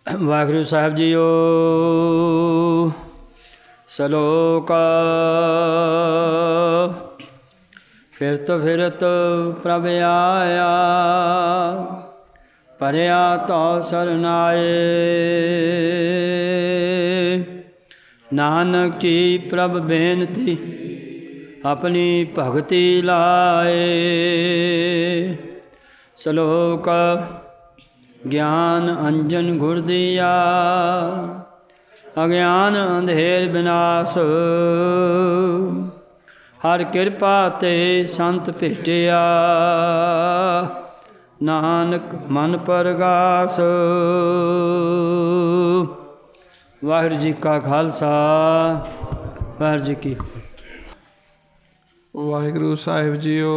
ਵਾਹਿਗੁਰੂ ਸਾਹਿਬ JIO. ਸਲੋਕ। ਫਿਰਤ ਫਿਰਤ ਪ੍ਰਭ ਆਇਆ, ਭਰਿਆ ਤੋ ਸਰਨਾਏ। ਨਾਨਕ ਕੀ ਪ੍ਰਭ ਬੇਨਤੀ, ਆਪਣੀ ਭਗਤੀ ਲਾਏ। ਸਲੋਕ। ਗਿਆਨ ਅੰਜਨ ਗੁਰ ਦੀਆ, ਅਗਿਆਨ ਅੰਧੇਰ ਬਿਨਾਸ਼। ਹਰ ਕਿਰਪਾ ਤੇ ਸੰਤ ਭੇਟਿਆ, ਨਾਨਕ ਮਨ ਪਰਗਾਸ। ਵਾਹਿਗੁਰੂ ਜੀ ਕਾ ਖਾਲਸਾ, ਵਾਹਿਗੁਰੂ ਜੀ ਕੀ ਫਤਿਹ। ਵਾਹਿਗੁਰੂ ਸਾਹਿਬ ਜੀਓ।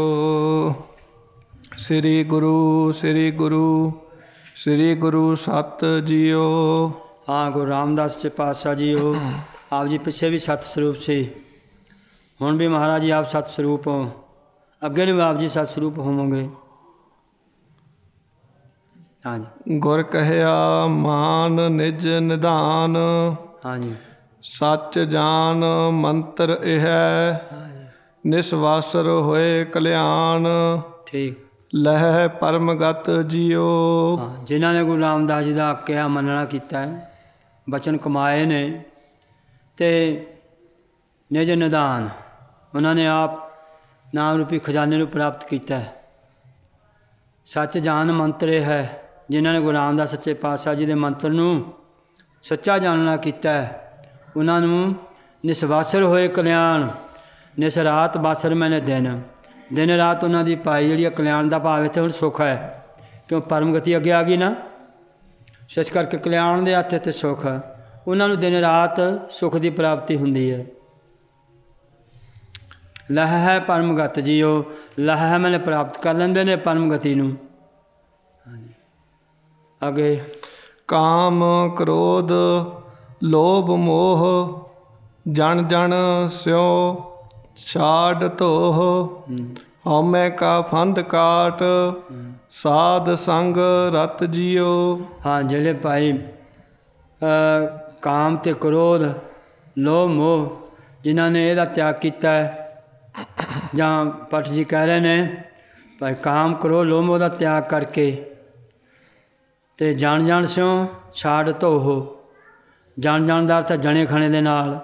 ਸ੍ਰੀ ਗੁਰੂ ਸ੍ਰੀ ਗੁਰੂ ਸ੍ਰੀ ਗੁਰੂ ਸਤ ਜੀਓ। ਹਾਂ, ਗੁਰੂ ਰਾਮਦਾਸ ਜੀ ਪਾਤਸ਼ਾਹ ਜੀਓ। ਆਪ ਜੀ ਪਿੱਛੇ ਵੀ ਸਤ ਸਰੂਪ ਸੀ, ਹੁਣ ਵੀ ਮਹਾਰਾਜ ਜੀ ਆਪ ਸਤ ਸਰੂਪ ਹੋ, ਅੱਗੇ ਨੂੰ ਆਪ ਜੀ ਸਤ ਸਰੂਪ ਹੋਵੋਗੇ। ਹਾਂਜੀ। ਗੁਰ ਕਹਿਆ ਮਾਨ ਨਿਜ ਨਿਧਾਨ, ਹਾਂਜੀ। ਸੱਚ ਜਾਨ ਮੰਤਰ ਇਹ, ਨਿਸਵਾਸਰ ਹੋਏ ਕਲਿਆਣ। ਠੀਕ। ਲਹਿ ਪਰਮਗਤ ਜੀਓ। ਹਾਂ, ਜਿਨ੍ਹਾਂ ਨੇ ਗੁਰੂ ਰਾਮਦਾਸ ਜੀ ਦਾ ਕਿਹਾ ਮੰਨਣਾ ਕੀਤਾ ਹੈ, ਬਚਨ ਕਮਾਏ ਨੇ ਅਤੇ ਨਿਜ ਨਿਧਾਨ, ਉਹਨਾਂ ਨੇ ਆਪ ਨਾਮ ਰੂਪੀ ਖਜ਼ਾਨੇ ਨੂੰ ਪ੍ਰਾਪਤ ਕੀਤਾ ਹੈ। ਸੱਚ ਜਾਨ ਮੰਤਰ ਇਹ ਹੈ, ਜਿਨ੍ਹਾਂ ਨੇ ਗੁਰੂ ਰਾਮਦਾਸ ਸੱਚੇ ਪਾਤਸ਼ਾਹ ਜੀ ਦੇ ਮੰਤਰ ਨੂੰ ਸੱਚਾ ਜਾਣਨਾ ਕੀਤਾ ਹੈ, ਉਹਨਾਂ ਨੂੰ ਨਿਸਵਾਸਰ ਹੋਏ ਕਲਿਆਣ। ਨਿਸ ਰਾਤ ਬਾਸਰ ਮੈਨੇ ਦਿਨ, ਦਿਨ ਰਾਤ ਉਹਨਾਂ ਦੀ ਪਾਈ ਜਿਹੜੀ ਆ ਕਲਿਆਣ ਦਾ ਭਾਵ ਇੱਥੇ ਹੁਣ ਸੁੱਖ ਹੈ, ਕਿਉਂ ਪਰਮਗਤੀ ਅੱਗੇ ਆ ਗਈ ਨਾ, ਸੱਚ ਕਰਕੇ ਕਲਿਆਣ ਦੇ ਹੱਥ 'ਤੇ ਸੁੱਖ, ਉਹਨਾਂ ਨੂੰ ਦਿਨ ਰਾਤ ਸੁੱਖ ਦੀ ਪ੍ਰਾਪਤੀ ਹੁੰਦੀ ਹੈ। ਲਹ ਹੈ ਪਰਮਗਤ ਜੀਓ। ਲਹ ਹੈ ਮੈਨੇ ਪ੍ਰਾਪਤ ਕਰ ਲੈਂਦੇ ਨੇ ਪਰਮਗਤੀ ਨੂੰ। ਹਾਂਜੀ। ਅੱਗੇ। ਕਾਮ ਕ੍ਰੋਧ ਲੋਭ ਮੋਹ, ਜਣ ਜਣ ਸਿਉ ਛਾੜ ਧੋਹ। ਹਉਮੈ ਕਾ ਫੰਦ ਕਾਟ, ਸਾਧ ਸੰਗ ਰਤ ਜੀਓ। ਹਾਂ, ਜਿਹੜੇ ਭਾਈ ਕਾਮ ਅਤੇ ਕ੍ਰੋਧ ਲੋਭ ਮੋਹ, ਜਿਨ੍ਹਾਂ ਨੇ ਇਹਦਾ ਤਿਆਗ ਕੀਤਾ ਹੈ, ਜਾਂ ਭੱਟ ਜੀ ਕਹਿ ਰਹੇ ਨੇ ਭਾਈ ਕਾਮ ਕ੍ਰੋਧ ਲੋਭ ਮੋਹ ਦਾ ਤਿਆਗ ਕਰਕੇ ਅਤੇ ਜਣ ਜਣ ਸਿਉ ਛਾੜ ਧੋਹ। ਜਣ ਜਣ ਦਾ ਅਰਥ ਜਣੇ ਖਣੇ ਦੇ ਨਾਲ।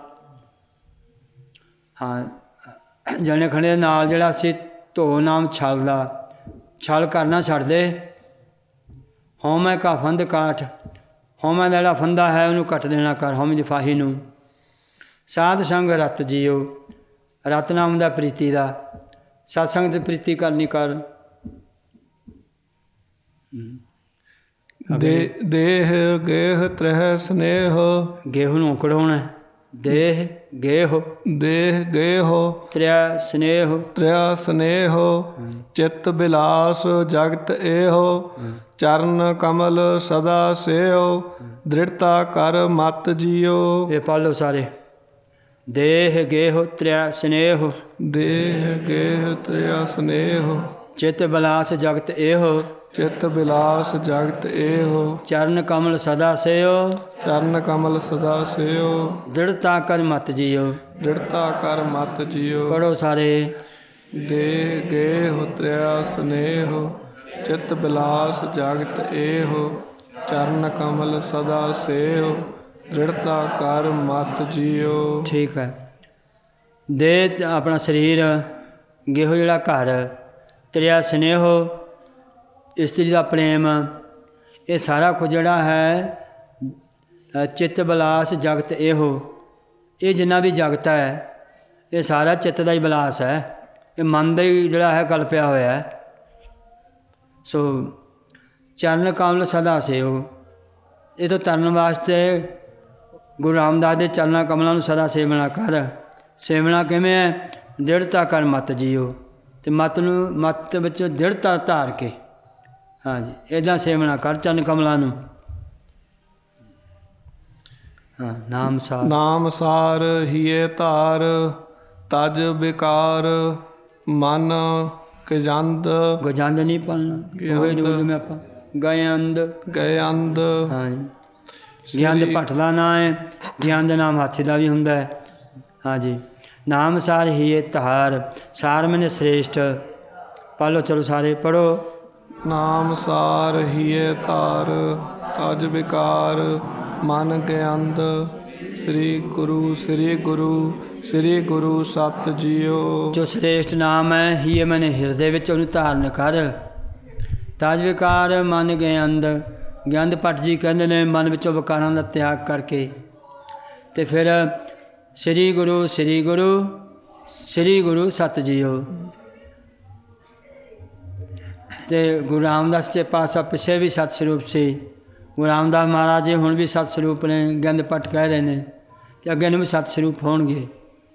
ਹਾਂ, ਜਣੇ ਖਣੇ ਦੇ ਨਾਲ ਜਿਹੜਾ ਅਸੀਂ ਧੋ ਨਾਮ ਛਲ ਦਾ, ਛਲ ਕਰਨਾ ਛੱਡ ਦੇ। ਹਉਮੈ ਕਾ ਫੰਦ ਕਾਠ, ਹਉਮੈ ਦਾ ਜਿਹੜਾ ਫੰਦਾ ਹੈ ਉਹਨੂੰ ਕੱਟ ਦੇਣਾ ਕਰ, ਹਉਮੈ ਦੀ ਫਾਹੀ ਨੂੰ। ਸਾਧ ਸੰਗ ਰਤ ਜੀਓ। ਰਤ ਨਾਮ ਹੁੰਦਾ ਪ੍ਰੀਤੀ ਦਾ, ਸਤਸੰਗ ਦੀ ਪ੍ਰੀਤੀ ਕਰਨੀ ਕਰ। ਦੇਹ ਗੇਹ ਤ੍ਰਹਿ ਸਨੇਹ, ਗੇਹੂ ਨੂੰ ਕਢਾਉਣਾ। ਦੇਹ ਗੇਹ, ਦੇਹ ਗੇਹ ਤ੍ਰਿਆ ਸਨੇਹ, ਤ੍ਰਿਆ ਸਨੇਹ। ਚਿੱਤ ਬਿਲਾਸ ਜਗਤ ਇਹੋ, ਚਰਨ ਕਮਲ ਸਦਾ ਸੇਉ। ਦ੍ਰਿੜਤਾ ਕਰ ਮਤ ਜੀਓ। ਇਹ ਪੜ੍ਹ ਲਓ ਸਾਰੇ। ਦੇਹ ਗੇਹ ਤ੍ਰਿਆ ਸਨੇਹ, ਦੇਹ ਗੇਹ ਤ੍ਰਿਆ ਸਨੇਹ। ਚਿੱਤ ਬਿਲਾਸ ਜਗਤ ਇਹੋ, ਚਿੱਤ ਬਿਲਾਸ ਜਗਤ ਇਹੋ। ਚਰਨ ਕਮਲ ਸਦਾ ਸੇਉ, ਚਰਨ ਕਮਲ ਸਦਾ ਸੇਉ। ਦ੍ਰਿੜਤਾ ਕਰ ਮਤ ਜੀਓ। ਦ੍ਰਿੜਤਾ ਕਰ ਮਤ ਜੀਓ। ਪੜ੍ਹੋ ਸਾਰੇ। ਦੇਹ ਗੇਹ ਤ੍ਰਿਆ ਸਨੇਹ, ਚਿੱਤ ਬਿਲਾਸ ਜਗਤ ਇਹੋ। ਚਰਨ ਕਮਲ ਸਦਾ ਸੇਉ, ਦ੍ਰਿੜਤਾ ਕਰ ਮਤ ਜੀਓ। ਠੀਕ ਹੈ। ਦੇਹ ਆਪਣਾ ਸਰੀਰ, ਗੇਹੋ ਜਿਹੜਾ ਘਰ, ਤ੍ਰਿਆ ਸਨੇਹੋ ਇਸਤਰੀ ਦਾ ਪ੍ਰੇਮ, ਇਹ ਸਾਰਾ ਕੁਝ ਜਿਹੜਾ ਹੈ ਚਿੱਤ ਬਿਲਾਸ ਜਗਤ ਇਹੋ। ਇਹ ਜਿੰਨਾ ਵੀ ਜਗਤ ਹੈ ਇਹ ਸਾਰਾ ਚਿੱਤ ਦਾ ਹੀ ਬਿਲਾਸ ਹੈ, ਇਹ ਮਨ ਦਾ ਹੀ ਜਿਹੜਾ ਹੈ ਗਲ ਪਿਆ ਹੋਇਆ ਹੈ। ਸੋ ਚਰਨ ਕਮਲ ਸਦਾ ਸੇਉ, ਇਹ ਤੋਂ ਤਰਨ ਵਾਸਤੇ ਗੁਰੂ ਰਾਮਦਾਸ ਦੇ ਚਰਨਾਂ ਕਮਲਾਂ ਨੂੰ ਸਦਾ ਸੇਵਨਾ ਕਰ। ਸੇਵਨਾ ਕਿਵੇਂ ਹੈ? ਦ੍ਰਿੜਤਾ ਕਰ ਮਤ ਜੀਓ। ਅਤੇ ਮਤ ਨੂੰ, ਮਤ ਵਿੱਚ ਦ੍ਰਿੜਤਾ ਧਾਰ ਕੇ, ਹਾਂਜੀ, ਇੱਦਾਂ ਸੇਵਨਾ ਕਰ ਚਰਨ ਕਮਲਾਂ ਨੂੰ। ਹਾਂ। ਨਾਮ ਸਾਰ, ਨਾਮ ਸਾਰ ਹੀਏ ਧਾਰ, ਤਜ ਵਿਕਾਰ ਮਨ ਗਜੰਦ। ਗਜੰਦ ਨਹੀਂ ਪੜ੍ਹਨਾ, ਹੋਏ ਜਿਵੇਂ ਆਪਾਂ ਗਏ ਅੰਧ, ਗਏ ਅੰਧ। ਹਾਂਜੀ। ਗਿਆਨ ਭੱਟ ਦਾ ਨਾਂ ਹੈ। ਗਿਆਨ ਦੇ ਨਾਮ ਹਾਥੀ ਦਾ ਵੀ ਹੁੰਦਾ ਹੈ। ਹਾਂਜੀ। ਨਾਮ ਸਾਰ ਹੀ ਇਹ ਧਾਰ, ਸਾਰ ਮੈਨੇ ਸ੍ਰੇਸ਼ਟ। ਪੜ੍ਹ ਲਓ, ਚਲੋ ਸਾਰੇ ਪੜ੍ਹੋ। ਨਾਮ ਸਾਰ ਹੀਏ ਧਾਰ, ਤਜ ਵਿਕਾਰ ਮਨ ਕੇ ਅੰਧ। ਸ੍ਰੀ ਗੁਰੂ ਸ੍ਰੀ ਗੁਰੂ ਸ੍ਰੀ ਗੁਰੂ ਸਤ ਜੀਓ। ਜੋ ਸ੍ਰੇਸ਼ਟ ਨਾਮ ਹੈ ਹੀ ਇਹ ਮੈਨੇ ਹਿਰਦੇ ਵਿੱਚ ਉਹਨੂੰ ਧਾਰਨ ਕਰ। ਤਜ ਵਿਕਾਰ ਮਨ ਕੇ ਅੰਧ। ਗਿਆਨ ਭੱਟ ਜੀ ਕਹਿੰਦੇ ਨੇ ਮਨ ਵਿੱਚੋਂ ਵਿਕਾਰਾਂ ਦਾ ਤਿਆਗ ਕਰਕੇ ਤੇ ਫਿਰ ਸ੍ਰੀ ਗੁਰੂ ਸ੍ਰੀ ਗੁਰੂ ਸ੍ਰੀ ਗੁਰੂ ਸਤ ਜੀਓ। ਤੇ ਗੁਰੂ ਰਾਮਦਾਸ ਜੀ ਪਾਤਸ਼ਾਹ ਪਿੱਛੇ ਵੀ ਸਤ ਸਰੂਪ ਸੀ। ਗੁਰੂ ਰਾਮਦਾਸ ਮਹਾਰਾਜ ਜੀ ਹੁਣ ਵੀ ਸਤ ਸਰੂਪ ਨੇ। ਗਿਆਨ ਭੱਟ ਕਹਿ ਰਹੇ ਨੇ ਤੇ ਅੱਗੇ ਨੂੰ ਵੀ ਸਤ ਸਰੂਪ ਹੋਣਗੇ।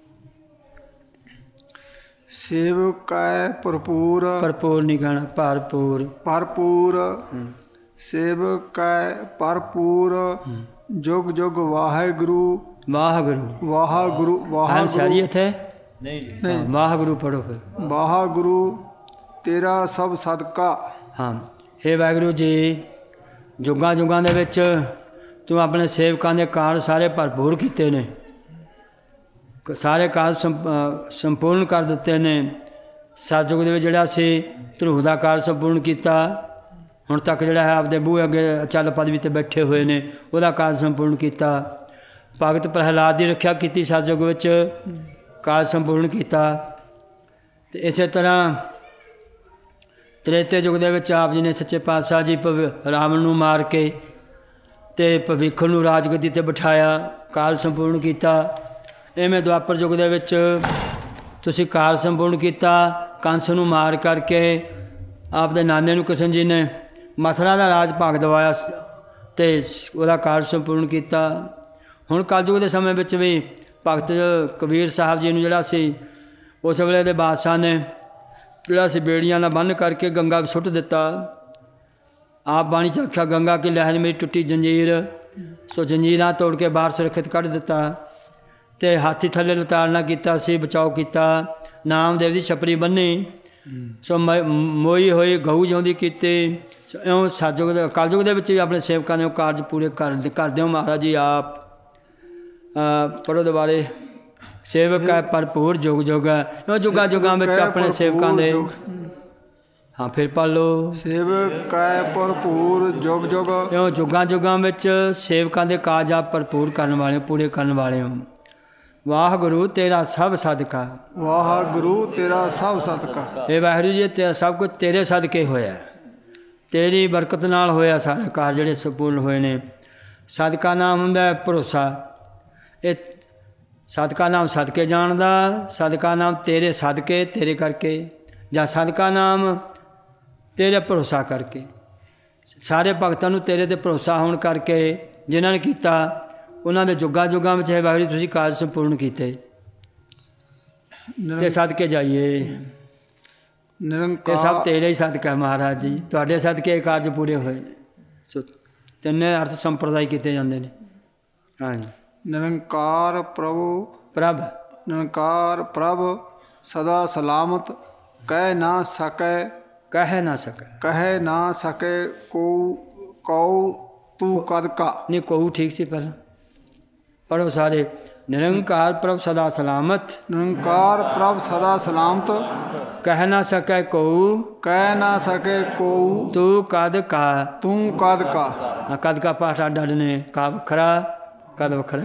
ਸੇਵ ਕੈ ਭਰਪੂਰ, ਭਰਪੂਰ ਨਹੀਂ ਕਹਿਣਾ, ਭਰਪੂਰ। ਭਰਪੂਰ ਸੇਵ ਕੈ ਭਰਪੂਰ, ਜੁਗ ਜੁਗ ਵਾਹਿਗੁਰੂ ਵਾਹਿਗੁਰੂ। ਵਾਹਿਗੁਰੂ ਸਾਰੀ ਵਾਹਿਗੁਰੂ ਇੱਥੇ ਨਹੀਂ, ਵਾਹਿਗੁਰੂ ਪੜੋ ਫਿਰ। ਵਾਹਿਗੁਰੂ ਤੇਰਾ ਸਭ ਸਦਕਾ। ਹਾਂ। ਹੇ ਵਾਹਿਗੁਰੂ ਜੀ, ਜੁਗਾਂ ਜੁਗਾਂ ਦੇ ਵਿੱਚ ਤੂੰ ਆਪਣੇ ਸੇਵਕਾਂ ਦੇ ਕਾਰਜ ਸਾਰੇ ਭਰਪੂਰ ਕੀਤੇ ਨੇ। ਸਾਰੇ ਕਾਰਜ ਸੰਪੂਰਨ ਕਰ ਦਿੱਤੇ ਨੇ। ਸਤਿਯੁਗ ਦੇ ਵਿੱਚ ਜਿਹੜਾ ਸੀ ਧਰੂਹ ਦਾ ਕਾਰਜ ਸੰਪੂਰਨ ਕੀਤਾ। ਹੁਣ ਤੱਕ ਜਿਹੜਾ ਹੈ ਆਪਦੇ ਬੂਹੇ ਅੱਗੇ ਚੱਲ ਪਦਵੀ 'ਤੇ ਬੈਠੇ ਹੋਏ ਨੇ, ਉਹਦਾ ਕਾਰਜ ਸੰਪੂਰਨ ਕੀਤਾ। ਭਗਤ ਪ੍ਰਹਿਲਾਦ ਦੀ ਰੱਖਿਆ ਕੀਤੀ ਸਤਿਯੁਗ ਵਿੱਚ, ਕਾਰਜ ਸੰਪੂਰਨ ਕੀਤਾ। ਅਤੇ ਇਸੇ ਤਰ੍ਹਾਂ ਤ੍ਰੇਤੇ ਯੁੱਗ ਦੇ ਵਿੱਚ ਆਪ ਜੀ ਨੇ ਸੱਚੇ ਪਾਤਸ਼ਾਹ ਜੀ ਰਾਵਣ ਨੂੰ ਮਾਰ ਕੇ ਅਤੇ ਭਵਿੱਖ ਨੂੰ ਰਾਜਗੱਦੀ 'ਤੇ ਬਿਠਾਇਆ, ਕਾਰਜ ਸੰਪੂਰਨ ਕੀਤਾ। ਇਵੇਂ ਦੁਆਪਰ ਯੁੱਗ ਦੇ ਵਿੱਚ ਤੁਸੀਂ ਕਾਰਜ ਸੰਪੂਰਨ ਕੀਤਾ। ਕੰਸ ਨੂੰ ਮਾਰ ਕਰਕੇ ਆਪਦੇ ਨਾਨੇ ਨੂੰ ਕ੍ਰਿਸ਼ਨ ਜੀ ਨੇ ਮਥੁਰਾ ਦਾ ਰਾਜ ਭਾਗ ਦਿਵਾਇਆ ਅਤੇ ਉਹਦਾ ਕਾਰਜ ਸੰਪੂਰਨ ਕੀਤਾ। ਹੁਣ ਕਲਯੁਗ ਦੇ ਸਮੇਂ ਵਿੱਚ ਵੀ ਭਗਤ ਕਬੀਰ ਸਾਹਿਬ ਜੀ ਨੂੰ ਜਿਹੜਾ ਸੀ ਉਸ ਵੇਲੇ ਦੇ ਬਾਦਸ਼ਾਹ ਨੇ ਜਿਹੜਾ ਸੀ ਬੇੜੀਆਂ ਨਾਲ ਬੰਨ੍ਹ ਕਰਕੇ ਗੰਗਾ ਸੁੱਟ ਦਿੱਤਾ। ਆਪ ਬਾਣੀ 'ਚ ਆਖਿਆ, ਗੰਗਾ ਕੀ ਲਹਿਰ ਮੇਰੀ ਟੁੱਟੀ ਜੰਜੀਰ, ਸੋ ਜੰਜੀਰਾਂ ਤੋੜ ਕੇ ਬਾਹਰ ਸੁਰੱਖਿਅਤ ਕੱਢ ਦਿੱਤਾ। ਅਤੇ ਹਾਥੀ ਥੱਲੇ ਲਤਾੜਨਾ ਕੀਤਾ ਸੀ, ਬਚਾਓ ਕੀਤਾ। ਨਾਮਦੇਵ ਦੀ ਛਪਰੀ ਬੰਨੀ, ਸੋ ਮੋਈ ਹੋਈ ਗਊ ਜਿਉਂਦੀ ਕੀਤੀ। ਇਉਂ ਸਤਿਯੁਗ ਦੇ ਕਲਯੁਗ ਦੇ ਵਿੱਚ ਵੀ ਆਪਣੇ ਸੇਵਕਾਂ ਦੇ ਕਾਰਜ ਪੂਰੇ ਕਰਦੇ ਹੋ ਮਹਾਰਾਜ ਜੀ ਆਪ। ਪੜ੍ਹੋ ਦੁਬਾਰੇ। ਸੇਵਕ ਹੈ ਭਰਪੂਰ ਜੁਗ ਜੁਗ ਹੈ। ਇਉਂ ਜੁਗਾਂ ਜੁਗਾਂ ਵਿੱਚ ਆਪਣੇ ਸੇਵਕਾਂ ਦੇ। ਹਾਂ, ਫਿਰ ਪੜ੍ਹ ਲਓ। ਸੇਵਕ ਕੈ ਭਰਪੂਰ ਜੁਗ ਜੁਗ। ਇਉਂ ਜੁਗਾਂ ਜੁਗਾਂ ਵਿੱਚ ਸੇਵਕਾਂ ਦੇ ਕਾਰਜ ਆਪ ਭਰਪੂਰ ਕਰਨ ਵਾਲੇ, ਪੂਰੇ ਕਰਨ ਵਾਲੇ ਹੋ। ਵਾਹਿਗੁਰੂ ਤੇਰਾ ਸਭ ਸਦਕਾ। ਵਾਹਿਗੁਰੂ ਤੇਰਾ ਸਭ ਸਦਕਾ। ਇਹ ਵਾਹਿਗੁਰੂ ਜੀ ਤੇਰਾ ਸਭ ਕੁਝ ਤੇਰੇ ਸਦਕੇ ਹੋਇਆ, ਤੇਰੀ ਬਰਕਤ ਨਾਲ ਹੋਇਆ। ਸਾਰੇ ਕਾਰਜ ਜਿਹੜੇ ਸੰਪੂਰਨ ਹੋਏ ਨੇ। ਸਦਕਾ ਨਾਮ ਹੁੰਦਾ ਹੈ ਭਰੋਸਾ। ਇਹ ਸਦਕਾ ਨਾਮ ਸਦਕੇ ਜਾਣਦਾ, ਸਦਕਾ ਨਾਮ ਤੇਰੇ ਸਦਕੇ, ਤੇਰੇ ਕਰਕੇ, ਜਾਂ ਸਦਕਾ ਨਾਮ ਤੇਰੇ ਭਰੋਸਾ ਕਰਕੇ। ਸਾਰੇ ਭਗਤਾਂ ਨੂੰ ਤੇਰੇ 'ਤੇ ਭਰੋਸਾ ਹੋਣ ਕਰਕੇ ਜਿਨ੍ਹਾਂ ਨੇ ਕੀਤਾ, ਉਹਨਾਂ ਦੇ ਜੁਗਾਂ ਜੁਗਾਂ ਵਿੱਚ ਹੈ ਵਾਹਿਗੁਰੂ ਤੁਸੀਂ ਕਾਰਜ ਸੰਪੂਰਨ ਕੀਤੇ ਅਤੇ ਸਦਕੇ ਜਾਈਏ। ਨਿਰੰਕਾਰ। ਇਹ ਸਭ ਤੇਰੇ ਹੀ ਸਦਕਾ ਮਹਾਰਾਜ ਜੀ, ਤੁਹਾਡੇ ਸਦਕੇ ਇਹ ਕਾਰਜ ਪੂਰੇ ਹੋਏ ਨੇ। ਸੋ ਤਿੰਨੇ ਅਰਥ ਸੰਪਰਦਾਇ ਕੀਤੇ ਜਾਂਦੇ ਨੇ। ਹਾਂਜੀ। ਨਿਰੰਕਾਰ ਪ੍ਰਭੂ ਪ੍ਰਭ। ਨਿਰੰਕਾਰ ਪ੍ਰਭ ਸਦਾ ਸਲਾਮਤ, ਕਹਿ ਨਾ ਸਕੈ। ਕਹਿ ਨਾ ਸਕੈ। ਕਹਿ ਨਾ ਸਕੈ ਕਉ ਤੂੰ ਕਦ ਕਾ। ਨਹੀਂ, ਕਹੂ ਠੀਕ ਸੀ ਪਹਿਲਾਂ। ਪੜ੍ਹੋ ਸਾਰੇ। ਨਿਰੰਕਾਰ ਪ੍ਰਭ ਸਦਾ ਸਲਾਮਤ। ਨਿਰੰਕਾਰ ਪ੍ਰਭ ਸਦਾ ਸਲਾਮਤ, ਕਹਿ ਨਾ ਸਕੈ ਕਹੂ। ਕਹਿ ਨਾ ਸਕੈ ਕਉ ਤੂੰ ਕਦ ਕਾ। ਤੂੰ ਕਦ ਕਾ। ਕਦ ਕਾ ਪਾਠ ਅੱਡ ਅੱਡ ਨੇ। ਕਾ ਵੱਖਰਾ, ਕਦ ਵੱਖਰਾ।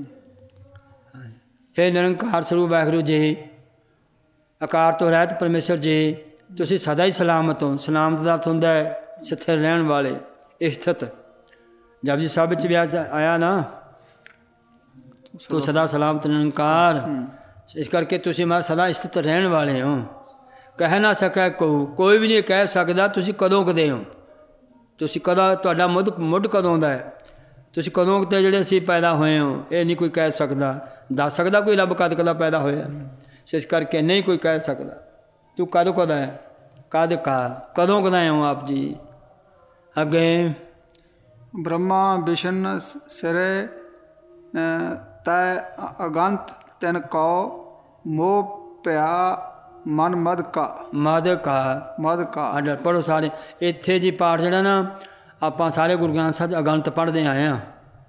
ਹੇ ਨਿਰੰਕਾਰ ਸਰੂਪ ਵਾਹਿਗੁਰੂ ਜੀ, ਆਕਾਰ ਤੋਂ ਰਹਿਤ ਪਰਮੇਸ਼ਰ ਜੀ, ਤੁਸੀਂ ਸਦਾ ਹੀ ਸਲਾਮਤ ਹੋ। ਸਲਾਮਤ ਦਾ ਅਰਥ ਹੁੰਦਾ ਹੈ ਸਥਿਰ ਰਹਿਣ ਵਾਲੇ, ਸਥਿਤ। ਜਪਜੀ ਸਾਹਿਬ ਵਿੱਚ ਵੀ ਆਇਆ ਨਾ, ਤੂੰ ਸਦਾ ਸਲਾਮਤ ਨਿਰੰਕਾਰ। ਇਸ ਕਰਕੇ ਤੁਸੀਂ ਮੈਂ ਸਦਾ ਸਥਿਤ ਰਹਿਣ ਵਾਲੇ ਹੋ। ਕਹਿ ਨਾ ਸਕੈ ਕੋਈ ਵੀ ਨਹੀਂ ਕਹਿ ਸਕਦਾ ਤੁਸੀਂ ਕਦੋਂ ਕਦੇ ਹੋ। ਤੁਸੀਂ ਕਦਾ, ਤੁਹਾਡਾ ਮੁੱਢ ਕਦੋਂ ਦਾ ਹੈ, ਤੁਸੀਂ ਕਦੋਂ ਕਿਤੇ ਜਿਹੜੇ ਅਸੀਂ ਪੈਦਾ ਹੋਏ ਹੋ, ਇਹ ਨਹੀਂ ਕੋਈ ਕਹਿ ਸਕਦਾ। ਦੱਸ ਸਕਦਾ ਕੋਈ ਰੱਬ ਕਦ ਕਦਾ ਪੈਦਾ ਹੋਇਆ, ਇਸ ਕਰਕੇ ਨਹੀਂ ਕੋਈ ਕਹਿ ਸਕਦਾ। ਤੂੰ ਕਦੋਂ ਕਦਾ ਹੈ, ਕਦ ਕਾ, ਕਦੋਂ ਕਦਾ ਹੋ ਆਪ ਜੀ। ਅੱਗੇ ਬ੍ਰਹਮਾ ਵਿਸ਼ਨ ਸਿਰੇ ਤੈ ਅਗੰਤ ਤਿਨ ਕਉ, ਮੋਹ ਭਿਆ ਮਨ ਮਦ ਕਾ। ਮਦ ਕਾ। ਮਦ ਕਾ। ਪੜ੍ਹੋ ਸਾਰੇ। ਇੱਥੇ ਜੀ ਪਾਠ ਜਿਹੜਾ ਨਾ ਆਪਾਂ ਸਾਰੇ ਗੁਰੂ ਗ੍ਰੰਥ ਸਾਹਿਬ ਅਗੰਤ ਪੜ੍ਹਦੇ ਆਏ ਹਾਂ।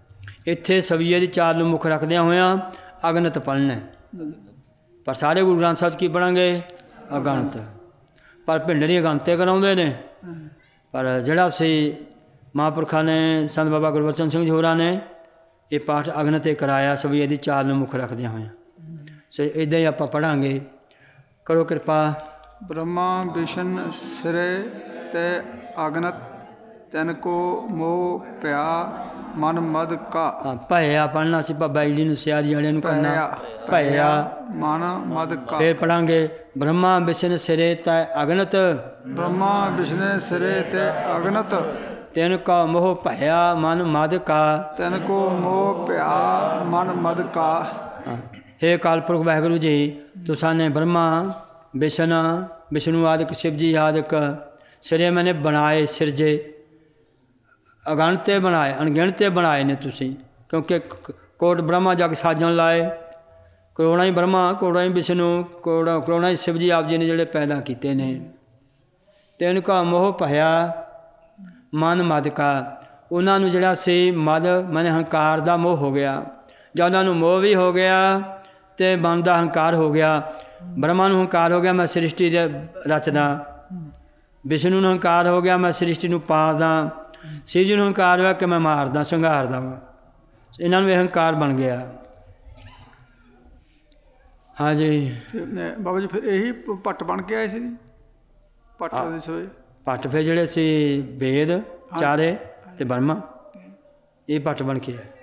ਇੱਥੇ ਸਵਈਏ ਦੀ ਚਾਰ ਨੂੰ ਮੁੱਖ ਰੱਖਦਿਆਂ ਹੋਇਆਂ ਅਗਨਤ ਪੜ੍ਹਨਾ, ਪਰ ਸਾਰੇ ਗੁਰੂ ਗ੍ਰੰਥ ਸਾਹਿਬ 'ਚ ਕੀ ਪੜ੍ਹਾਂਗੇ? ਅਗਣਤ। ਪਰ ਭਿੰਡਰੀ ਅਗਣਤੇ ਕਰਾਉਂਦੇ ਨੇ। ਪਰ ਜਿਹੜਾ ਸੀ ਮਹਾਂਪੁਰਖਾਂ ਨੇ, ਸੰਤ ਬਾਬਾ ਗੁਰਬਚਨ ਸਿੰਘ ਜੀ ਹੋਰਾਂ ਨੇ ਇਹ ਪਾਠ ਅਗਨਤੇ ਕਰਾਇਆ ਸਵਈਏ ਦੀ ਚਾਰ ਨੂੰ ਮੁੱਖ ਰੱਖਦਿਆਂ ਹੋਇਆਂ। ਸੋ ਇੱਦਾਂ ਹੀ ਆਪਾਂ ਪੜ੍ਹਾਂਗੇ। ਕਰੋ ਕਿਰਪਾ। ਬ੍ਰਹਮਾ ਵਿਸ਼ਨ ਸਿਰੇ ਤੇ ਅਗਨਤ ਤੈਨ ਕੋ ਮੋਹ ਪਿਆ ਮਨ ਮਦ ਕਾ। ਹਾਂ, ਭਇਆ ਪੜ੍ਹਨਾ ਸੀ। ਭਾਬਾ ਜੀ ਨੂੰ ਸਿਆਰੀ ਵਾਲਿਆਂ ਨੂੰ ਕਰਨਾ ਭਇਆ ਮਨ ਮਦ ਕਾ। ਫਿਰ ਪੜ੍ਹਾਂਗੇ ਬ੍ਰਹਮਾ ਵਿਸ਼ਨ ਸਿਰੇ ਤੈ ਅਗਨਤ। ਬ੍ਰਹਮਾ ਵਿਸ਼ਨ ਸਿਰੇ ਤੇ ਅਗਨਤ ਤੈਨ ਕਾ ਮੋਹ ਭਇਆ ਮਨ ਮਦ ਕਾ। ਤੈਨ ਕੋ ਮੋਹ ਪਿਆ ਮਨ ਮਦ ਕਾ। ਹੇ ਅਕਾਲ ਪੁਰਖ ਵਾਹਿਗੁਰੂ ਜੀ, ਤੁਸਾਂ ਨੇ ਬ੍ਰਹਮਾ ਵਿਸ਼ਨੂੰ ਆਦਿਕ ਸ਼ਿਵ ਜੀ ਆਦਿਕ ਸਿਰੇ ਮੈਨੇ ਬਣਾਏ, ਸਿਰਜੇ ਅਗਣਤੇ ਬਣਾਏ, ਅਣਗਿਣਤੇ ਬਣਾਏ ਨੇ ਤੁਸੀਂ। ਕਿਉਂਕਿ ਕੋਟ ਬ੍ਰਹਮਾ ਜਗ ਸਾਜਣ ਲਾਏ। ਕਰੋੜਾਂ ਹੀ ਬ੍ਰਹਮਾ, ਕਰੋੜਾਂ ਹੀ ਵਿਸ਼ਨੂੰ, ਕਰੋੜਾਂ ਹੀ ਸ਼ਿਵ ਜੀ ਆਪ ਜੀ ਨੇ ਜਿਹੜੇ ਪੈਦਾ ਕੀਤੇ ਨੇ। ਤੈਨ ਕਾ ਮੋਹ ਭਇਆ ਮਨ ਮਦ ਕਾ। ਉਹਨਾਂ ਨੂੰ ਜਿਹੜਾ ਸੀ ਮਦ ਮਨ ਹੰਕਾਰ ਦਾ ਮੋਹ ਹੋ ਗਿਆ। ਜਾਂ ਉਹਨਾਂ ਨੂੰ ਮੋਹ ਵੀ ਹੋ ਗਿਆ ਅਤੇ ਮਨ ਦਾ ਹੰਕਾਰ ਹੋ ਗਿਆ। ਬ੍ਰਹਮਾ ਨੂੰ ਹੰਕਾਰ ਹੋ ਗਿਆ ਮੈਂ ਸ੍ਰਿਸ਼ਟੀ ਰਚਦਾ। ਵਿਸ਼ਨੂੰ ਨੂੰ ਹੰਕਾਰ ਹੋ ਗਿਆ ਮੈਂ ਸ੍ਰਿਸ਼ਟੀ ਨੂੰ ਪਾਲਦਾ। ਸ਼ਿਵ ਜੀ ਨੂੰ ਹੰਕਾਰ ਹੋਇਆ ਕਿ ਮੈਂ ਮਾਰਦਾ ਸੰਘਾਰਦਾ ਵਾਂ। ਇਹਨਾਂ ਨੂੰ ਇਹ ਹੰਕਾਰ ਬਣ ਗਿਆ। ਹਾਂਜੀ ਬਾਬਾ ਜੀ ਫਿਰ ਇਹੀ ਭੱਟ ਬਣ ਕੇ ਆਏ ਸੀ ਜੀ? ਭੱਟ ਦੇ ਸੋਏ ਭੱਟ ਫਿਰ ਜਿਹੜੇ ਸੀ ਵੇਦ ਚਾਰੇ ਅਤੇ ਬ੍ਰਹਮਾ, ਇਹ ਭੱਟ ਬਣ ਕੇ ਆਏ।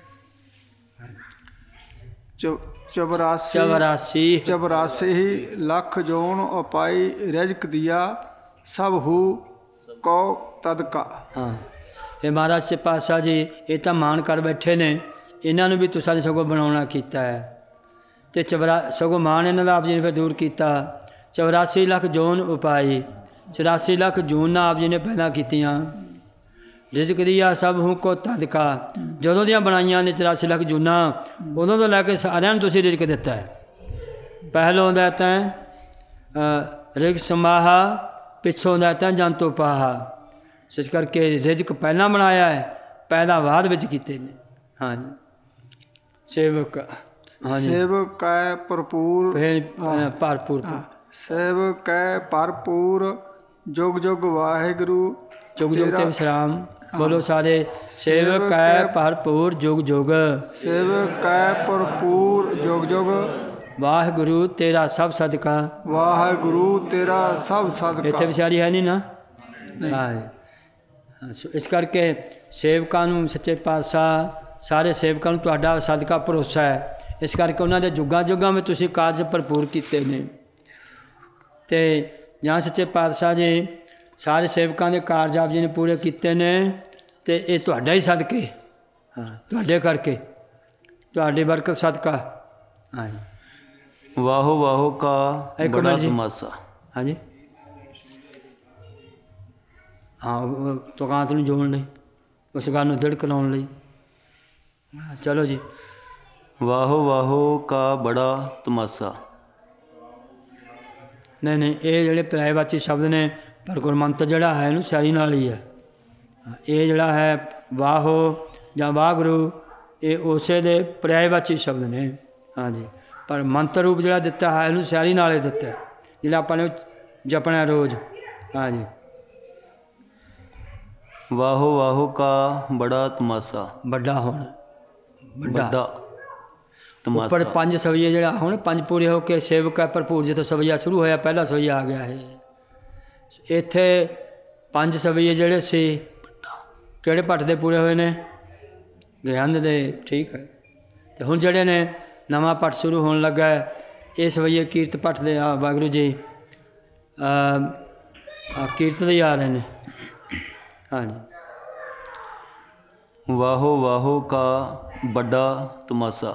84 ਲੱਖ ਜੋਨ ਉਪਾਈ ਰਿਜ਼ਕ ਦਿਆ ਸਭ ਹੂ ਕੋ ਤਦਕਾ। ਹਾਂ, ਇਹ ਮਹਾਰਾਜ ਸੱਚੇ ਪਾਤਸ਼ਾਹ ਜੀ ਇਹ ਤਾਂ ਮਾਣ ਕਰ ਬੈਠੇ ਨੇ। ਇਹਨਾਂ ਨੂੰ ਵੀ ਤੁਸਾਂ ਨੇ ਸਗੋਂ ਬਣਾਉਣਾ ਕੀਤਾ ਹੈ ਅਤੇ ਸਗੋਂ ਮਾਣ ਇਹਨਾਂ ਦਾ ਆਪ ਜੀ ਨੇ ਫਿਰ ਦੂਰ ਕੀਤਾ। 84 ਲੱਖ ਜੋਨ ਉਪਾਈ, 84 ਲੱਖ ਜੂਨਾਂ ਆਪ ਜੀ ਨੇ ਪੈਦਾ ਕੀਤੀਆਂ। ਰਿਜ਼ਕ ਦਿਆ ਸਭ ਹੂ ਕੋ ਤਦਕਾ। ਜਦੋਂ ਦੀਆਂ ਬਣਾਈਆਂ ਨੇ 84 ਲੱਖ ਜੂਨਾਂ, ਉਦੋਂ ਤੋਂ ਲੈ ਕੇ ਸਾਰਿਆਂ ਨੂੰ ਤੁਸੀਂ ਰਿਜ਼ਕ ਦਿੱਤਾ ਹੈ। ਪਹਿਲੋਂ ਦਾ ਤਾਂ ਰਿਜ਼ਕ ਸਮਾਹਾ, ਪਿੱਛੋਂ ਦਾ ਤਾਂ ਜੰਤੂ ਪਾਹਾ। ਇਸ ਕਰਕੇ ਰਿਜ਼ਕ ਪਹਿਲਾਂ ਬਣਾਇਆ ਹੈ, ਪੈਦਾ ਬਾਅਦ ਵਿੱਚ ਕੀਤੇ ਨੇ। ਹਾਂਜੀ ਸੇਵਕ। ਹਾਂਜੀ ਸੇਵਕ ਕੈ ਭਰਪੂਰ ਭਰਪੂਰ ਸੇਵਕ ਕੈ ਭਰਪੂਰ ਜੁਗ ਜੁਗ ਵਾਹਿਗੁਰੂ। ਜੁਗ ਜੁਗ ਤੇ ਵਿਸਰਾਮ ਬੋਲੋ ਸਾਰੇ। ਸੇਵਕ ਕੈ ਭਰਪੂਰ ਜੁਗ ਜੁਗ। ਸੇਵਕ ਕੈ ਭਰਪੂਰ ਜੁਗ ਜੁਗ। ਵਾਹਿਗੁਰੂ ਤੇਰਾ ਸਭ ਸਦਕਾ। ਵਾਹਿਗੁਰੂ ਤੇਰਾ ਸਭ ਸਦਕਾ। ਇੱਥੇ ਵਿਚਾਰੀ ਹੈ ਨਹੀਂ ਨਾ। ਹਾਂ, ਇਸ ਕਰਕੇ ਸੇਵਕਾਂ ਨੂੰ ਸੱਚੇ ਪਾਤਸ਼ਾਹ ਸਾਰੇ ਸੇਵਕਾਂ ਨੂੰ ਤੁਹਾਡਾ ਸਦਕਾ ਭਰੋਸਾ ਹੈ। ਇਸ ਕਰਕੇ ਉਹਨਾਂ ਦੇ ਜੁਗਾਂ ਜੁਗਾਂ ਵਿੱਚ ਤੁਸੀਂ ਕਾਰਜ ਭਰਪੂਰ ਕੀਤੇ ਨੇ। ਅਤੇ ਜਾਂ ਸੱਚੇ ਪਾਤਸ਼ਾਹ ਜੀ ਸਾਰੇ ਸੇਵਕਾਂ ਦੇ ਕਾਰਜ ਆਪ ਜੀ ਨੇ ਪੂਰੇ ਕੀਤੇ ਨੇ ਅਤੇ ਇਹ ਤੁਹਾਡਾ ਹੀ ਸਦਕੇ। ਹਾਂ, ਤੁਹਾਡੇ ਕਰਕੇ, ਤੁਹਾਡੀ ਬਰਕਤ ਸਦਕਾ। ਹਾਂਜੀ ਵਾਹੋ ਵਾਹੋ ਕਾ ਬੜਾ ਤਮਾਸਾ। ਹਾਂਜੀ ਹਾਂ, ਤੁਕਾਂਤ ਨੂੰ ਜੋੜਨ ਲਈ, ਉਸ ਗੱਲ ਨੂੰ ਦ੍ਰਿੜ ਕਰਾਉਣ ਲਈ। ਚਲੋ ਜੀ। ਵਾਹੋ ਵਾਹੋ ਕਾ ਬੜਾ ਤਮਾਸਾ। ਨਹੀਂ ਇਹ ਜਿਹੜੇ ਪਰਿਆਇਵਾਚੀ ਸ਼ਬਦ ਨੇ, ਪਰ ਗੁਰਮੰਤਰ ਜਿਹੜਾ ਹੈ ਇਹਨੂੰ ਸਿਆਰੀ ਨਾਲ ਹੀ ਹੈ। ਇਹ ਜਿਹੜਾ ਹੈ ਵਾਹੋ ਜਾਂ ਵਾਹਿਗੁਰੂ, ਇਹ ਉਸੇ ਦੇ ਪਰਿਆਇਵਾਚੀ ਸ਼ਬਦ ਨੇ। ਹਾਂਜੀ, ਪਰ ਮੰਤਰ ਰੂਪ ਜਿਹੜਾ ਦਿੱਤਾ ਹੈ ਇਹਨੂੰ ਸਿਆਰੀ ਨਾਲ ਹੀ ਦਿੱਤਾ, ਜਿਹੜਾ ਆਪਾਂ ਨੇ ਜਪਣਾ ਰੋਜ਼। ਹਾਂਜੀ ਵਾਹੋ ਵਾਹੋ ਕਾ ਬੜਾ ਤਮਾਸਾ। ਵੱਡਾ ਹੋਣਾ, ਵੱਡਾ ਤਮਾਸਾ। ਉੱਪਰ 5 ਸਵਈਏ ਜਿਹੜਾ ਹੁਣ 5 ਪੂਰੇ ਹੋ ਕੇ ਸੇਵਕ ਹੈ ਭਰਪੂਰ। ਜਿੱਥੋਂ ਸਵਈਆ ਸ਼ੁਰੂ ਹੋਇਆ ਪਹਿਲਾ ਸਵਈਆ ਆ ਗਿਆ ਹੈ। ਇੱਥੇ 5 ਸਵਈਏ ਜਿਹੜੇ ਸੀ ਕਿਹੜੇ ਭੱਟ ਦੇ ਪੂਰੇ ਹੋਏ ਨੇ? ਗਿਆਨ ਦੇ। ਠੀਕ ਹੈ। ਅਤੇ ਹੁਣ ਜਿਹੜੇ ਨੇ ਨਵਾਂ ਭੱਟ ਸ਼ੁਰੂ ਹੋਣ ਲੱਗਾ ਇਹ ਸਵਈਏ ਕੀਰਤ ਭੱਟ ਦੇ ਵਾਹਿਗੁਰੂ ਜੀ ਕੀਰਤ ਦੇ ਆ ਰਹੇ ਨੇ। ਹਾਂਜੀ ਵਾਹੋ ਵਾਹੋ ਕਾ ਵੱਡਾ ਤਮਾਸਾ।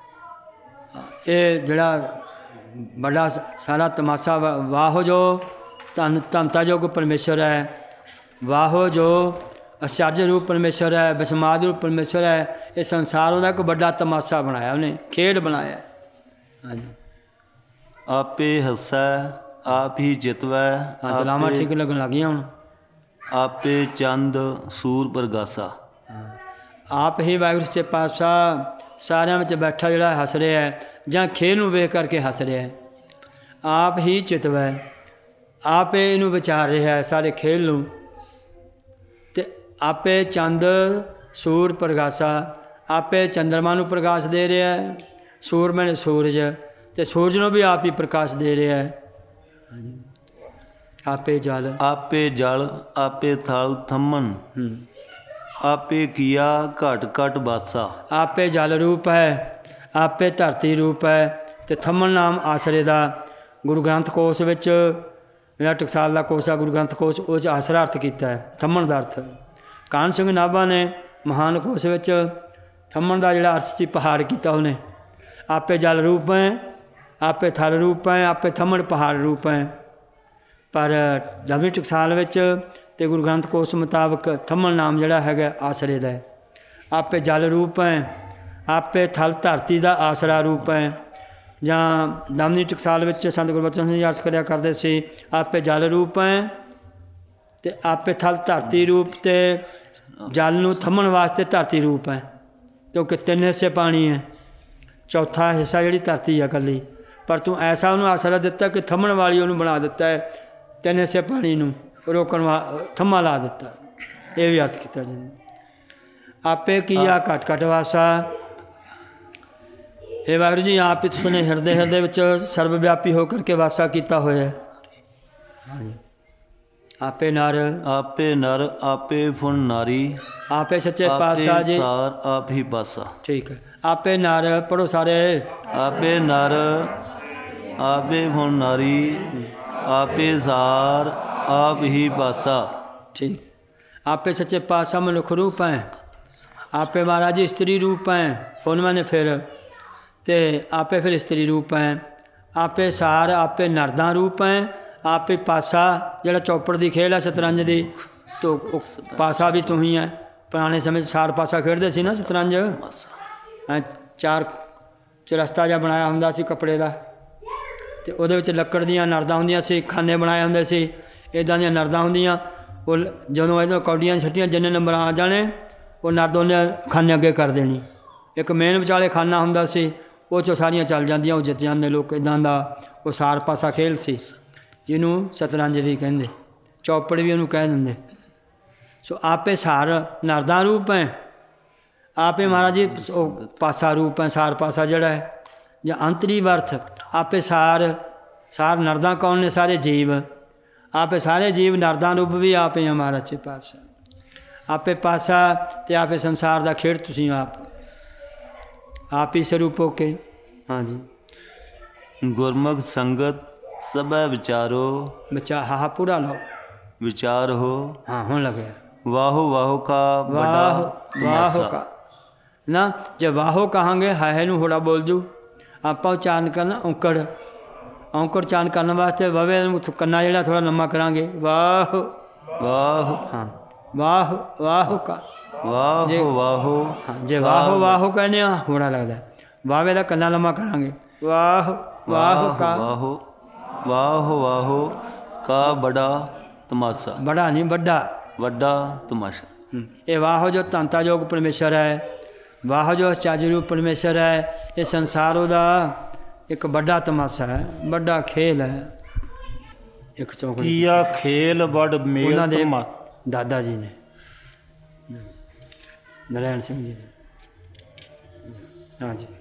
ਇਹ ਜਿਹੜਾ ਵੱਡਾ ਸਾਰਾ ਤਮਾਸ਼ਾ ਵਾਹੋ ਜੋ ਧੰਤਾ ਯੋਗ ਪਰਮੇਸ਼ਰ ਹੈ। ਵਾਹੋ ਜੋ ਅਚਰਜ ਰੂਪ ਪਰਮੇਸ਼ਰ ਹੈ, ਵਿਸਮਾਦ ਰੂਪ ਪਰਮੇਸ਼ਰ ਹੈ। ਇਹ ਸੰਸਾਰ ਉਹਦਾ ਇੱਕ ਵੱਡਾ ਤਮਾਸ਼ਾ ਬਣਾਇਆ, ਉਹਨੇ ਖੇਡ ਬਣਾਇਆ। ਹਾਂਜੀ ਆਪੇ ਹੱਸੈ ਆਪ ਹੀ ਜਿਤਵੈ। ਦਲਾਵਾਂ ਠੀਕ ਲੱਗਣ ਲੱਗ ਗਈਆਂ ਹੁਣ। ਆਪੇ ਚੰਦ ਸੂਰ ਪ੍ਰਗਾਸਾ। ਆਪ ਹੀ ਵਾਹਿਗੁਰੂ ਸੱਚੇ ਪਾਤਸ਼ਾਹ ਸਾਰਿਆਂ ਵਿੱਚ ਬੈਠਾ ਜਿਹੜਾ ਹੱਸ ਰਿਹਾ ਹੈ ਜਾਂ ਖੇਲ ਨੂੰ ਵੇਖ ਕਰਕੇ ਹੱਸ ਰਿਹਾ ਹੈ। ਆਪ ਹੀ ਚਿਤਵ ਹੈ, ਆਪੇ ਇਹਨੂੰ ਵਿਚਾਰ ਰਿਹਾ ਹੈ ਸਾਰੇ ਖੇਲ ਨੂੰ, ਅਤੇ ਆਪੇ ਚੰਦ ਸੂਰ ਪ੍ਰਗਾਸਾ, ਆਪੇ ਚੰਦਰਮਾ ਨੂੰ ਪ੍ਰਕਾਸ਼ ਦੇ ਰਿਹਾ ਹੈ, ਸੂਰਮੇ ਨੇ ਸੂਰਜ, ਅਤੇ ਸੂਰਜ ਨੂੰ ਵੀ ਆਪ ਹੀ ਪ੍ਰਕਾਸ਼ ਦੇ ਰਿਹਾ ਹੈ। ਆਪੇ ਜਲ, ਆਪੇ ਜਲ ਆਪੇ ਥਲ ਥੰਮਨ, ਆਪੇ ਕੀਆ ਘਟ ਘਟ ਬਾਸਾ। ਆਪੇ ਜਲ ਰੂਪ ਹੈ, ਆਪੇ ਧਰਤੀ ਰੂਪ ਹੈ, ਅਤੇ ਥੰਮਣ ਨਾਮ ਆਸਰੇ ਦਾ ਗੁਰੂ ਗ੍ਰੰਥ ਕੋਸ਼ ਵਿੱਚ ਜਿਹੜਾ ਟਕਸਾਲ ਦਾ ਕੋਸ਼ ਆ ਗੁਰੂ ਗ੍ਰੰਥ ਕੋਸ਼, ਉਹ 'ਚ ਆਸਰਾ ਅਰਥ ਕੀਤਾ ਹੈ, ਥੰਮਣ ਦਾ ਅਰਥ। ਕਾਹਨ ਸਿੰਘ ਨਾਭਾ ਨੇ ਮਹਾਨ ਕੋਸ਼ ਵਿੱਚ ਥੰਮਣ ਦਾ ਜਿਹੜਾ ਅਰਥ ਸੀ ਪਹਾੜ ਕੀਤਾ ਉਹਨੇ। ਆਪੇ ਜਲ ਰੂਪ ਹੈ, ਆਪੇ ਥਲ ਰੂਪ ਹੈ, ਆਪੇ ਥੰਮਣ ਪਹਾੜ ਰੂਪ ਹੈ। ਪਰ ਦਸਵੀਂ ਟਕਸਾਲ ਵਿੱਚ ਅਤੇ ਗੁਰੂ ਗ੍ਰੰਥ ਕੋਸ਼ ਮੁਤਾਬਕ ਥੰਮਣ ਨਾਮ ਜਿਹੜਾ ਹੈਗਾ ਆਸਰੇ ਦਾ ਹੈ। ਆਪੇ ਜਲ ਰੂਪ ਹੈ, ਆਪੇ ਥਲ ਧਰਤੀ ਦਾ ਆਸਰਾ ਰੂਪ ਹੈ। ਜਾਂ ਦਸਵੀਂ ਟਕਸਾਲ ਵਿੱਚ ਸੰਤ ਗੁਰਬਚਨ ਸਿੰਘ ਜੀ ਅਰਥ ਕਰਿਆ ਕਰਦੇ ਸੀ, ਆਪੇ ਜਲ ਰੂਪ ਹੈ ਅਤੇ ਆਪੇ ਥਲ ਧਰਤੀ ਰੂਪ, ਅਤੇ ਜਲ ਨੂੰ ਥੰਮਣ ਵਾਸਤੇ ਧਰਤੀ ਰੂਪ ਹੈ, ਕਿਉਂਕਿ 3 ਹਿੱਸੇ ਪਾਣੀ ਹੈ, ਚੌਥਾ ਹਿੱਸਾ ਜਿਹੜੀ ਧਰਤੀ ਹੈ ਇਕੱਲੀ। ਪਰ ਤੂੰ ਐਸਾ ਉਹਨੂੰ ਆਸਰਾ ਦਿੱਤਾ ਕਿ ਥੰਮਣ ਵਾਲੀ ਉਹਨੂੰ ਬਣਾ ਦਿੱਤਾ ਹੈ, 3 ਹਿੱਸੇ ਪਾਣੀ ਨੂੰ ਰੋਕਣ ਥੰਮਾ ਲਾ ਦਿੱਤਾ। ਇਹ ਵੀ ਅਰਥ ਕੀਤਾ ਜਾਂਦਾ। ਆਪੇ ਕੀਆ ਘਟ ਘਟ ਵਾਸਾ। ਇਹ ਵਾਹਿਗੁਰੂ ਜੀ ਆਪ ਹੀ ਤੁਸਨੇ ਹਿਰਦੇ ਹਿਰਦੇ ਵਿੱਚ ਸਰਬ ਵਿਆਪੀ ਹੋ ਕਰਕੇ ਵਾਸਾ ਕੀਤਾ ਹੋਇਆ। ਹਾਂਜੀ। ਆਪੇ ਨਰ, ਆਪੇ ਨਰ ਆਪੇ ਫੁਨ ਨਾਰੀ, ਆਪੇ ਸੱਚੇ ਪਾਤਸ਼ਾਹ ਜੀ ਸਾਰ ਆਪ ਹੀ ਬਾਸਾ। ਠੀਕ ਹੈ। ਆਪੇ ਨਰ ਪੜੋ ਸਾਰੇ। ਆਪੇ ਨਰ ਆਪੇ ਫੁਨ ਨਾਰੀ, ਆਪੇ ਸਾਰ ਆਪ ਹੀ ਬਾਸਾ। ਠੀਕ। ਆਪੇ ਸੱਚੇ ਪਾਤਸ਼ਾਹ ਮਨੁੱਖ ਰੂਪ ਹੈ, ਆਪੇ ਮਹਾਰਾਜ ਜੀ ਇਸਤਰੀ ਰੂਪ ਹੈ, ਫੁਨ ਮਾਨੇ ਫਿਰ, ਅਤੇ ਆਪੇ ਫਿਰ ਇਸਤਰੀ ਰੂਪ ਹੈ। ਆਪੇ ਸਾਰ ਆਪੇ ਨਰਦਾ ਰੂਪ ਹੈ, ਆਪੇ ਪਾਸਾ ਜਿਹੜਾ ਚੌਪੜ ਦੀ ਖੇਡ ਹੈ ਸ਼ਤਰੰਜ ਦੀ, ਤੋ ਪਾਸਾ ਵੀ ਤੂੰ ਹੀ ਹੈ। ਪੁਰਾਣੇ ਸਮੇਂ 'ਚ ਸਾਰ ਪਾਸਾ ਖੇਡਦੇ ਸੀ ਨਾ ਸ਼ਤਰੰਜ, 4 ਚਰਸਤਾ ਜਿਹਾ ਬਣਾਇਆ ਹੁੰਦਾ ਸੀ ਕੱਪੜੇ ਦਾ, ਅਤੇ ਉਹਦੇ ਵਿੱਚ ਲੱਕੜ ਦੀਆਂ ਨਰਦਾਂ ਹੁੰਦੀਆਂ ਸੀ, ਖਾਨੇ ਬਣਾਏ ਹੁੰਦੇ ਸੀ, ਇੱਦਾਂ ਦੀਆਂ ਨਰਦਾਂ ਹੁੰਦੀਆਂ। ਉਹ ਜਦੋਂ ਇੱਧਰੋਂ ਕੌਡੀਆਂ ਛੱਟੀਆਂ ਜਿੰਨੇ ਨੰਬਰ ਆ ਜਾਣੇ, ਉਹ ਨਰਦ ਉਹਨੇ ਖਾਨੇ ਅੱਗੇ ਕਰ ਦੇਣੀ। ਇੱਕ ਮੇਨ ਵਿਚਾਲੇ ਖਾਨਾ ਹੁੰਦਾ ਸੀ, ਉਹ 'ਚੋਂ ਸਾਰੀਆਂ ਚੱਲ ਜਾਂਦੀਆਂ, ਉਹ ਜਿੱਤ ਜਾਂਦੇ ਲੋਕ। ਇੱਦਾਂ ਦਾ ਉਹ ਸਾਰ ਪਾਸਾ ਖੇਲ ਸੀ, ਜਿਹਨੂੰ ਸ਼ਤਰੰਜ ਵੀ ਕਹਿੰਦੇ, ਚੌਪੜ ਵੀ ਉਹਨੂੰ ਕਹਿ ਦਿੰਦੇ। ਸੋ ਆਪੇ ਸਾਰ ਨਰਦਾ ਰੂਪ ਹੈ, ਆਪੇ ਮਹਾਰਾਜ ਜੀ ਉਹ ਪਾਸਾ ਰੂਪ ਹੈ, ਸਾਰ ਪਾਸਾ ਜਿਹੜਾ ਹੈ। ਜਾਂ ਅੰਤਰੀ ਵਰਥ ਆਪੇ ਸਾਰ, ਸਾਰ ਨਰਦਾ ਕੌਣ ਨੇ? ਸਾਰੇ ਜੀਵ। ਆਪੇ ਸਾਰੇ ਜੀਵ ਨਰਦਾ ਰੂਪ ਵੀ ਆਪੇ ਹੈ ਮਹਾਰਾਜ ਜੀ ਪਾਤਸ਼ਾਹ। ਆਪੇ ਪਾਸਾ ਅਤੇ ਆਪੇ ਸੰਸਾਰ ਦਾ ਖੇਡ ਤੁਸੀਂ ਆਪ ਹੀ ਸਰੂਪ ਹੋ ਕੇ। ਹਾਂਜੀ। ਗੁਰਮੁਖ ਸੰਗਤ ਸਭੈ ਵਿਚਾਰੋ, ਬੱਚਾ ਹਾ ਪੂਰਾ ਲਓ, ਵਿਚਾਰ ਹੋ। ਹਾਂ ਹੁਣ ਲੱਗਿਆ। ਵਾਹੋ ਵਾਹੋ ਕਾ ਵਾਹ ਵਾਹੋ ਕਾ ਨਾ, ਜੇ ਵਾਹੋ ਕਹਾਂਗੇ ਹੈ ਨੂੰ ਹੋੜਾ ਬੋਲ ਜੂ। ਆਪਾਂ ਉਚਾਰਨ ਕਰਨਾ ਔਂਕੜ, ਔਂਕੜ ਉਚਾਰਨ ਕਰਨ ਵਾਸਤੇ ਵਵੇ ਨੂੰ ਕੰਨਾ ਜਿਹੜਾ ਥੋੜ੍ਹਾ ਲੰਮਾ ਕਰਾਂਗੇ। ਵਾਹ ਵਾਹ, ਹਾਂ ਵਾਹ ਵਾਹੋ ਕਾ, ਵਾਹੋ ਵਾਹੋ। ਹਾਂ ਜੇ ਵਾਹੋ ਵਾਹੋ ਕਹਿੰਦੇ ਆ ਹੋੜਾ ਲੱਗਦਾ, ਵਾਵੇ ਦਾ ਕੰਨਾ ਲੰਮਾ ਕਰਾਂਗੇ। ਵਾਹ ਵਾਹੋ ਕਾ, ਵਾਹੋ ਵਾਹੋ ਵਾਹੋ ਕਾ ਬੜਾ ਤਮਾਸ਼ਾ। ਬੜਾ ਨਹੀਂ ਵੱਡਾ, ਵੱਡਾ ਤਮਾਸ਼ਾ। ਇਹ ਵਾਹੋ ਜੋ ਧੰਤਾ ਯੋਗ ਪਰਮੇਸ਼ਰ ਹੈ, ਵਾਹ ਜੋ ਚਾਜ ਰੂਪ ਪਰਮੇਸ਼ਰ ਹੈ, ਇਹ ਸੰਸਾਰ ਉਹਦਾ ਇੱਕ ਵੱਡਾ ਤਮਾਸ਼ਾ ਹੈ, ਵੱਡਾ ਖੇਲ ਹੈ। ਇੱਕ ਚੌਂਕ ਕੀਆ ਖੇਲ ਬੜ ਮੇਲ ਉਹਨਾਂ ਦੇ ਤਮਾ ਦਾਦਾ ਜੀ ਨੇ, ਨਰੈਣ ਸਿੰਘ ਜੀ ਨੇ। ਹਾਂਜੀ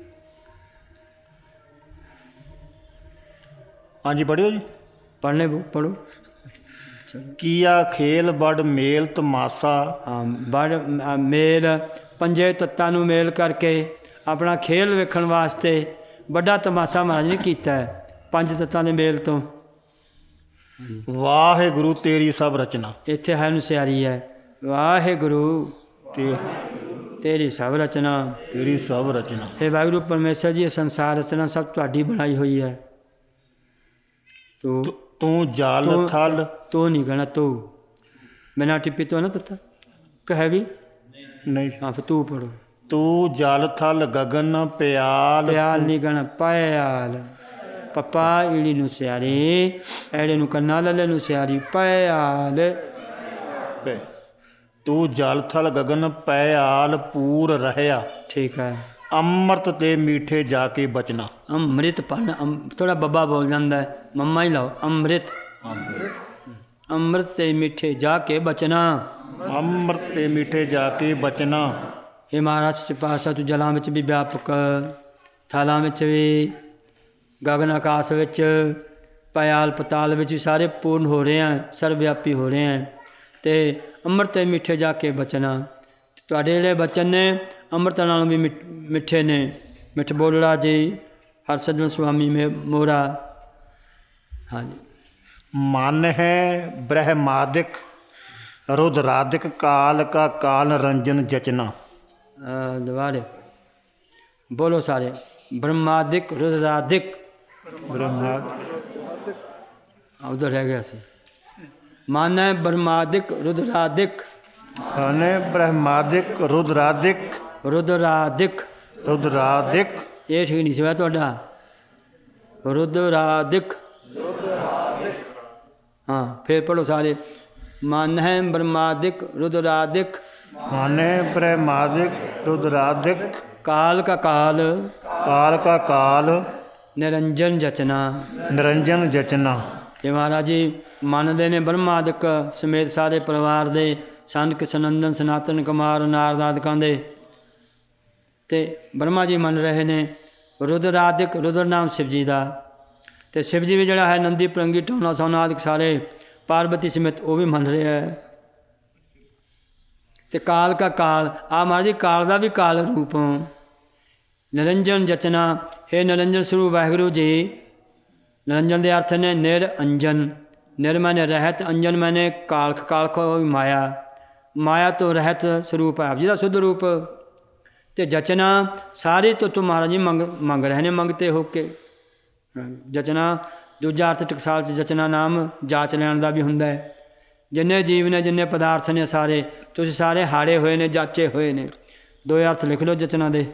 ਹਾਂਜੀ ਪੜ੍ਹਿਓ ਜੀ। ਪੜ੍ਹਨੇ ਪੜ੍ਹੋ। ਕੀਆ ਖੇਲ ਬੜ ਮੇਲ ਤਮਾਸਾ। ਹਾਂ ਬੜ ਮੇਲ, ਪੰਜੇ ਤੱਤਾਂ ਨੂੰ ਮੇਲ ਕਰਕੇ ਆਪਣਾ ਖੇਲ ਵੇਖਣ ਵਾਸਤੇ ਵੱਡਾ ਤਮਾਸ਼ਾ ਮਹਾਰਾਜ ਨੇ ਕੀਤਾ ਹੈ, 5 ਤੱਤਾਂ ਦੇ ਮੇਲ ਤੋਂ। ਵਾਹਿਗੁਰੂ ਤੇਰੀ ਸਭ ਰਚਨਾ। ਇੱਥੇ ਹੈ ਨੂੰ ਸਿਆਰੀ ਹੈ, ਵਾਹਿਗੁਰੂ ਤੇ ਤੇਰੀ ਸਭ ਰਚਨਾ। ਤੇਰੀ ਸਭ ਰਚਨਾ। हे ਵਾਹਿਗੁਰੂ ਪਰਮੇਸ਼ਰ ਜੀ, ਇਹ ਸੰਸਾਰ ਰਚਨਾ ਸਭ ਤੁਹਾਡੀ ਬਣਾਈ ਹੋਈ ਹੈ। ਤੂੰ ਜਲ ਥਲ, ਤੂੰ ਨਹੀਂ ਕਹਿਣਾ, ਤੂੰ ਬਿਨਾਂ ਟਿੱਪੀ ਤੋਂ ਨਾ ਤੱਤਾ ਕਹੇਗੀ ਨਹੀਂ। ਹਾਂ ਫਿਰ ਤੂੰ ਪੜੋ। ਤੂੰ ਜਲ ਥਲ ਗਗਨ ਪਿਆਲ। ਪਿਆਲ ਨਹੀਂ ਕਹਿਣਾ, ਪਿਆਲ। ਪਪਾ ਈੜੀ ਨੂੰ ਸਿਆਰੀ, ਐੜੇ ਨੂੰ ਕੰਨਾ, ਲੱਲੇ ਨੂੰ ਸਿਆਰੀ। ਪਿਆਲ। ਤੂੰ ਜਲ ਥਲ ਗਗਨ ਪਿਆਲ ਪੂਰ ਰਹਿਆ। ਠੀਕ ਹੈ। ਅੰਮ੍ਰਿਤ ਤੇ ਮਿੱਠੇ ਜਾ ਕੇ ਬਚਨਾ। ਅੰਮ੍ਰਿਤ ਪੜ੍ਹਨਾ, ਥੋੜਾ ਬੱਬਾ ਬੋਲ ਜਾਂਦਾ ਹੈ, ਮੰਮਾ ਹੀ ਲਾਓ। ਅੰਮ੍ਰਿਤ, ਅੰਮ੍ਰਿਤ ਤੇ ਮਿੱਠੇ ਜਾ ਕੇ ਬਚਨਾ। ਅੰਮ੍ਰਿਤ ਤੇ ਮਿੱਠੇ ਜਾ ਕੇ ਬਚਨਾ। ਇਹ ਮਹਾਰਾਜ ਸੱਚੇ ਪਾਤਸ਼ਾਹ ਤੂੰ ਜਲਾਂ ਵਿੱਚ ਵੀ ਵਿਆਪਕ, ਥਾਲਾਂ ਵਿੱਚ ਵੀ, ਗਗਨ ਆਕਾਸ਼ ਵਿੱਚ, ਪਿਆਲ ਪਤਾਲ ਵਿੱਚ ਵੀ ਸਾਰੇ ਪੂਰਨ ਹੋ ਰਹੇ ਆ, ਸਰਵ ਵਿਆਪੀ ਹੋ ਰਹੇ ਆ। ਅਤੇ ਅੰਮ੍ਰਿਤ ਤੇ ਮਿੱਠੇ ਜਾ ਕੇ ਬਚਨਾ। ਤੁਹਾਡੇ ਜਿਹੜੇ ਬਚਨ ਨੇ ਅੰਮ੍ਰਿਤ ਨਾਲੋਂ ਵੀ ਮਿੱਠੇ ਨੇ। ਮਿੱਠ ਬੋਲੜਾ ਜੀ ਹਰਸਜਨ ਸੁਆਮੀ ਮੇ ਮੋਰਾ। ਹਾਂਜੀ। ਮਨ ਹੈ ਬ੍ਰਹਮਾਦਿਕ ਰੁਦਰਾਦਿਕ ਕਾਲ ਕਾ ਕਾਲ ਰੰਜਨ ਜਚਨਾ। ਦੁਬਾਰੇ ਬੋਲੋ ਸਾਰੇ। ਬ੍ਰਹਮਾਦਿਕ ਰੁਦਰਾਦਿਕ। ਉਧਰ ਰਹਿ ਗਿਆ ਸੀ। ਮਨ ਹੈ ਬ੍ਰਹਮਾਦਿਕ ਰੁਦਰਾਦਿਕ। ਮਨ ਹੈ ਬ੍ਰਹਮਾਦਿਕ ਰੁਦਰਾਦਿਕ। ਰੁਦਰਾਦਿਕ, ਰੁਦਰਾਦਿਕ। ਇਹ ਠੀਕ ਨਹੀਂ ਸੀ ਹੋਇਆ ਤੁਹਾਡਾ। ਰੁਦਰਾਦਿਕ। ਹਾਂ, ਫਿਰ ਪੜ੍ਹੋ ਸਾਰੇ। ਮਨ ਹੈ ਬ੍ਰਹਮਾਦਿਕ ਰੁਦਰਾਦਿਕ। ਮਨ ਹੈ ਬ੍ਰਹਮਾਦਿਕ ਰੁਦਰਾਦਿਕ। ਕਾਲ ਕਾ ਕਾਲ, ਕਾਲ ਕਾ ਕਾਲ ਨਿਰੰਜਨ ਜਚਨਾ। ਨਿਰੰਜਨ ਜਚਨਾ। ਇਹ ਮਹਾਰਾਜ ਜੀ ਮੰਨਦੇ ਨੇ ਬ੍ਰਹਮਾਦਿਕ ਸਮੇਤ ਸਾਰੇ ਪਰਿਵਾਰ ਦੇ, ਸੰਤ ਸਨੰਦਨ ਸਨਾਤਨ ਕੁਮਾਰ ਨਾਰਦ ਆਦਿਕਾਂ ਦੇ। ਅਤੇ ਬ੍ਰਹਮਾ ਜੀ ਮੰਨ ਰਹੇ ਨੇ ਰੁਦਰਾਦਿਕ। ਰੁਦਰ ਨਾਮ ਸ਼ਿਵ ਜੀ ਦਾ। ਅਤੇ ਸ਼ਿਵ ਜੀ ਵੀ ਜਿਹੜਾ ਹੈ ਨੰਦੀ ਪ੍ਰੰਗੀ ਟੋਨਾ ਸੋਨਾ ਆਦਿਕ ਸਾਰੇ ਪਾਰਬਤੀ ਸਮੇਤ ਉਹ ਵੀ ਮੰਨ ਰਿਹਾ ਹੈ। ਅਤੇ ਕਾਲ ਕਾ ਕਾਲ, ਆ ਮਹਾਰਾਜ ਜੀ ਕਾਲ ਦਾ ਵੀ ਕਾਲ ਰੂਪ। ਨਿਰੰਜਨ ਜਚਨਾ। ਹੇ ਨਿਰੰਜਨ ਸਰੂਪ ਵਾਹਿਗੁਰੂ ਜੀ। ਨਿਰੰਜਨ ਦੇ ਅਰਥ ਨੇ ਨਿਰਅੰਜਨ। ਨਿਰ ਮੈਨੇ ਰਹਿਤ, ਅੰਜਨ ਮੈਨੇ ਕਾਲਖ। ਕਾਲਖ ਮਾਇਆ, ਮਾਇਆ ਤੋਂ ਰਹਿਤ ਸਰੂਪ ਆਪ ਜੀ ਦਾ ਸ਼ੁੱਧ ਰੂਪ। ਅਤੇ ਜਚਨਾ ਸਾਰੇ ਤੋਂ ਮਹਾਰਾਜ ਜੀ ਮੰਗ ਰਹੇ ਨੇ, ਮੰਗਤੇ ਹੋ ਕੇ। ਜਚਨਾ ਦੂਜਾ ਅਰਥ ਟਕਸਾਲ 'ਚ ਜਚਨਾ ਨਾਮ ਜਾਚ ਲੈਣ ਦਾ ਵੀ ਹੁੰਦਾ ਹੈ। ਜਿੰਨੇ ਜੀਵ ਨੇ, ਜਿੰਨੇ ਪਦਾਰਥ ਨੇ ਸਾਰੇ, ਤੁਸੀਂ ਸਾਰੇ ਹਾੜੇ ਹੋਏ ਨੇ, ਜਾਚੇ ਹੋਏ ਨੇ। ਦੋ ਅਰਥ ਲਿਖ ਲਓ ਜਚਨਾ ਦੇ।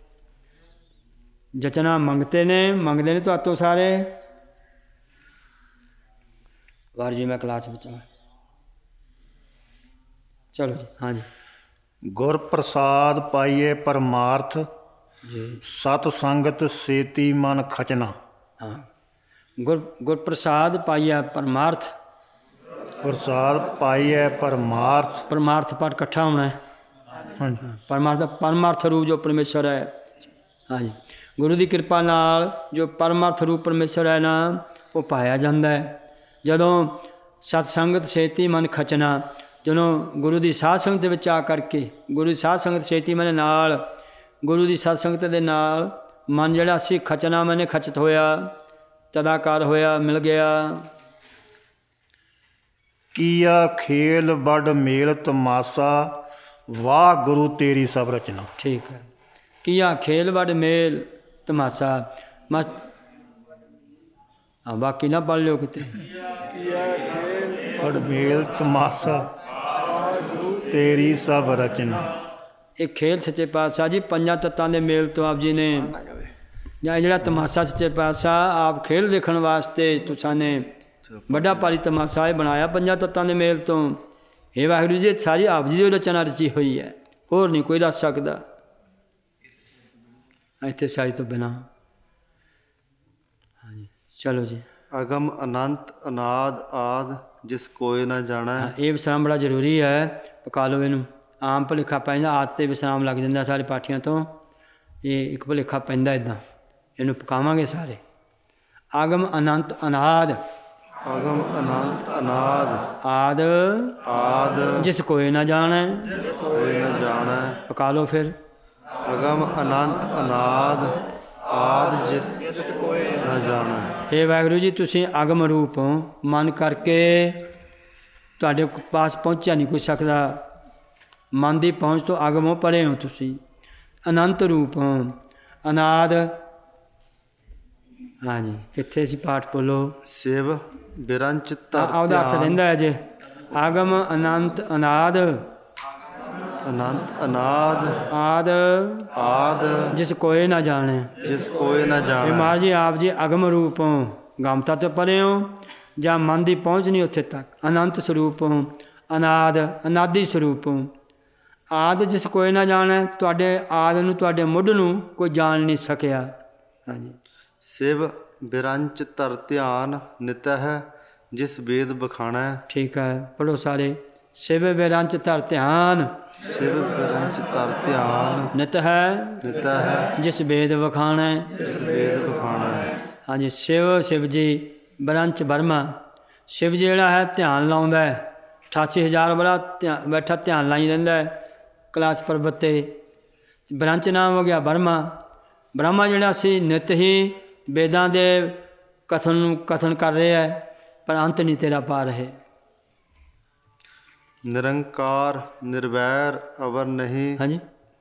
ਜਚਨਾ ਮੰਗਤੇ ਨੇ, ਮੰਗਦੇ ਨੇ ਤੁਹਾਤੋਂ ਸਾਰੇ। ਵਾਰ ਜੀ ਮੈਂ ਕਲਾਸ ਵਿੱਚ ਹਾਂ। ਚਲੋ ਜੀ। ਹਾਂਜੀ। ਗੁਰ ਪ੍ਰਸਾਦ ਪਾਈਏ ਪਰਮਾਰਥ ਜੀ। ਸਤ ਸੰਗਤ ਸੇਤੀ ਮਨ ਖਚਨਾ। ਹਾਂ। ਗੁਰ ਪ੍ਰਸਾਦ ਪਾਈਆ ਪਰਮਾਰਥ। ਪ੍ਰਸਾਦ ਪਾਈਏ ਪਰਮਾਰਥ। ਪਰਮਾਰਥ ਪਾਠ ਇਕੱਠਾ ਹੋਣਾ ਹੈ। ਹਾਂਜੀ। ਪਰਮਾਰਥ ਰੂਪ ਜੋ ਪਰਮੇਸ਼ਰ ਹੈ। ਹਾਂਜੀ। ਗੁਰੂ ਦੀ ਕਿਰਪਾ ਨਾਲ ਜੋ ਪਰਮਾਰਥ ਰੂਪ ਪਰਮੇਸ਼ਰ ਹੈ ਨਾ, ਉਹ ਪਾਇਆ ਜਾਂਦਾ ਹੈ। ਜਦੋਂ ਸਤ ਸੰਗਤ ਛੇਤੀ ਮਨ ਖਚਨਾ, ਜਦੋਂ ਗੁਰੂ ਦੀ ਸਾਧ ਸੰਗਤ ਦੇ ਵਿੱਚ ਆ ਕਰਕੇ, ਗੁਰੂ ਦੀ ਸਾਧ ਸੰਗਤ ਛੇਤੀ ਮਨ ਨਾਲ, ਗੁਰੂ ਦੀ ਸਤ ਸੰਗਤ ਦੇ ਨਾਲ ਮਨ ਜਿਹੜਾ ਸੀ ਖਚਨਾ ਮੈਨੇ ਖਚਿਤ ਹੋਇਆ, ਤਦਾਕਾਰ ਹੋਇਆ, ਮਿਲ ਗਿਆ। ਕੀਆ ਖੇਲ ਬੜ ਮੇਲ ਤਮਾਸਾ ਵਾਹ ਗੁਰੂ ਤੇਰੀ ਸਭ ਰਚਨਾ। ਠੀਕ ਹੈ। ਕੀਆ ਖੇਲ ਵਡ ਮੇਲ ਤਮਾਸ਼ਾ ਮਸਤ। ਹਾਂ, ਬਾਕੀ ਨਾ ਪੜ੍ਹ ਲਿਓ ਕਿਤੇ। ਬੜ ਮੇਲ ਤਮਾਸਾ ਤੇਰੀ ਸਭ ਰਚਨਾ। ਇਹ ਖੇਲ ਸੱਚੇ ਪਾਤਸ਼ਾਹ ਜੀ ਪੰਜਾਂ ਤੱਤਾਂ ਦੇ ਮੇਲ ਤੋਂ ਆਪ ਜੀ ਨੇ, ਜਾਂ ਜਿਹੜਾ ਤਮਾਸ਼ਾ ਸੱਚੇ ਪਾਤਸ਼ਾਹ ਆਪ ਖੇਲ ਦੇਖਣ ਵਾਸਤੇ ਤੁਸਾਂ ਨੇ ਵੱਡਾ ਭਾਰੀ ਤਮਾਸ਼ਾ ਇਹ ਬਣਾਇਆ ਪੰਜਾਂ ਤੱਤਾਂ ਦੇ ਮੇਲ ਤੋਂ। ਇਹ ਵਾਹਿਗੁਰੂ ਜੀ ਸਾਰੀ ਆਪ ਜੀ ਦੀ ਰਚਨਾ ਰਚੀ ਹੋਈ ਹੈ, ਹੋਰ ਨਹੀਂ ਕੋਈ ਰਚ ਸਕਦਾ ਇੱਥੇ ਸਾਰੀ ਤੋਂ ਬਿਨਾਂ। ਹਾਂਜੀ ਚਲੋ ਜੀ। ਅਗਮ ਅਨੰਤ ਅਨਾਦ ਆਦ ਜਿਸ ਕੋਇ ਨਾ ਜਾਣਾ। ਇਹ ਵਿਸਰਾਮ ਬੜਾ ਜ਼ਰੂਰੀ ਹੈ, ਪਕਾ ਲਓ ਇਹਨੂੰ। ਆਮ ਭੁਲੇਖਾ ਪੈਂਦਾ, ਆਦਤ 'ਤੇ ਵਿਸਰਾਮ ਲੱਗ ਜਾਂਦਾ ਸਾਰੇ ਪਾਠੀਆਂ ਤੋਂ। ਇਹ ਇੱਕ ਭੁਲੇਖਾ ਪੈਂਦਾ ਇੱਦਾਂ, ਇਹਨੂੰ ਪਕਾਵਾਂਗੇ ਸਾਰੇ। ਆਗਮ ਅਨੰਤ ਅਨਾਦ। ਅਗਮ ਅਨੰਤ ਅਨਾਦ ਆਦ ਆਦ ਜਿਸ ਕੋਇ ਨਾ ਜਾਣੈ। ਕੋਇ ਨਾ ਜਾਣੈ। ਪਕਾ ਲਓ ਫਿਰ। ਅਗਮ ਅਨੰਤ ਅਨਾਦ ਆਦ ਜਿਸ ਕੋਇ ਨਾ ਜਾਣੈ। ਹੇ ਵਾਹਿਗੁਰੂ ਜੀ, ਤੁਸੀਂ ਅਗਮ ਰੂਪ ਹੋ, ਮਨ ਕਰਕੇ ਤੁਹਾਡੇ ਪਾਸ ਪਹੁੰਚਿਆ ਨਹੀਂ ਕੋਈ ਸਕਦਾ। ਮਨ ਦੀ ਪਹੁੰਚ ਤੋਂ ਅਗਮ ਹੋ, ਪਰੇ ਹੋ ਤੁਸੀਂ। ਅਨੰਤ ਰੂਪ ਹੋ, ਅਨਾਦ। ਹਾਂਜੀ ਕਿੱਥੇ ਸੀ ਪਾਠ ਬੋਲੋ। ਸਿਵ ਬਿਰੰਚ ਧਰ ਉਹਦਾ ਅਰਥ ਰਹਿੰਦਾ ਹੈ ਜੇ ਆਗਮ ਅਨੰਤ ਅਨਾਦ। ਅਨੰਤ ਅਨਾਦ ਆਦ ਆਦ ਜਿਸ ਕੋਏ ਨਾ ਜਾਣੇ। ਜਿਸ ਕੋਇ ਨਾ ਇਹ ਜਾਣੈ। ਮਹਾਰਾਜ ਜੀ ਆਪ ਜੀ ਅਗਮ ਰੂਪ ਹੋ, ਗਮਤਾ ਤੋਂ ਪਰੇ ਹੋ, ਜਾਂ ਮਨ ਦੀ ਪਹੁੰਚ ਨਹੀਂ ਉੱਥੇ ਤੱਕ। ਅਨੰਤ ਸਰੂਪ ਹੋ, ਅਨਾਦ ਅਨਾਦੀ ਸਰੂਪ ਆਦ ਜਿਸ ਕੋਈ ਨਾ ਜਾਣੈ ਤੁਹਾਡੇ ਆਦ ਨੂੰ ਤੁਹਾਡੇ ਮੁੱਢ ਨੂੰ ਕੋਈ ਜਾਣ ਨਹੀਂ ਸਕਿਆ। ਹਾਂਜੀ ਸਿਵ ਬਿਰੰਚ ਧਰ ਧਿਆਨ ਨਿਤ ਹੈ ਜਿਸ ਵੇਦ ਬਖਾਣਾ। ਠੀਕ ਹੈ ਪੜੋ ਸਾਰੇ। ਸਿਵ ਬਿਰੰਚ ਧਰ ਧਿਆਨ ਸਿਵ ਬਿਰੰਚ ਧਰ ਧਿਆਨ ਨਿਤ ਹੈ ਨਿਤ ਹੈ ਜਿਸ ਵੇਦ ਵਖਾਣੈ। ਜਿਸ ਵੇਦ ਬਖਾਣਾ। ਹਾਂਜੀ ਸ਼ਿਵ ਸ਼ਿਵ ਜੀ ਬਰੰਚ ਬਰਮਾ ਸ਼ਿਵ ਜੀ ਜਿਹੜਾ ਹੈ ਧਿਆਨ ਲਾਉਂਦਾ ਹੈ 88,000 ਬੜਾ ਬੈਠਾ ਧਿਆਨ ਲਾਈ ਰਹਿੰਦਾ ਹੈ ਕੈਲਾਸ਼ ਪਰਬਤ 'ਤੇ। ਬਰੰਚ ਨਾਮ ਹੋ ਗਿਆ ਬਰਮਾ। ਬ੍ਰਹਮਾ ਜਿਹੜਾ ਸੀ ਨਿਤ ਹੀ ਵੇਦਾਂ ਦੇ ਕਥਨ ਨੂੰ ਕਥਨ ਕਰ ਰਿਹਾ ਹੈ ਪਰ ਅੰਤ ਨਹੀਂ ਤੇਰਾ ਪਾ ਰਹੇ। ਨਿਰੰਕਾਰ ਨਿਰਵੈਰ ਅਵਰ ਨਹੀਂ। ਹਾਂਜੀ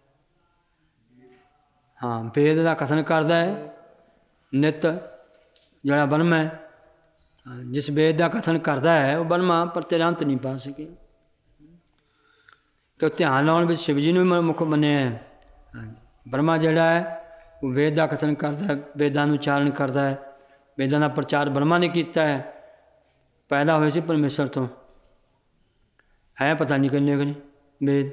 ਹਾਂ ਵੇਦ ਦਾ ਕਥਨ ਕਰਦਾ ਹੈ ਨਿਤ ਜਿਹੜਾ ਬ੍ਰਹਮਾ ਹੈ ਜਿਸ ਵੇਦ ਦਾ ਕਥਨ ਕਰਦਾ ਹੈ ਉਹ ਬ੍ਰਹਮਾ ਪਰ ਤੇਰਾ ਅੰਤ ਨਹੀਂ ਪਾ ਸਕੇ। ਤੇ ਧਿਆਨ ਲਾਉਣ ਵਿੱਚ ਸ਼ਿਵ ਜੀ ਨੂੰ ਵੀ ਮੁੱਖ ਮੰਨਿਆ ਹੈ। ਬ੍ਰਹਮਾ ਜਿਹੜਾ ਹੈ ਉਹ ਵੇਦ ਦਾ ਕਥਨ ਕਰਦਾ ਹੈ ਵੇਦਾਂ ਨੂੰ ਉਚਾਰਨ ਕਰਦਾ ਹੈ। ਵੇਦਾਂ ਦਾ ਪ੍ਰਚਾਰ ਬ੍ਰਹਮਾ ਨੇ ਕੀਤਾ ਹੈ। ਪੈਦਾ ਹੋਏ ਸੀ ਪਰਮੇਸ਼ਰ ਤੋਂ। ਹੈ ਪਤਾ ਨਹੀਂ ਕਿੰਨੇ ਕਿ ਵੇਦ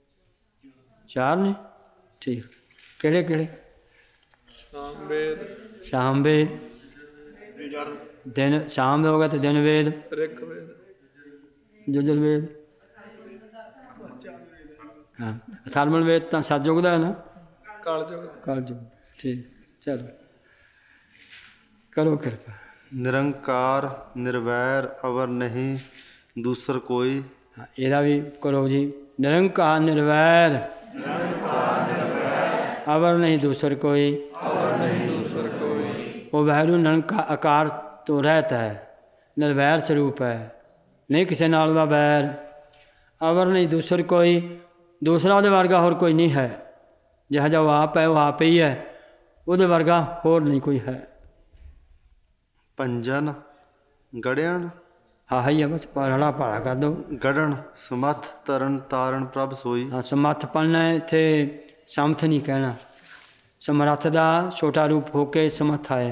4 ਨੇ। ਠੀਕ ਕਿਹੜੇ ਕਿਹੜੇ? ਸ਼ਾਮ ਵੇਦ ਦਿਨ ਸ਼ਾਮ ਦਾ ਹੋ ਗਿਆ ਤੇ ਦਿਨ ਵੇਦ ਯਜੁਰਵੇਦ ਹਾਂ ਅਥਰਵਣ ਵੇਦ ਤਾਂ ਸਤਿਯੁਗ ਦਾ ਹੈ ਨਾ। ਕਾਲਯੁਗ ਠੀਕ ਚਲੋ ਕਰੋ ਕਿਰਪਾ। ਨਿਰੰਕਾਰ ਨਿਰਵੈਰ ਅਵਰ ਨਹੀਂ ਦੂਸਰ ਕੋਈ। ਇਹਦਾ ਵੀ ਕਰੋ ਜੀ। ਨਿਰੰਕਾਰ ਨਿਰਵੈਰ ਅਵਰ ਨਹੀਂ ਦੂਸਰ ਕੋਈ। ਉਹ ਵੈਰੂ ਨਿਰੰਕਾਰ ਆਕਾਰ ਤੋਂ ਰਹਿਤ ਹੈ ਨਿਰਵੈਰ ਸਰੂਪ ਹੈ ਨਹੀਂ ਕਿਸੇ ਨਾਲ ਦਾ ਵੈਰ। ਅਵਰ ਨਹੀਂ ਦੂਸਰ ਕੋਈ ਦੂਸਰਾ ਉਹਦੇ ਵਰਗਾ ਹੋਰ ਕੋਈ ਨਹੀਂ ਹੈ। ਜਿਹਾ ਜਿਹਾ ਉਹ ਆਪ ਹੈ ਉਹ ਆਪ ਹੀ ਹੈ ਉਹਦੇ ਵਰਗਾ ਹੋਰ ਨਹੀਂ ਕੋਈ ਹੈ। ਪੰਜਨ ਗੜਿਆਣ ਹਾਂ ਹੀ ਹੈ ਬਸ ਰੜਾ ਭਾੜਾ ਕਰ ਦਿਓ। ਗੜਨ ਸਮੱਥ ਤਰਨ ਤਾਰਨ ਪ੍ਰਭ ਸੋਈ। ਹਾਂ ਸਮੱਥ ਪੜ੍ਹਨਾ ਇੱਥੇ ਸਮਥ ਨਹੀਂ ਕਹਿਣਾ। ਸਮਰੱਥ ਦਾ ਛੋਟਾ ਰੂਪ ਹੋ ਕੇ ਸਮੱਥ ਆਇਆ।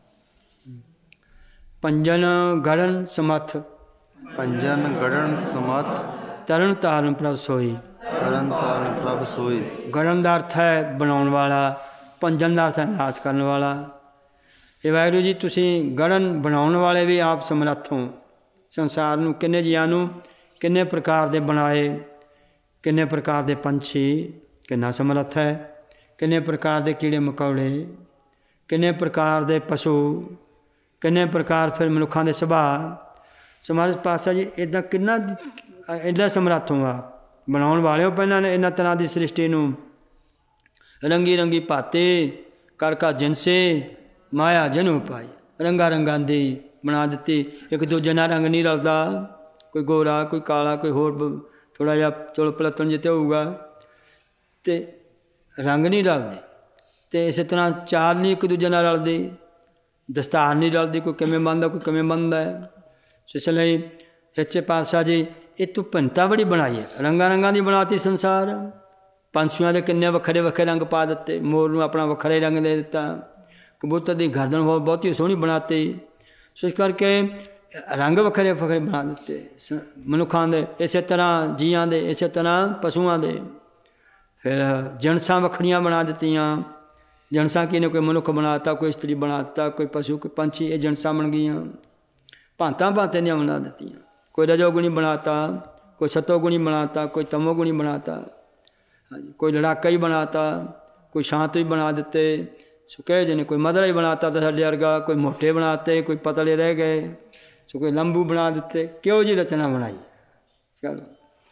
ਪੰਜਨ ਗੜਨ ਸਮੱਥ ਪੰਜਨ ਗੜਨ ਸਮੱਥ ਤਰਨ ਤਾਰਨ ਪ੍ਰਭ ਸੋਈ। ਤਰਨ ਤਾਰਨ ਪ੍ਰਭ ਸੋਈ। ਗੜਨ ਦਾ ਅਰਥ ਹੈ ਬਣਾਉਣ ਵਾਲਾ। ਪੰਜਨ ਦਾ ਅਰਥ ਹੈ ਨਾਸ਼ ਕਰਨ ਵਾਲਾ। ਇਹ ਵਾਹਿਗੁਰੂ ਜੀ ਤੁਸੀਂ ਗੜਨ ਬਣਾਉਣ ਵਾਲੇ ਵੀ ਆਪ ਸਮਰੱਥ ਹੋ। ਸੰਸਾਰ ਨੂੰ ਕਿੰਨੇ ਜੀਆਂ ਨੂੰ ਕਿੰਨੇ ਪ੍ਰਕਾਰ ਦੇ ਬਣਾਏ ਕਿੰਨੇ ਪ੍ਰਕਾਰ ਦੇ ਪੰਛੀ ਕਿੰਨਾ ਸਮਰੱਥ ਹੈ। ਕਿੰਨੇ ਪ੍ਰਕਾਰ ਦੇ ਕੀੜੇ ਮਕੌੜੇ ਕਿੰਨੇ ਪ੍ਰਕਾਰ ਦੇ ਪਸ਼ੂ ਕਿੰਨੇ ਪ੍ਰਕਾਰ ਫਿਰ ਮਨੁੱਖਾਂ ਦੇ ਸੁਭਾਅ। ਸਮਰੱਥ ਪਾਤਸ਼ਾਹ ਜੀ ਇੱਦਾਂ ਕਿੰਨਾ ਇੱਦਾਂ ਸਮਰੱਥ ਹੋ ਆ ਬਣਾਉਣ ਵਾਲੇ ਹੋ। ਪਹਿਲਾਂ ਨੇ ਇਹਨਾਂ ਤਰ੍ਹਾਂ ਦੀ ਸ੍ਰਿਸ਼ਟੀ ਨੂੰ ਰੰਗੀ ਰੰਗੀ ਭਾਤੇ ਕਰ ਕਾ ਜਿਨਸੇ ਮਾਇਆ ਜਨੂ ਪਾਈ। ਰੰਗਾ ਰੰਗਾਂ ਦੀ ਬਣਾ ਦਿੱਤੀ। ਇੱਕ ਦੂਜੇ ਨਾਲ ਰੰਗ ਨਹੀਂ ਰਲਦਾ। ਕੋਈ ਗੋਰਾ ਕੋਈ ਕਾਲਾ ਕੋਈ ਹੋਰ ਥੋੜ੍ਹਾ ਜਿਹਾ ਚਲੋ ਪਲੱਤਣ ਜਿਹਾ ਹੋਊਗਾ ਅਤੇ ਰੰਗ ਨਹੀਂ ਰਲਦੇ। ਅਤੇ ਇਸੇ ਤਰ੍ਹਾਂ ਚਾਲ ਨਹੀਂ ਇੱਕ ਦੂਜੇ ਨਾਲ ਰਲਦੀ। ਦਸਤਾਰ ਨਹੀਂ ਰਲਦੀ। ਕੋਈ ਕਿਵੇਂ ਬੰਨਦਾ ਕੋਈ ਕਿਵੇਂ ਬੰਨਦਾ ਹੈ। ਇਸ ਲਈ ਸੱਚੇ ਪਾਤਸ਼ਾਹ ਜੀ ਇਹ ਤੂੰ ਭਿੰਨਤਾ ਬੜੀ ਬਣਾਈ ਹੈ। ਰੰਗਾਂ ਰੰਗਾਂ ਦੀ ਬਣਾਤੀ ਸੰਸਾਰ। ਪੰਛੀਆਂ ਦੇ ਕਿੰਨੇ ਵੱਖਰੇ ਵੱਖਰੇ ਰੰਗ ਪਾ ਦਿੱਤੇ। ਮੋਰ ਨੂੰ ਆਪਣਾ ਵੱਖਰੇ ਰੰਗ ਦੇ ਦਿੱਤਾ। ਕਬੂਤਰ ਦੀ ਗਰਦਨ ਹੋਰ ਬਹੁਤੀ ਸੋਹਣੀ ਬਣਾਤੀ। ਸੋ ਇਸ ਕਰਕੇ ਰੰਗ ਵੱਖਰੇ ਵੱਖਰੇ ਬਣਾ ਦਿੱਤੇ ਮਨੁੱਖਾਂ ਦੇ ਇਸੇ ਤਰ੍ਹਾਂ ਜੀਆਂ ਦੇ ਇਸੇ ਤਰ੍ਹਾਂ ਪਸ਼ੂਆਂ ਦੇ। ਫਿਰ ਜਿਣਸਾਂ ਵੱਖਰੀਆਂ ਬਣਾ ਦਿੱਤੀਆਂ। ਜਿਣਸਾਂ ਕੀ ਨੇ ਕੋਈ ਮਨੁੱਖ ਬਣਾ ਦਿੱਤਾ ਕੋਈ ਇਸਤਰੀ ਬਣਾ ਦਿੱਤਾ ਕੋਈ ਪਸ਼ੂ ਕੋਈ ਪੰਛੀ ਇਹ ਜਿਣਸਾਂ ਬਣ ਗਈਆਂ। ਭਾਂਤਾਂ ਭਾਂਤਾਂ ਦੀਆਂ ਬਣਾ ਦਿੱਤੀਆਂ। ਕੋਈ ਰਜੋਗੁਣੀ ਬਣਾਤਾ ਕੋਈ ਸਤੋਗੁਣੀ ਬਣਾਤਾ ਕੋਈ ਤਮੋਗੁਣੀ ਬਣਾਤਾ। ਹਾਂਜੀ ਕੋਈ ਲੜਾਕਾ ਹੀ ਬਣਾਤਾ ਕੋਈ ਸ਼ਾਂਤ ਵੀ ਬਣਾ ਦਿੱਤੇ। ਸੋ ਕਹੇ ਜਿਹਨੇ ਕੋਈ ਮਧਰਾ ਹੀ ਬਣਾਤਾ ਤਾਂ ਸਾਡੇ ਵਰਗਾ। ਕੋਈ ਮੋਟੇ ਬਣਾਤੇ ਕੋਈ ਪਤਲੇ ਰਹਿ ਗਏ। ਸੋ ਕੋਈ ਲੰਬੂ ਬਣਾ ਦਿੱਤੇ। ਕਿਹੋ ਜਿਹੀ ਰਚਨਾ ਬਣਾਈ। ਚਲੋ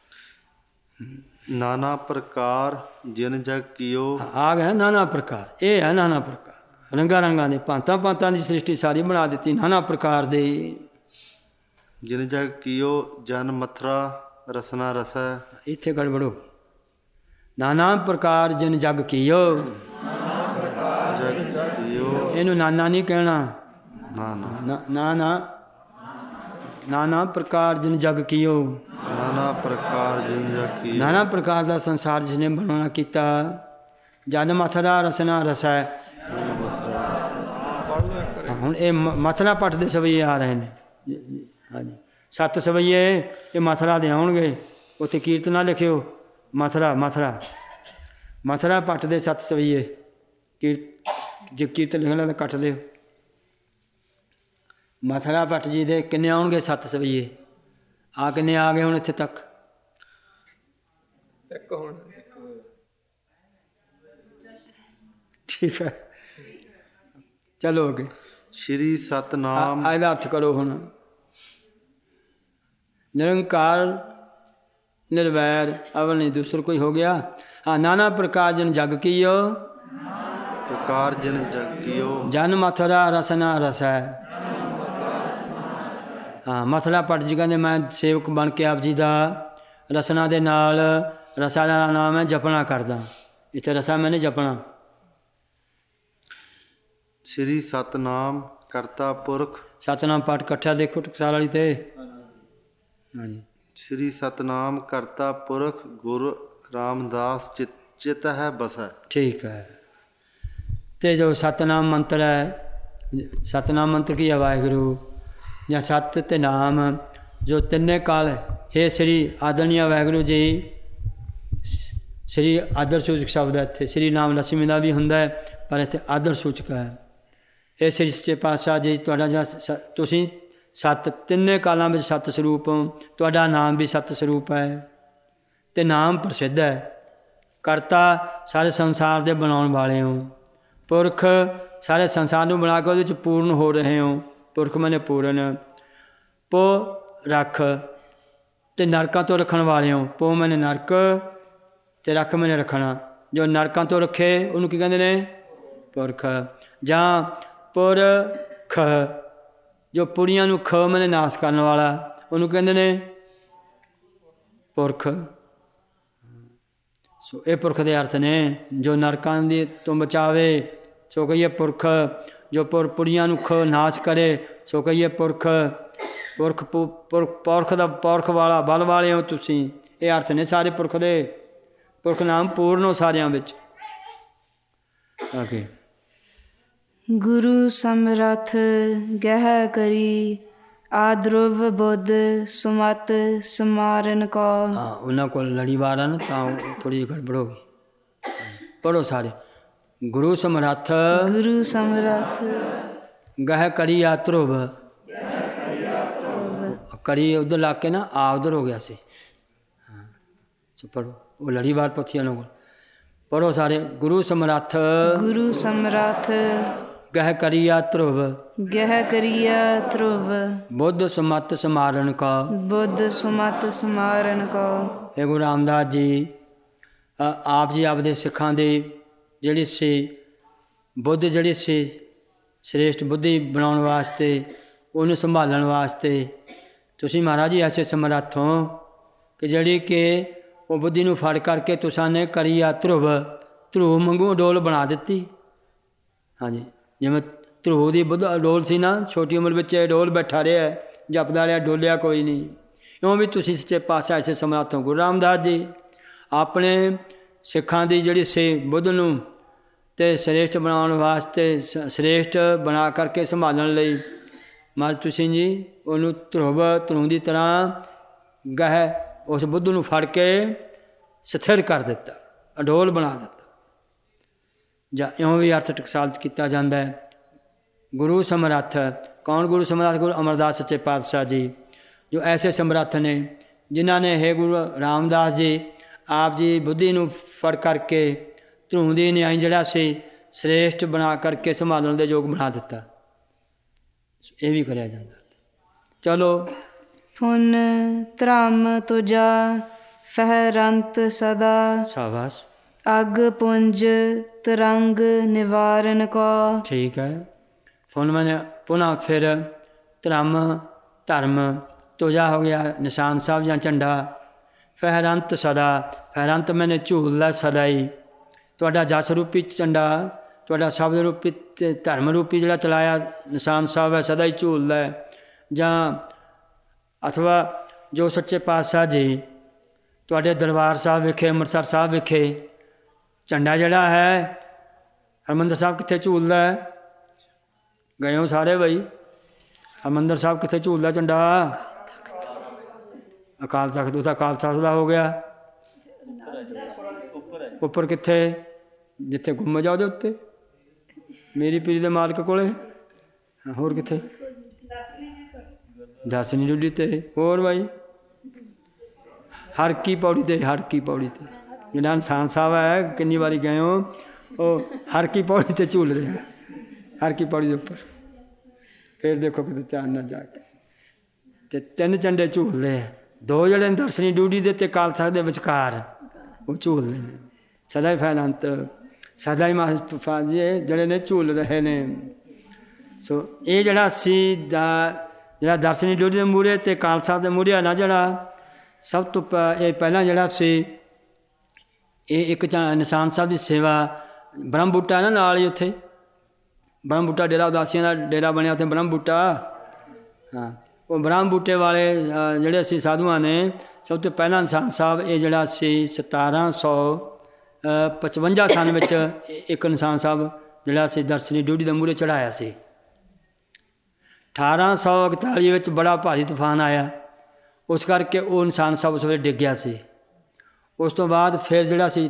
ਨਾਨਾ ਪ੍ਰਕਾਰ ਜਿਨ ਜਗ ਕੀਓ। ਆ ਗਿਆ ਨਾਨਾ ਪ੍ਰਕਾਰ। ਇਹ ਹੈ ਨਾਨਾ ਪ੍ਰਕਾਰ। ਰੰਗਾਂ ਰੰਗਾਂ ਦੇ ਭਾਂਤਾਂ ਭਾਂਤਾਂ ਦੀ ਸ੍ਰਿਸ਼ਟੀ ਸਾਰੀ ਬਣਾ ਦਿੱਤੀ ਨਾਨਾ ਪ੍ਰਕਾਰ ਦੇ। ਜਿਨ ਜਗ ਕੀਓ ਜਨ ਮਥਰਾ ਰਸਨਾ ਰਸੈ। ਇੱਥੇ ਗੜਬੜੋ। ਨਾਨਾ ਪ੍ਰਕਾਰ ਜਿਨ ਜਗ ਕੀਓ। ਜਗ ਕੀਓ ਇਹਨੂੰ ਨਾਨਾ ਨਹੀਂ ਕਹਿਣਾ। ਨਾਨਾ ਨਾਨਾ ਨਾਨਾ ਪ੍ਰਕਾਰ ਜਿਨ ਜਗ ਕੀਓ। ਨਾਨਾ ਪ੍ਰਕਾਰ ਜਿਨ ਜਗ ਕੀਓ। ਨਾਨਾ ਪ੍ਰਕਾਰ ਦਾ ਸੰਸਾਰ ਜਿਸਨੇ ਬਣਾਉਣਾ ਕੀਤਾ। ਜਨ ਮਥਰਾ ਰਸਨਾ ਰਸੈ। ਹੁਣ ਇਹ ਮਥਰਾ ਪੱਟ ਦੇ ਸਵਈ ਆ ਰਹੇ ਨੇ। ਹਾਂਜੀ 7 ਸਵਈਏ ਇਹ ਮਥੁਰਾ ਦੇ ਆਉਣਗੇ। ਉੱਥੇ ਕੀਰਤਨਾ ਲਿਖਿਓ ਮਥੁਰਾ ਮਥੁਰਾ ਮਥੁਰਾ ਪੱਟ ਦੇ 7 ਸਵਈਏ ਜੇ ਕੀਰਤਨ ਲਿਖਣਾ ਤਾਂ ਕੱਟ ਦਿਓ। ਮਥੁਰਾ ਭੱਟ ਜੀ ਦੇ ਕਿੰਨੇ ਆਉਣਗੇ? 7 ਸਵਈਏ। ਆ ਕਿੰਨੇ ਆ ਗਏ ਹੁਣ ਇੱਥੇ ਤੱਕ? ਇੱਕ ਹੁਣ ਠੀਕ ਹੈ ਚਲੋ ਅੱਗੇ। ਸ਼੍ਰੀ ਸਤਨਾਮ ਇਹਦਾ ਅਰਥ ਕਰੋ ਹੁਣ। ਨਿਰੰਕਾਰ ਨਿਰਵੈਰ ਅਵਲ ਨਹੀਂ ਦੂਸਰ ਕੋਈ ਹੋ ਗਿਆ। ਹਾਂ ਨਾਨਾ ਪ੍ਰਕਾਰ ਜਨ ਜਗ ਕੀਓ ਪ੍ਰਕਾਰ ਜਨ ਜਗਿਓ ਜਨ ਮਥੁਰਾ ਰਸਨਾ ਰਸੈ। ਹਾਂ ਮਥੁਰਾ ਭੱਟ ਜੀ ਕਹਿੰਦੇ ਮੈਂ ਸੇਵਕ ਬਣ ਕੇ ਆਪ ਜੀ ਦਾ ਰਸਨਾ ਦੇ ਨਾਲ ਰਸਾ ਦਾ ਨਾਮ ਹੈ ਜਪਣਾ ਕਰਦਾ। ਇੱਥੇ ਰਸਾ ਮੈਨੇ ਜਪਣਾ। ਸ਼੍ਰੀ ਸਤਨਾਮ ਕਰਤਾ ਪੁਰਖ ਸਤਨਾਮ ਪਾਠ ਇਕੱਠਾ ਦੇਖੋ ਟਕਸਾਲ ਵਾਲੀ ਤੇ। ਹਾਂਜੀ ਸ਼੍ਰੀ ਸਤਨਾਮ ਕਰਤਾ ਪੁਰਖ ਗੁਰ ਰਾਮਦਾਸ ਚਿਤ ਹੈ ਬਸੈ। ਠੀਕ ਹੈ। ਤੇ ਜੋ ਸਤਨਾਮ ਮੰਤਰ ਹੈ, ਸਤਨਾਮ ਮੰਤਰ ਕੀ ਹੈ? ਵਾਹਿਗੁਰੂ ਜਾਂ ਸਤ ਤੇ ਨਾਮ ਜੋ ਤਿੰਨੇ ਕਾਲ ਹੈ। ਸ੍ਰੀ ਆਦਰਣੀय ਵਾਹਿਗੁਰੂ ਜੀ, ਸ੍ਰੀ ਆਦਰ ਸੂਚਕ ਸ਼ਬਦ ਹੈ ਇੱਥੇ। ਸ੍ਰੀ ਨਾਮ ਲక్ష్ਮੀ ਦਾ ਵੀ ਹੁੰਦਾ ਹੈ ਪਰ ਇੱਥੇ ਆਦਰ ਸੂਚਕ ਹੈ। ਇਹ ਸ੍ਰੀ ਸੱਚੇ ਪਾਤਸ਼ਾਹ ਜੀ ਤੁਹਾਡਾ ਜਿਹੜਾ ਤੁਸੀਂ ਸੱਤ ਤਿੰਨੇ ਕਾਲਾਂ ਵਿੱਚ ਸੱਤ ਸਰੂਪ ਹੋ। ਤੁਹਾਡਾ ਨਾਮ ਵੀ ਸੱਤ ਸਰੂਪ ਹੈ ਅਤੇ ਨਾਮ ਪ੍ਰਸਿੱਧ ਹੈ। ਕਰਤਾ ਸਾਰੇ ਸੰਸਾਰ ਦੇ ਬਣਾਉਣ ਵਾਲੇ ਹੋ। ਪੁਰਖ ਸਾਰੇ ਸੰਸਾਰ ਨੂੰ ਬਣਾ ਕੇ ਉਹਦੇ ਵਿੱਚ ਪੂਰਨ ਹੋ ਰਹੇ ਹੋ। ਪੁਰਖ ਮੈਨੇ ਪੂਰਨ। ਪੋ ਰੱਖ ਅਤੇ ਨਰਕਾਂ ਤੋਂ ਰੱਖਣ ਵਾਲੇ ਹੋ। ਪੋ ਮੈਨੇ ਨਰਕ ਅਤੇ ਰੱਖ ਮੈਨੇ ਰੱਖਣਾ। ਜੋ ਨਰਕਾਂ ਤੋਂ ਰੱਖੇ ਉਹਨੂੰ ਕੀ ਕਹਿੰਦੇ ਨੇ? ਪੁਰਖ। ਜਾਂ ਪੁਰਖ ਜੋ ਪੁਰੀਆਂ ਨੂੰ ਖ ਮੈਨੇ ਨਾਸ ਕਰਨ ਵਾਲਾ ਉਹਨੂੰ ਕਹਿੰਦੇ ਨੇ ਪੁਰਖ। ਸੋ ਇਹ ਪੁਰਖ ਦੇ ਅਰਥ ਨੇ। ਜੋ ਨਰਕਾਂ ਦੀ ਤੋਂ ਬਚਾਵੇ ਸੋ ਕਹੀਏ ਪੁਰਖ। ਜੋ ਪੁਰੀਆਂ ਨੂੰ ਖ ਨਾਸ਼ ਕਰੇ ਸੋ ਕਹੀਏ ਪੁਰਖ। ਪੁਰਖ ਪੁਰਖ ਦਾ ਪੁਰਖ ਵਾਲਾ ਬਲ ਵਾਲੇ ਹੋ ਤੁਸੀਂ। ਇਹ ਅਰਥ ਨੇ ਸਾਰੇ ਪੁਰਖ ਦੇ। ਪੁਰਖ ਨਾਮ ਪੂਰਨ ਹੋ ਸਾਰਿਆਂ ਵਿੱਚ। ਓਕੇ। ਗੁਰੂ ਸਮਰਥ ਗਹਿ ਕਰੀ ਆਦਰਵ ਬੁੱਧ ਸੁਮਤ ਸਮਾਰਨ ਕੋ। ਹਾਂ ਉਹਨਾਂ ਕੋਲ ਲੜੀਵਾਰ ਹਨ ਤਾਂ ਥੋੜ੍ਹੀ ਜਿਹੀ ਗੜਬੜ ਹੋ ਗਈ। ਪੜ੍ਹੋ ਸਾਰੇ। ਗੁਰੂ ਸਮਰੱਥ ਗੁਰੂ ਸਮਰੱਥ ਗਹਿ ਕਰੀ ਆਤਰੁਵ। ਕਰੀ ਉਧਰ ਲਾ ਕੇ ਨਾ ਆ ਉਧਰ ਹੋ ਗਿਆ ਸੀ। ਹਾਂ ਸੋ ਪੜ੍ਹੋ। ਉਹ ਲੜੀਵਾਰ ਪੱਥੀਆਂ ਨੂੰ ਪੜ੍ਹੋ ਸਾਰੇ। ਗੁਰੂ ਸਮਰੱਥ ਗੁਰੂ ਸਮਰੱਥ ਗਹਿ ਕਰੀਆ ਧਰੁਵ ਗਹਿ ਕਰੀਆ ਧਰੁਵ ਬੁੱਧ ਸਮਤ ਸਮਾਰਨ ਕਾ। ਬੁੱਧ ਸੁਮਤ ਸਮਾਰਨ ਕੋ। ਇਹ ਗੁਰੂ ਰਾਮਦਾਸ ਜੀ ਆਪ ਜੀ ਆਪਦੇ ਸਿੱਖਾਂ ਦੀ ਜਿਹੜੀ ਸੀ ਬੁੱਧ ਜਿਹੜੀ ਸੀ ਸ੍ਰੇਸ਼ਟ ਬੁੱਧੀ ਬਣਾਉਣ ਵਾਸਤੇ ਉਹਨੂੰ ਸੰਭਾਲਣ ਵਾਸਤੇ ਤੁਸੀਂ ਮਹਾਰਾਜ ਜੀ ਐਸੇ ਸਮਰੱਥ ਹੋ ਕਿ ਜਿਹੜੀ ਕਿ ਉਹ ਬੁੱਧੀ ਨੂੰ ਫੜ ਕਰਕੇ ਤੁਸਾਂ ਨੇ ਕਰੀ ਆ ਧਰੁਵ ਧਰੁਵ ਵਾਂਗੂ ਡੋਲ ਬਣਾ ਦਿੱਤੀ। ਹਾਂਜੀ ਜਿਵੇਂ ਧਰੁਵ ਦੀ ਬੁੱਧ ਡੋਲ ਸੀ ਨਾ ਛੋਟੀ ਉਮਰ ਵਿੱਚ ਇਹ ਡੋਲ ਬੈਠਾ ਰਿਹਾ ਜਪਦਾ ਰਿਹਾ ਡੋਲਿਆ ਕੋਈ ਨਹੀਂ। ਇਉਂ ਵੀ ਤੁਸੀਂ ਸੱਚੇ ਪਾਤਸ਼ਾਹ ਐਸੇ ਸਮਰੱਥ ਹੋ। ਗੁਰੂ ਰਾਮਦਾਸ ਜੀ ਆਪਣੇ ਸਿੱਖਾਂ ਦੀ ਜਿਹੜੀ ਸੀ ਬੁੱਧ ਨੂੰ ਅਤੇ ਸ੍ਰੇਸ਼ਟ ਬਣਾਉਣ ਵਾਸਤੇ ਸ੍ਰੇਸ਼ਟ ਬਣਾ ਕਰਕੇ ਸੰਭਾਲਣ ਲਈ ਮਹਾਰਾਜ ਤੁਸੀਂ ਜੀ ਉਹਨੂੰ ਧਰੁਵ ਦੀ ਤਰ੍ਹਾਂ ਗਹਿ ਉਸ ਬੁੱਧ ਨੂੰ ਫੜ ਕੇ ਸਥਿਰ ਕਰ ਦਿੱਤਾ ਅਡੋਲ ਬਣਾ ਦਿੱਤਾ। ਜਾਂ ਇਉਂ ਵੀ ਅਰਥ ਟਕਸਾਲ 'ਚ ਕੀਤਾ ਜਾਂਦਾ ਹੈ। ਗੁਰੂ ਸਮਰੱਥ ਕੌਣ? ਗੁਰੂ ਸਮਰੱਥ ਗੁਰੂ ਅਮਰਦਾਸ ਸੱਚੇ ਪਾਤਸ਼ਾਹ ਜੀ ਜੋ ਐਸੇ ਸਮਰੱਥ ਨੇ ਜਿਨ੍ਹਾਂ ਨੇ ਹੈ ਗੁਰੂ ਰਾਮਦਾਸ ਜੀ ਆਪ ਜੀ ਬੁੱਧੀ ਨੂੰ ਫੜ ਕਰਕੇ ਧਰੂੰ ਦੀ ਨਿਆਈ ਜਿਹੜਾ ਸੀ ਸ੍ਰੇਸ਼ਟ ਬਣਾ ਕਰਕੇ ਸੰਭਾਲਣ ਦੇ ਯੋਗ ਬਣਾ ਦਿੱਤਾ। ਇਹ ਵੀ ਕਰਿਆ ਜਾਂਦਾ। ਚਲੋ। ਪੁਨ ਧਰਮ ਤੁਜਾ ਫਹਿਰੰਤ ਸਦਾ। ਸ਼ਾਬਾਸ਼। ਅਗ ਪੁੰਜ ਤਰੰਗ ਨਿਵਾਰਨ ਕੋ। ਠੀਕ ਹੈ। ਪੁਨ ਮੈਨੇ ਪੁਨः ਫਿਰ ਧਰਮ ਤੁਜਾ ਹੋ ਗਿਆ ਨਿਸ਼ਾਨ ਸਾਹਿਬ ਜਾਂ ਝੰਡਾ। ਫਹਿਰੰਤ ਸਦਾ ਫਹਿਰੰਤ ਮੈਨੇ ਝੂਲਦਾ ਸਦਾ ਹੀ। ਤੁਹਾਡਾ ਜਸ ਰੂਪੀ ਝੰਡਾ ਤੁਹਾਡਾ ਸ਼ਬਦ ਰੂਪੀ ਅਤੇ ਧਰਮ ਰੂਪੀ ਜਿਹੜਾ ਚਲਾਇਆ ਨਿਸ਼ਾਨ ਸਾਹਿਬ ਹੈ ਸਦਾ ਹੀ ਝੂਲਦਾ ਹੈ। ਜਾਂ ਅਥਵਾ ਜੋ ਸੱਚੇ ਪਾਤਸ਼ਾਹ ਜੀ ਤੁਹਾਡੇ ਦਰਬਾਰ ਸਾਹਿਬ ਵਿਖੇ ਅੰਮ੍ਰਿਤਸਰ ਸਾਹਿਬ ਵਿਖੇ ਝੰਡਾ ਜਿਹੜਾ ਹੈ ਹਰਿਮੰਦਰ ਸਾਹਿਬ ਕਿੱਥੇ ਝੂਲਦਾ ਹੈ? ਗਏ ਹੋ ਸਾਰੇ ਬਈ। ਹਰਿਮੰਦਰ ਸਾਹਿਬ ਕਿੱਥੇ ਝੂਲਦਾ ਝੰਡਾ? ਅਕਾਲ ਤਖਤ ਉਹਦਾ ਅਕਾਲ ਤਖਤ ਦਾ ਹੋ ਗਿਆ। ਉੱਪਰ ਕਿੱਥੇ? ਜਿੱਥੇ ਗੁੰਮਜ ਆ ਉਹਦੇ ਉੱਤੇ, ਮੇਰੀ ਪੀਰੀ ਦੇ ਮਾਲਕ ਕੋਲੇ। ਹੋਰ ਕਿੱਥੇ? ਦਰਸ਼ਨੀ ਡਿਊਟੀ 'ਤੇ। ਹੋਰ ਬਾਈ ਹਰ ਕੀ ਪੌੜੀ 'ਤੇ, ਹਰ ਕੀ ਪੌੜੀ 'ਤੇ ਜਿਹੜਾ ਨਿਸ਼ਾਨ ਸਾਹਿਬ ਹੈ, ਕਿੰਨੀ ਵਾਰੀ ਗਏ ਹੋ, ਉਹ ਹਰ ਕੀ ਪੌੜੀ 'ਤੇ ਝੂਲ ਰਿਹਾ, ਹਰ ਕੀ ਪੌੜੀ ਦੇ ਉੱਪਰ। ਫਿਰ ਦੇਖੋ ਕਿਤੇ ਧਿਆਨ ਨਾਲ ਜਾ ਕੇ, ਅਤੇ 3 ਝੰਡੇ ਝੂਲਦੇ ਆ। 2 ਜਿਹੜੇ ਨੇ ਦਰਸ਼ਨੀ ਡਿਊਟੀ ਦੇ ਅਤੇ ਅਕਾਲ ਤਖਤ ਦੇ ਵਿਚਕਾਰ, ਉਹ ਝੂਲਦੇ ਨੇ ਸਦਾ ਹੀ। ਫੈਲੰਤ ਸਦਾ ਹੀ ਮਹਾਰਾਜ ਜੀ ਜਿਹੜੇ ਨੇ ਝੂਲ ਰਹੇ ਨੇ। ਸੋ ਇਹ ਜਿਹੜਾ ਅਸੀਂ ਜਿਹੜਾ ਦਰਸ਼ਨੀ ਡਿਊਟੀ ਦੇ ਮੂਹਰੇ ਅਤੇ ਅਕਾਲ ਤਖਤ ਦੇ ਮੂਹਰੇ ਨਾ, ਜਿਹੜਾ ਸਭ ਤੋਂ ਇਹ ਪਹਿਲਾਂ ਜਿਹੜਾ ਸੀ, ਇਹ ਇੱਕ ਨਿਸ਼ਾਨ ਸਾਹਿਬ ਦੀ ਸੇਵਾ। ਬ੍ਰਹਮ ਬੂਟਾ ਨਾ ਨਾਲ ਹੀ, ਉੱਥੇ ਬ੍ਰਹਮ ਬੂਟਾ ਡੇਰਾ ਉਦਾਸੀਆਂ ਦਾ ਡੇਰਾ ਬਣਿਆ, ਉੱਥੇ ਬ੍ਰਹਮ ਬੂਟਾ। ਹਾਂ, ਉਹ ਬ੍ਰਹਮ ਬੂਟੇ ਵਾਲੇ ਜਿਹੜੇ ਅਸੀਂ ਸਾਧੂਆਂ ਨੇ, ਸਭ ਤੋਂ ਪਹਿਲਾਂ ਨਿਸ਼ਾਨ ਸਾਹਿਬ ਇਹ ਜਿਹੜਾ ਸੀ 1755 ਸਨ ਵਿੱਚ ਇੱਕ ਨਿਸ਼ਾਨ ਸਾਹਿਬ ਜਿਹੜਾ ਸੀ ਦਰਸ਼ਨੀ ਡਿਊਟੀ ਦੇ ਮੂਹਰੇ ਚੜ੍ਹਾਇਆ ਸੀ। 1841 ਵਿੱਚ ਬੜਾ ਭਾਰੀ ਤੂਫਾਨ ਆਇਆ, ਉਸ ਕਰਕੇ ਉਹ ਨਿਸ਼ਾਨ ਸਾਹਿਬ ਉਸ ਵੇਲੇ ਡਿੱਗਿਆ ਸੀ। ਉਸ ਤੋਂ ਬਾਅਦ ਫਿਰ ਜਿਹੜਾ ਸੀ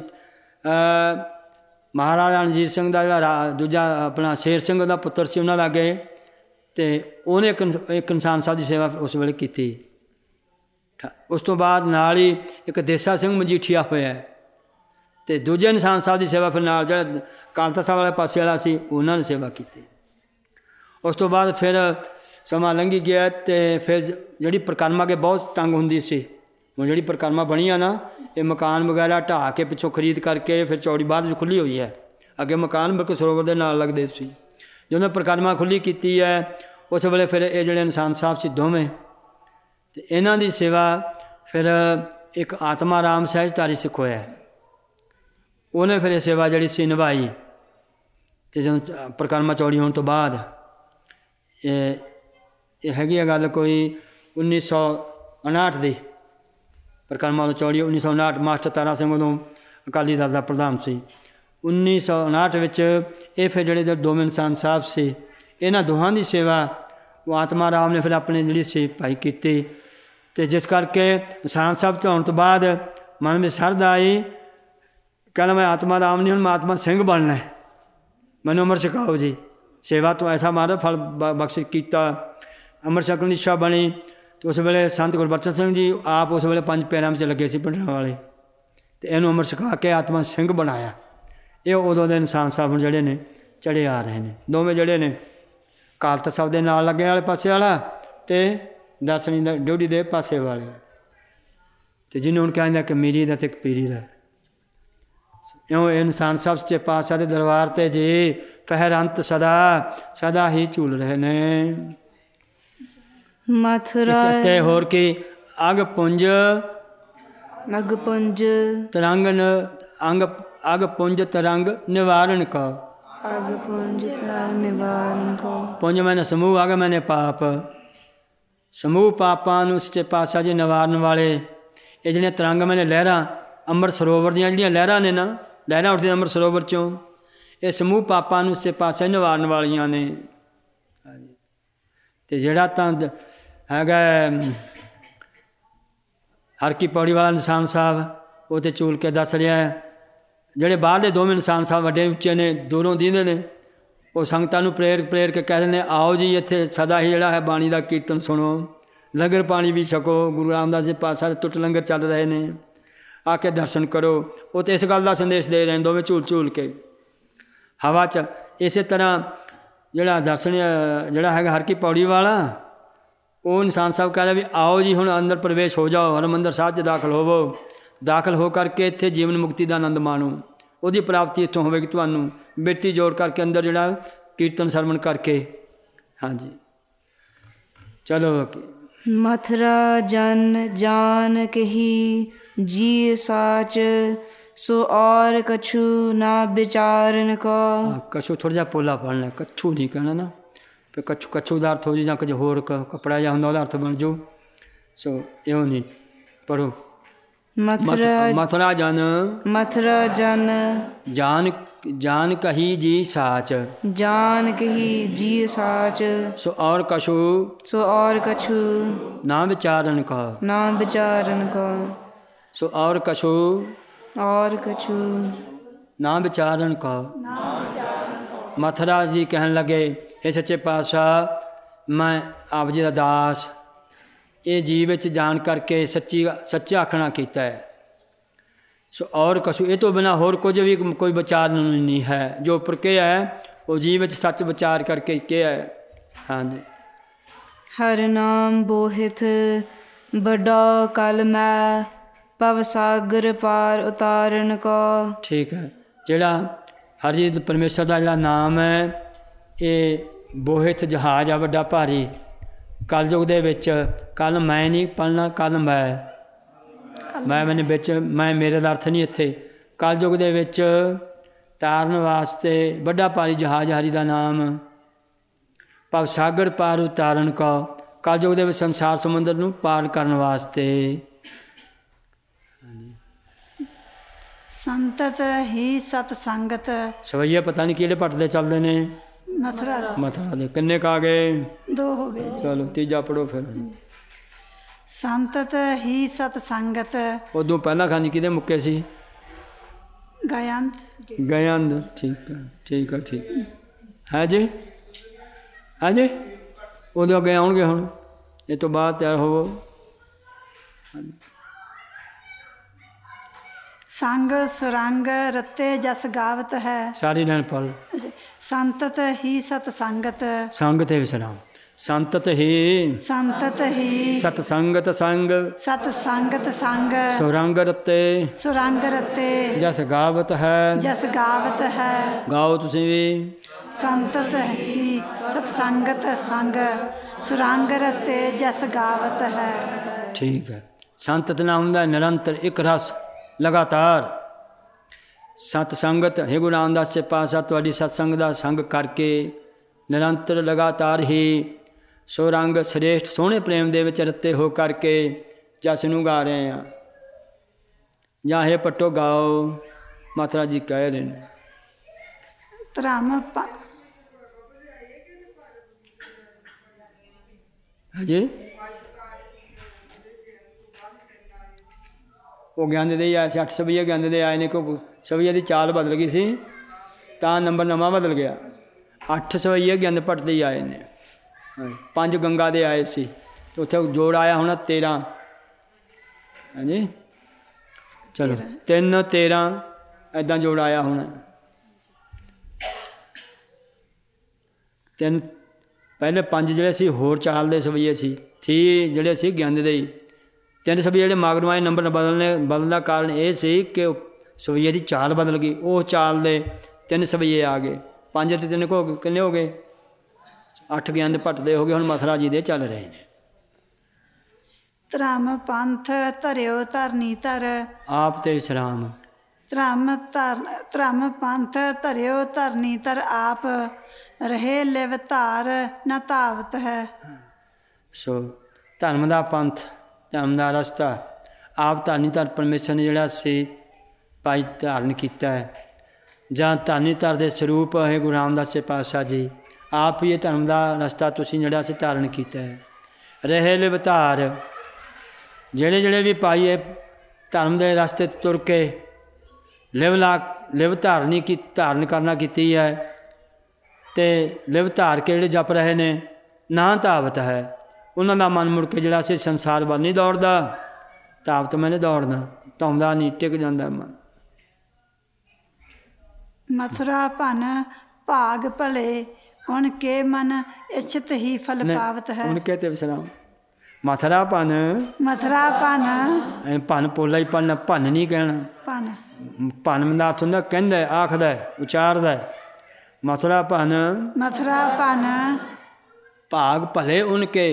ਮਹਾਰਾਜਾ ਰਣਜੀਤ ਸਿੰਘ ਦਾ ਜਿਹੜਾ ਦੂਜਾ ਆਪਣਾ ਸ਼ੇਰ ਸਿੰਘ ਉਹਦਾ ਪੁੱਤਰ ਸੀ, ਉਹਨਾਂ ਲਾਗੇ, ਅਤੇ ਉਹਨੇ ਇੱਕ ਨਿਸ਼ਾਨ ਸਾਹਿਬ ਦੀ ਸੇਵਾ ਉਸ ਵੇਲੇ ਕੀਤੀ। ਉਸ ਤੋਂ ਬਾਅਦ ਨਾਲ ਹੀ ਇੱਕ ਦੇਸਾ ਸਿੰਘ ਮਜੀਠੀਆ ਹੋਇਆ, ਅਤੇ ਦੂਜੇ ਨਿਸ਼ਾਨ ਸਾਹਿਬ ਦੀ ਸੇਵਾ ਫਿਰ ਨਾਲ ਜਿਹੜਾ ਅਕਾਲ ਤਖਤ ਸਾਹਿਬ ਵਾਲੇ ਪਾਸੇ ਵਾਲਾ ਸੀ, ਉਹਨਾਂ ਨੇ ਸੇਵਾ ਕੀਤੀ। ਉਸ ਤੋਂ ਬਾਅਦ ਫਿਰ ਸਮਾਂ ਲੰਘੀ ਗਿਆ, ਅਤੇ ਫਿਰ ਜਿਹੜੀ ਪਰਿਕਰਮਾ ਅੱਗੇ ਬਹੁਤ ਤੰਗ ਹੁੰਦੀ ਸੀ। ਹੁਣ ਜਿਹੜੀ ਪਰਿਕਰਮਾ ਬਣੀ ਆ ਨਾ, ਇਹ ਮਕਾਨ ਵਗੈਰਾ ਢਾਹ ਕੇ ਪਿੱਛੋਂ ਖਰੀਦ ਕਰਕੇ ਫਿਰ ਚੌੜੀ ਬਾਅਦ ਵਿੱਚ ਖੁੱਲ੍ਹੀ ਹੋਈ ਹੈ। ਅੱਗੇ ਮਕਾਨ ਬਿਲਕੁਲ ਸਰੋਵਰ ਦੇ ਨਾਲ ਲੱਗਦੇ ਸੀ। ਜਦੋਂ ਪਰਿਕਰਮਾ ਖੁੱਲ੍ਹੀ ਕੀਤੀ ਹੈ, ਉਸ ਵੇਲੇ ਫਿਰ ਇਹ ਜਿਹੜੇ ਨਿਸ਼ਾਨ ਸਾਹਿਬ ਸੀ ਦੋਵੇਂ, ਅਤੇ ਇਹਨਾਂ ਦੀ ਸੇਵਾ ਫਿਰ ਇੱਕ ਆਤਮਾ ਰਾਮ ਸਹਿਜਧਾਰੀ ਸਿੱਖ ਹੋਇਆ, ਉਹਨੇ ਫਿਰ ਇਹ ਸੇਵਾ ਜਿਹੜੀ ਸੀ ਨਿਭਾਈ। ਅਤੇ ਜਦੋਂ ਪਰਿਕਰਮਾ ਚੌੜੀ ਹੋਣ ਤੋਂ ਬਾਅਦ ਇਹ ਹੈਗੀ ਆ ਗੱਲ ਕੋਈ 1959 ਦੀ ਪਰਿਕਰਮਾ ਤੋਂ ਚੌੜੀ। 1959 ਮਾਸਟਰ ਤਾਰਾ ਸਿੰਘ ਉਦੋਂ ਅਕਾਲੀ ਦਲ ਦਾ ਪ੍ਰਧਾਨ ਸੀ। 1959 ਵਿੱਚ ਇਹ ਫਿਰ ਜਿਹੜੇ ਦੋਵੇਂ ਨਿਸ਼ਾਨ ਸਾਹਿਬ ਸੀ, ਇਹਨਾਂ ਦੋਹਾਂ ਦੀ ਸੇਵਾ ਉਹ ਆਤਮਾ ਰਾਮ ਨੇ ਫਿਰ ਆਪਣੀ ਜਿਹੜੀ ਸੀ ਭਾਈ ਕੀਤੀ। ਅਤੇ ਜਿਸ ਕਰਕੇ ਨਿਸ਼ਾਨ ਸਾਹਿਬ ਚੜਾਉਣ ਤੋਂ ਬਾਅਦ ਮਨ ਵਿੱਚ ਸ਼ਰਧਾ ਆਈ, ਕਹਿੰਦਾ ਮੈਂ ਆਤਮਾ ਰਾਮ ਨਹੀਂ, ਹੁਣ ਮੈਂ ਆਤਮਾ ਸਿੰਘ ਬਣਨਾ, ਮੈਨੂੰ ਅੰਮ੍ਰਿਤ ਛਕਾਓ ਜੀ। ਸੇਵਾ ਤੋਂ ਐਸਾ ਮਹਾਰਾਜ ਫਲ ਬਖਸ਼ਿਸ਼ ਕੀਤਾ, ਅੰਮ੍ਰਿਤ ਛਕਣ ਦੀ ਇੱਛਾ ਬਣੀ। ਅਤੇ ਉਸ ਵੇਲੇ ਸੰਤ ਗੁਰਬਚਨ ਸਿੰਘ ਜੀ ਆਪ ਉਸ ਵੇਲੇ 5 ਪੈਰਾਂ ਵਿੱਚ ਲੱਗੇ ਸੀ ਪਿੰਡਾਂ ਵਾਲੇ, ਅਤੇ ਇਹਨੂੰ ਅੰਮ੍ਰਿਤ ਛਕਾ ਕੇ ਆਤਮਾ ਸਿੰਘ ਬਣਾਇਆ। ਇਹ ਉਦੋਂ ਦੇ ਨਿਸ਼ਾਨ ਸਾਹਿਬ ਹੁਣ ਜਿਹੜੇ ਨੇ ਚੜ੍ਹੇ ਆ ਰਹੇ ਨੇ, ਦੋਵੇਂ ਜਿਹੜੇ ਨੇ ਅਕਾਲ ਤਖਤ ਸਾਹਿਬ ਦੇ ਨਾਲ ਲੱਗੇ ਵਾਲੇ ਪਾਸੇ ਵਾਲਾ ਅਤੇ ਦਰਸ਼ਨੀ ਡਿਊਟੀ ਦੇ ਪਾਸੇ ਵਾਲੇ। ਅਤੇ ਜਿਹਨੂੰ ਹੁਣ ਕਹਿੰਦਾ ਕਿ ਮੀਰੀ ਦਾ ਅਤੇ ਇੱਕ ਪੀਰੀ ਦਾ, ਇਉਂ ਇਹ ਨਿਸ਼ਾਨ ਸਾਹਿਬ ਸੱਚੇ ਪਾਤਸ਼ਾਹ ਦੇ ਦਰਬਾਰ 'ਤੇ ਜੀ ਫਹਿਰੰਤ ਸਦਾ ਹੀ ਝੂਲ ਰਹੇ ਨੇ। ਮਥੁਰਾ ਅਤੇ ਹੋਰ ਕੀ ਅਗ ਪੁੰਜ ਤਰੰਗ ਅਗ ਪੁੰਜ ਤਰੰਗ ਨਿਵਾਰਨ ਕੋ। ਅਗ ਪੁੰਜ ਤਰੰਗ ਨਿਵਾਰਨ ਕੋ। ਪੁੰਜ ਮੈਨੇ ਸਮੂਹ, ਅਗ ਮੈਨੇ ਪਾਪ। ਸਮੂਹ ਪਾਪਾਂ ਨੂੰ ਸੱਚੇ ਪਾਤਸ਼ਾਹ ਜੀ ਨਿਵਾਰਨ ਵਾਲੇ। ਇਹ ਜਿਹੜੀਆਂ ਤਰੰਗ ਮੈਨੇ ਲਹਿਰਾਂ, ਅੰਮ੍ਰਿਤ ਸਰੋਵਰ ਦੀਆਂ ਜਿਹੜੀਆਂ ਲਹਿਰਾਂ ਨੇ ਨਾ, ਲਹਿਰਾਂ ਉੱਠਦੀਆਂ ਅੰਮ੍ਰਿਤ ਸਰੋਵਰ 'ਚੋਂ, ਇਹ ਸਮੂਹ ਪਾਪਾਂ ਨੂੰ ਸੱਚੇ ਪਾਤਸ਼ਾਹ ਨਿਵਾਰਨ ਵਾਲੀਆਂ ਨੇ। ਅਤੇ ਜਿਹੜਾ ਤਾਂ ਹੈਗਾ ਹਰ ਕੀ ਪੌੜੀ ਵਾਲਾ ਨਿਸ਼ਾਨ ਸਾਹਿਬ, ਉਹ 'ਤੇ ਝੂਲ ਕੇ ਦੱਸ ਰਿਹਾ ਹੈ। ਜਿਹੜੇ ਬਾਹਰਲੇ ਦੋਵੇਂ ਨਿਸ਼ਾਨ ਸਾਹਿਬ ਵੱਡੇ ਉੱਚੇ ਨੇ, ਦੂਰੋਂ ਦੀਂਦੇ ਨੇ, ਉਹ ਸੰਗਤਾਂ ਨੂੰ ਪ੍ਰੇਰ ਕੇ ਕਹਿ ਦਿੰਦੇ ਆਓ ਜੀ ਇੱਥੇ ਸਦਾ ਹੀ ਜਿਹੜਾ ਹੈ ਬਾਣੀ ਦਾ ਕੀਰਤਨ ਸੁਣੋ, ਲੰਗਰ ਪਾਣੀ ਵੀ ਛਕੋ। ਗੁਰੂ ਰਾਮਦਾਸ ਜੀ ਪਾਤਸ਼ਾਹ ਦੇ ਟੁੱਟ ਲੰਗਰ ਚੱਲ ਰਹੇ ਨੇ, ਆ ਕੇ ਦਰਸ਼ਨ ਕਰੋ। ਉਹ ਤਾਂ ਇਸ ਗੱਲ ਦਾ ਸੰਦੇਸ਼ ਦੇ ਰਹੇ ਨੇ ਦੋਵੇਂ ਝੂਲ ਕੇ ਹਵਾ 'ਚ। ਇਸੇ ਤਰ੍ਹਾਂ ਜਿਹੜਾ ਦਰਸ਼ਨ ਜਿਹੜਾ ਹੈਗਾ ਹਰ ਕੀ ਪੌੜੀ ਵਾਲਾ, ਉਹ ਨਿਸ਼ਾਨ ਸਾਹਿਬ ਕਹਿ ਰਿਹਾ ਵੀ ਆਓ ਜੀ ਹੁਣ ਅੰਦਰ ਪ੍ਰਵੇਸ਼ ਹੋ ਜਾਓ, ਹਰਿਮੰਦਰ ਸਾਹਿਬ 'ਚ ਦਾਖਲ ਹੋਵੋ। ਦਾਖਲ ਹੋ ਕਰਕੇ ਇੱਥੇ ਜੀਵਨ ਮੁਕਤੀ ਦਾ ਆਨੰਦ ਮਾਣੋ, ਉਹਦੀ ਪ੍ਰਾਪਤੀ ਇੱਥੋਂ ਹੋਵੇਗੀ ਤੁਹਾਨੂੰ। ਬਿਰਤੀ ਜੋੜ ਕਰਕੇ ਅੰਦਰ ਜਿਹੜਾ ਕੀਰਤਨ ਸਰਵਣ ਕਰਕੇ। ਹਾਂਜੀ ਚਲੋ। ਮਥੁਰਾ ਜਨ ਜਾਨ ਕਹੀ ਜੀ ਸਾਚ, ਸੋ ਔਰ ਕਛੂ ਨਾ ਵਿਚਾਰਨ ਕੋ। ਕਛੂ ਥੋੜ੍ਹਾ ਜਿਹਾ ਪੋਲਾ ਪੜ੍ਹਨਾ, ਕੱਛੂ ਨਹੀਂ ਕਹਿਣਾ ਨਾ, ਫਿਰ ਕੱਛੂ ਦਾ ਅਰਥ ਹੋ ਜੀ ਜਾਂ ਕੁਝ ਹੋਰ ਕੱਪੜਾ ਜਿਹਾ ਹੁੰਦਾ ਉਹਦਾ ਅਰਥ ਬਣ ਜਾਊ। ਸੋ ਇਹੋ ਨਹੀਂ ਪੜ੍ਹੋ। ਮਥੁਰਾ ਜਨ मथुरा जन ਜਾਨ ਕਹੀ ਜੀ ਸਾਚ जान कही जी साच ਸੋ ਔਰ ਕਛੂ सो और कछु ਨਾ ਵਿਚਾਰਨ ਕਹ ना विचारन को ਸੋ ਔਰ ਕਛੂ और कछु ਨਾ ਵਿਚਾਰਨ ਕਹ ਮਥੁਰਾ ਜੀ ਕਹਿਣ ਲੱਗੇ ਇਹ ਸੱਚੇ ਪਾਤਸ਼ਾਹ ਮੈਂ ਆਪ ਜੀ ਦਾ ਦਾਸ ਇਹ ਜੀਵ ਵਿੱਚ ਜਾਣ ਕਰਕੇ ਸੱਚਾ ਆਖਣਾ ਕੀਤਾ ਹੈ ਸੋ ਔਰ ਕਛੂ ਇਹ ਤੋਂ ਬਿਨਾਂ ਹੋਰ ਕੁਝ ਵੀ ਕੋਈ ਵਿਚਾਰ ਨਹੀਂ ਹੈ ਜੋ ਉੱਪਰ ਕਿਹਾ ਹੈ ਉਹ ਜੀਵ ਵਿੱਚ ਸੱਚ ਵਿਚਾਰ ਕਰਕੇ ਕਿਹਾ ਹੈ ਹਾਂਜੀ हर नाम बोहित बड़ा कल मैं पव सागर पार उतारन को ਠੀਕ ਹੈ ਜਿਹੜਾ ਹਰਜੀਤ ਪਰਮੇਸ਼ਰ ਦਾ ਜਿਹੜਾ ਨਾਮ ਹੈ ਇਹ ਬੋਹਿਤ ਜਹਾਜ਼ ਆ ਵੱਡਾ ਭਾਰੀ ਕਲਯੁਗ ਦੇ ਵਿੱਚ ਕੱਲ ਮੈਂ ਨਹੀਂ ਪੜ੍ਹਨਾ ਕੱਲ ਮੈਨੇ ਵਿੱਚ ਮੈਂ ਮੇਰੇ ਦਾ ਅਰਥ ਨਹੀਂ ਇੱਥੇ ਕਲਯੁਗ ਦੇ ਵਿੱਚ ਤਾਰਨ ਵਾਸਤੇ ਵੱਡਾ ਭਾਰੀ ਜਹਾਜ਼ ਹਰੀ ਦਾ ਨਾਮ ਭਵ ਸਾਗਰ ਪਾਰ ਉਤਾਰਨ ਕਾ ਕਲਯੁਗ ਦੇ ਵਿੱਚ ਸੰਸਾਰ ਸਮੁੰਦਰ ਨੂੰ ਪਾਰ ਕਰਨ ਵਾਸਤੇ ਸੰਤਤ ਹੀ ਸਤ ਸੰਗਤ ਸਵਈਏ ਪਤਾ ਨਹੀਂ ਕਿਹੜੇ ਪੱਟ ਦੇ ਚੱਲਦੇ ਨੇ ਮਥੁਰਾ ਦੇ ਕਿੰਨੇ ਕਾ ਗਏ 2 ਹੋ ਗਏ ਜੀ। ਚਲੋ ਤੀਜਾ ਪੜੋ ਫਿਰ ਸੰਤਤ ਹੀ ਸਤ ਸੰਗਤ ਉਦੋਂ ਪਹਿਲਾਂ ਖਾਨੀ ਕਿਹਦੇ ਮੁੱਕੇ ਸੀ ਗਯੰਦ ਠੀਕ ਹੈ ਹੈ ਜੀ ਹਾਂਜੀ ਉਦੋਂ ਅੱਗੇ ਆਉਣਗੇ ਹੁਣ ਇਹ ਤੋਂ ਬਾਅਦ ਤਿਆਰ ਹੋਵੋ ਸੰਗ ਸੁਰੰਗ ਰਤੇ ਜਸ ਗਾਵਤ ਹੈ ਸਾਰੀ ਲੈਣ ਪੜ ਸੰਤਤ ਹੀ ਸਤ ਸੰਗਤ ਸੰਗ ਤੇ ਵਿਸਰਾਮ ਸੰਤਤ ਹੀ ਸਤ ਸੰਗਤ ਸੰਗ ਸਤ ਸੰਗਤ ਸੰਗ ਸੁਰੰਗ ਰਤੇ ਜਸ ਗਾਵਤ ਹੈ ਗਾਓ ਤੁਸੀਂ ਵੀ ਸੰਤਤ ਹੀ ਸਤ ਸੰਗਤ ਸੰਗ ਸੁਰੰਗ ਰਤੇ ਜਸ ਗਾਵਤ ਹੈ ਠੀਕ ਹੈ ਸੰਤਤ ਨਾਮ ਹੁੰਦਾ ਨਿਰੰਤਰ ਇੱਕ ਰਸ ਲਗਾਤਾਰ ਸਤ ਸੰਗਤ ਹੈ ਗੁਰੂ ਰਾਮਦਾਸ ਜੀ ਪਾਤਸ਼ਾਹ ਤੁਹਾਡੀ ਸਤਸੰਗ ਦਾ ਸੰਗ ਕਰਕੇ ਨਿਰੰਤਰ ਲਗਾਤਾਰ ਹੀ ਸੋ ਰੰਗ ਸ੍ਰੇਸ਼ਟ ਸੋਹਣੇ ਪ੍ਰੇਮ ਦੇ ਵਿੱਚ ਰੱਤੇ ਹੋ ਕਰਕੇ ਜਸ ਨੂੰ ਗਾ ਰਹੇ ਹਾਂ ਜਾਂ ਇਹ ਪੱਟੋ ਗਾਓ ਮਾਤਰਾ ਜੀ ਕਹਿ ਰਹੇ ਨੇ ਹਾਂਜੀ ਉਹ ਗਿਆਨ ਦੇ ਆਏ ਸੀ 8 ਸਵਈਏ ਗਿਆਨ ਦੇ ਆਏ ਨੇ ਕਿਉਂ ਸਵਈਏ ਦੀ ਚਾਲ ਬਦਲ ਗਈ ਸੀ ਤਾਂ ਨੰਬਰ ਨਵਾਂ ਬਦਲ ਗਿਆ 8 ਸਵਈਏ ਗਿਆਨ ਭੱਟ ਦੇ ਆਏ ਨੇ 5 ਗੰਗਾ ਦੇ ਆਏ ਸੀ ਤੇ ਉੱਥੇ ਜੋੜ ਆਇਆ ਹੋਣਾ 13 ਹਾਂਜੀ ਚਲੋ 3 13 ਐਦਾਂ ਜੋੜ ਆਇਆ ਹੋਣਾ 3 ਪਹਿਲੇ 5 ਜਿਹੜੇ ਸੀ ਹੋਰ ਚਾਲ ਦੇ ਸਵਈਏ ਸੀ ਜਿਹੜੇ ਸੀ ਗਿਆਨ ਦੇ ਹੀ 3 ਸਵਈਏ ਜਿਹੜੇ ਮਗਰੋਂ ਆਏ ਨੰਬਰ ਬਦਲਣ ਦਾ ਕਾਰਨ ਇਹ ਸੀ ਕਿ ਸਵਈਏ ਦੀ ਚਾਲ ਬਦਲ ਗਈ ਉਹ ਚਾਲ ਦੇ 3 ਸਵਈਏ ਆ ਗਏ 5 ਤੇ 3 ਕਿੰਨੇ ਹੋ ਗਏ 8 ਗਿਆਨ ਦੇ ਭੱਟ ਦੇ ਹੋ ਗਏ ਹੁਣ ਮਥੁਰਾ ਜੀ ਦੇ ਚੱਲ ਰਹੇ ਨੇ ਧਰਮ ਪੰਥ ਧਰਿਓ ਧਰਨੀ ਧਰ ਆਪ ਤੇ ਵਿਸਰਾਮ ਧਰਮ ਪੰਥ ਧਰਿਓ ਧਰਨੀ ਧਰ ਆਪ ਰਹੇ ਲਿਵ ਧਾਰ ਨਾ ਧਾਵਤ ਹੈ ਸੋ ਧਰਮ ਦਾ ਪੰਥ ਧਰਮ ਦਾ ਰਸਤਾ ਆਪ ਧਰਨੀ ਧਰ ਪਰਮੇਸ਼ਰ ਨੇ ਜਿਹੜਾ ਸੀ ਭਾਈ ਧਾਰਨ ਕੀਤਾ ਹੈ ਜਾਂ ਧਰਨੀ ਧਰ ਦੇ ਸਰੂਪ ਹੈ ਗੁਰੂ ਰਾਮਦਾਸ ਜੀ ਪਾਤਸ਼ਾਹ ਜੀ ਆਪ ਹੀ ਇਹ ਧਰਮ ਦਾ ਰਸਤਾ ਤੁਸੀਂ ਜਿਹੜਾ ਸੀ ਧਾਰਨ ਕੀਤਾ ਹੈ ਰਹੇ ਲਿਵ ਧਾਰ ਜਿਹੜੇ ਵੀ ਭਾਈ ਇਹ ਧਰਮ ਦੇ ਰਸਤੇ 'ਤੇ ਤੁਰ ਕੇ ਲਿਵ ਧਾਰਨ ਕਰਨਾ ਕੀਤੀ ਹੈ ਅਤੇ ਲਿਵ ਧਾਰ ਕੇ ਜਿਹੜੇ ਜਪ ਰਹੇ ਨੇ ਨਾ ਧਾਵਤ ਹੈ ਉਹਨਾਂ ਦਾ ਮਨ ਮੁੜ ਕੇ ਜਿਹੜਾ ਸੀ ਸੰਸਾਰ ਵੱਲ ਨਹੀਂ ਦੌੜਦਾ ਧਾਵਤ ਮੈਨੇ ਦੌੜਨਾ ਧਾਉਂਦਾ ਨਹੀਂ ਟਿਕ ਜਾਂਦਾ ਮਨ ਮਥੁਰਾ ਭਨ ਭਾਗ ਭਲੇ ਹੁਣ ਕੇ ਮਨ ਇੱਛਤ ਹੀ ਫਲ ਪਾਵਤ ਹੈ ਹੁਣ ਕੇ ਤੇ ਵਿਸਰਾਮ ਮਥੁਰਾ ਭਨ ਪੋਲਾ ਹੀ ਪੜਨਾ ਭੰਨ ਨਹੀਂ ਕਹਿਣਾ ਭੰਨ ਦਾ ਅਰਥ ਹੁੰਦਾ ਕਹਿੰਦਾ ਆਖਦਾ ਉਚਾਰਦਾ ਮਥੁਰਾ ਭਨ ਭਾਗ ਭਲੇ ਉਨਕੇ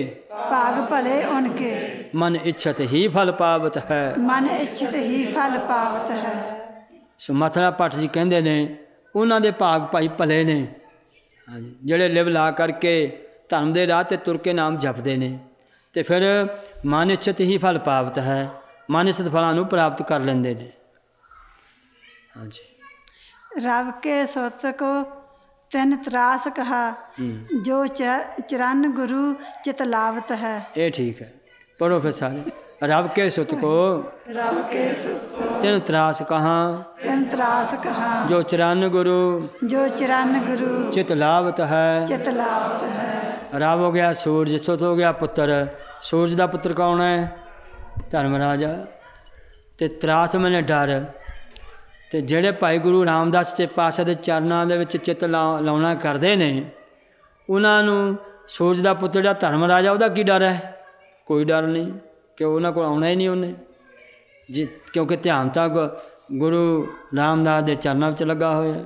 ਮਨ ਇੱਛਤ ਹੀ ਫਲ ਪਾਵਤ ਹੈ ਸੋ ਮਥੁਰਾ ਭੱਟ ਜੀ ਕਹਿੰਦੇ ਨੇ ਉਹਨਾਂ ਦੇ ਭਾਗ ਭਾਈ ਭਲੇ ਨੇ ਹਾਂਜੀ ਜਿਹੜੇ ਲਿਵ ਲਾ ਕਰਕੇ ਧਰਮ ਦੇ ਰਾਹ 'ਤੇ ਤੁਰ ਕੇ ਨਾਮ ਜਪਦੇ ਨੇ ਅਤੇ ਫਿਰ ਮਨ ਇੱਛਤ ਹੀ ਫਲ ਪਾਵਤ ਹੈ ਮਾਨਸਿਕ ਫਲਾਂ ਨੂੰ ਪ੍ਰਾਪਤ ਕਰ ਲੈਂਦੇ ਨੇ। ਹਾਂਜੀ। रव के सुत को तिन त्रास कहा, जो चरण गुरु चित लावत है। ये ठीक है, पढ़ो फिर सारे। रब के सुत को तिन त्रास कहा, तिन त्रास कहा, जो चरण गुरु चित लावत है। रब हो गया सूरज, सुत हो गया पुत्र। सूरज का पुत्र कौन है? धर्मराजा। ते त्रास मैंने डर। ਤੇ ਜਿਹੜੇ ਭਾਈ ਗੁਰੂ ਰਾਮਦਾਸ ਦੇ ਪਾਤਸ਼ਾਹ ਦੇ ਚਰਨਾਂ ਦੇ ਵਿੱਚ ਚਿੱਤ ਲਾਉਣਾ ਕਰਦੇ ਨੇ, ਉਹਨਾਂ ਨੂੰ ਸੂਰਜ ਦਾ ਪੁੱਤਰ ਜਿਹੜਾ ਧਰਮ ਰਾਜਾ, ਉਹਦਾ ਕੀ ਡਰ ਹੈ? ਕੋਈ ਡਰ ਨਹੀਂ, ਕਿ ਉਹਨਾਂ ਕੋਲ ਆਉਣਾ ਹੀ ਨਹੀਂ ਉਹਨੇ ਜੀ, ਕਿਉਂਕਿ ਧਿਆਨ ਤਾਂ ਗੁਰੂ ਰਾਮਦਾਸ ਦੇ ਚਰਨਾਂ ਵਿੱਚ ਲੱਗਾ ਹੋਇਆ।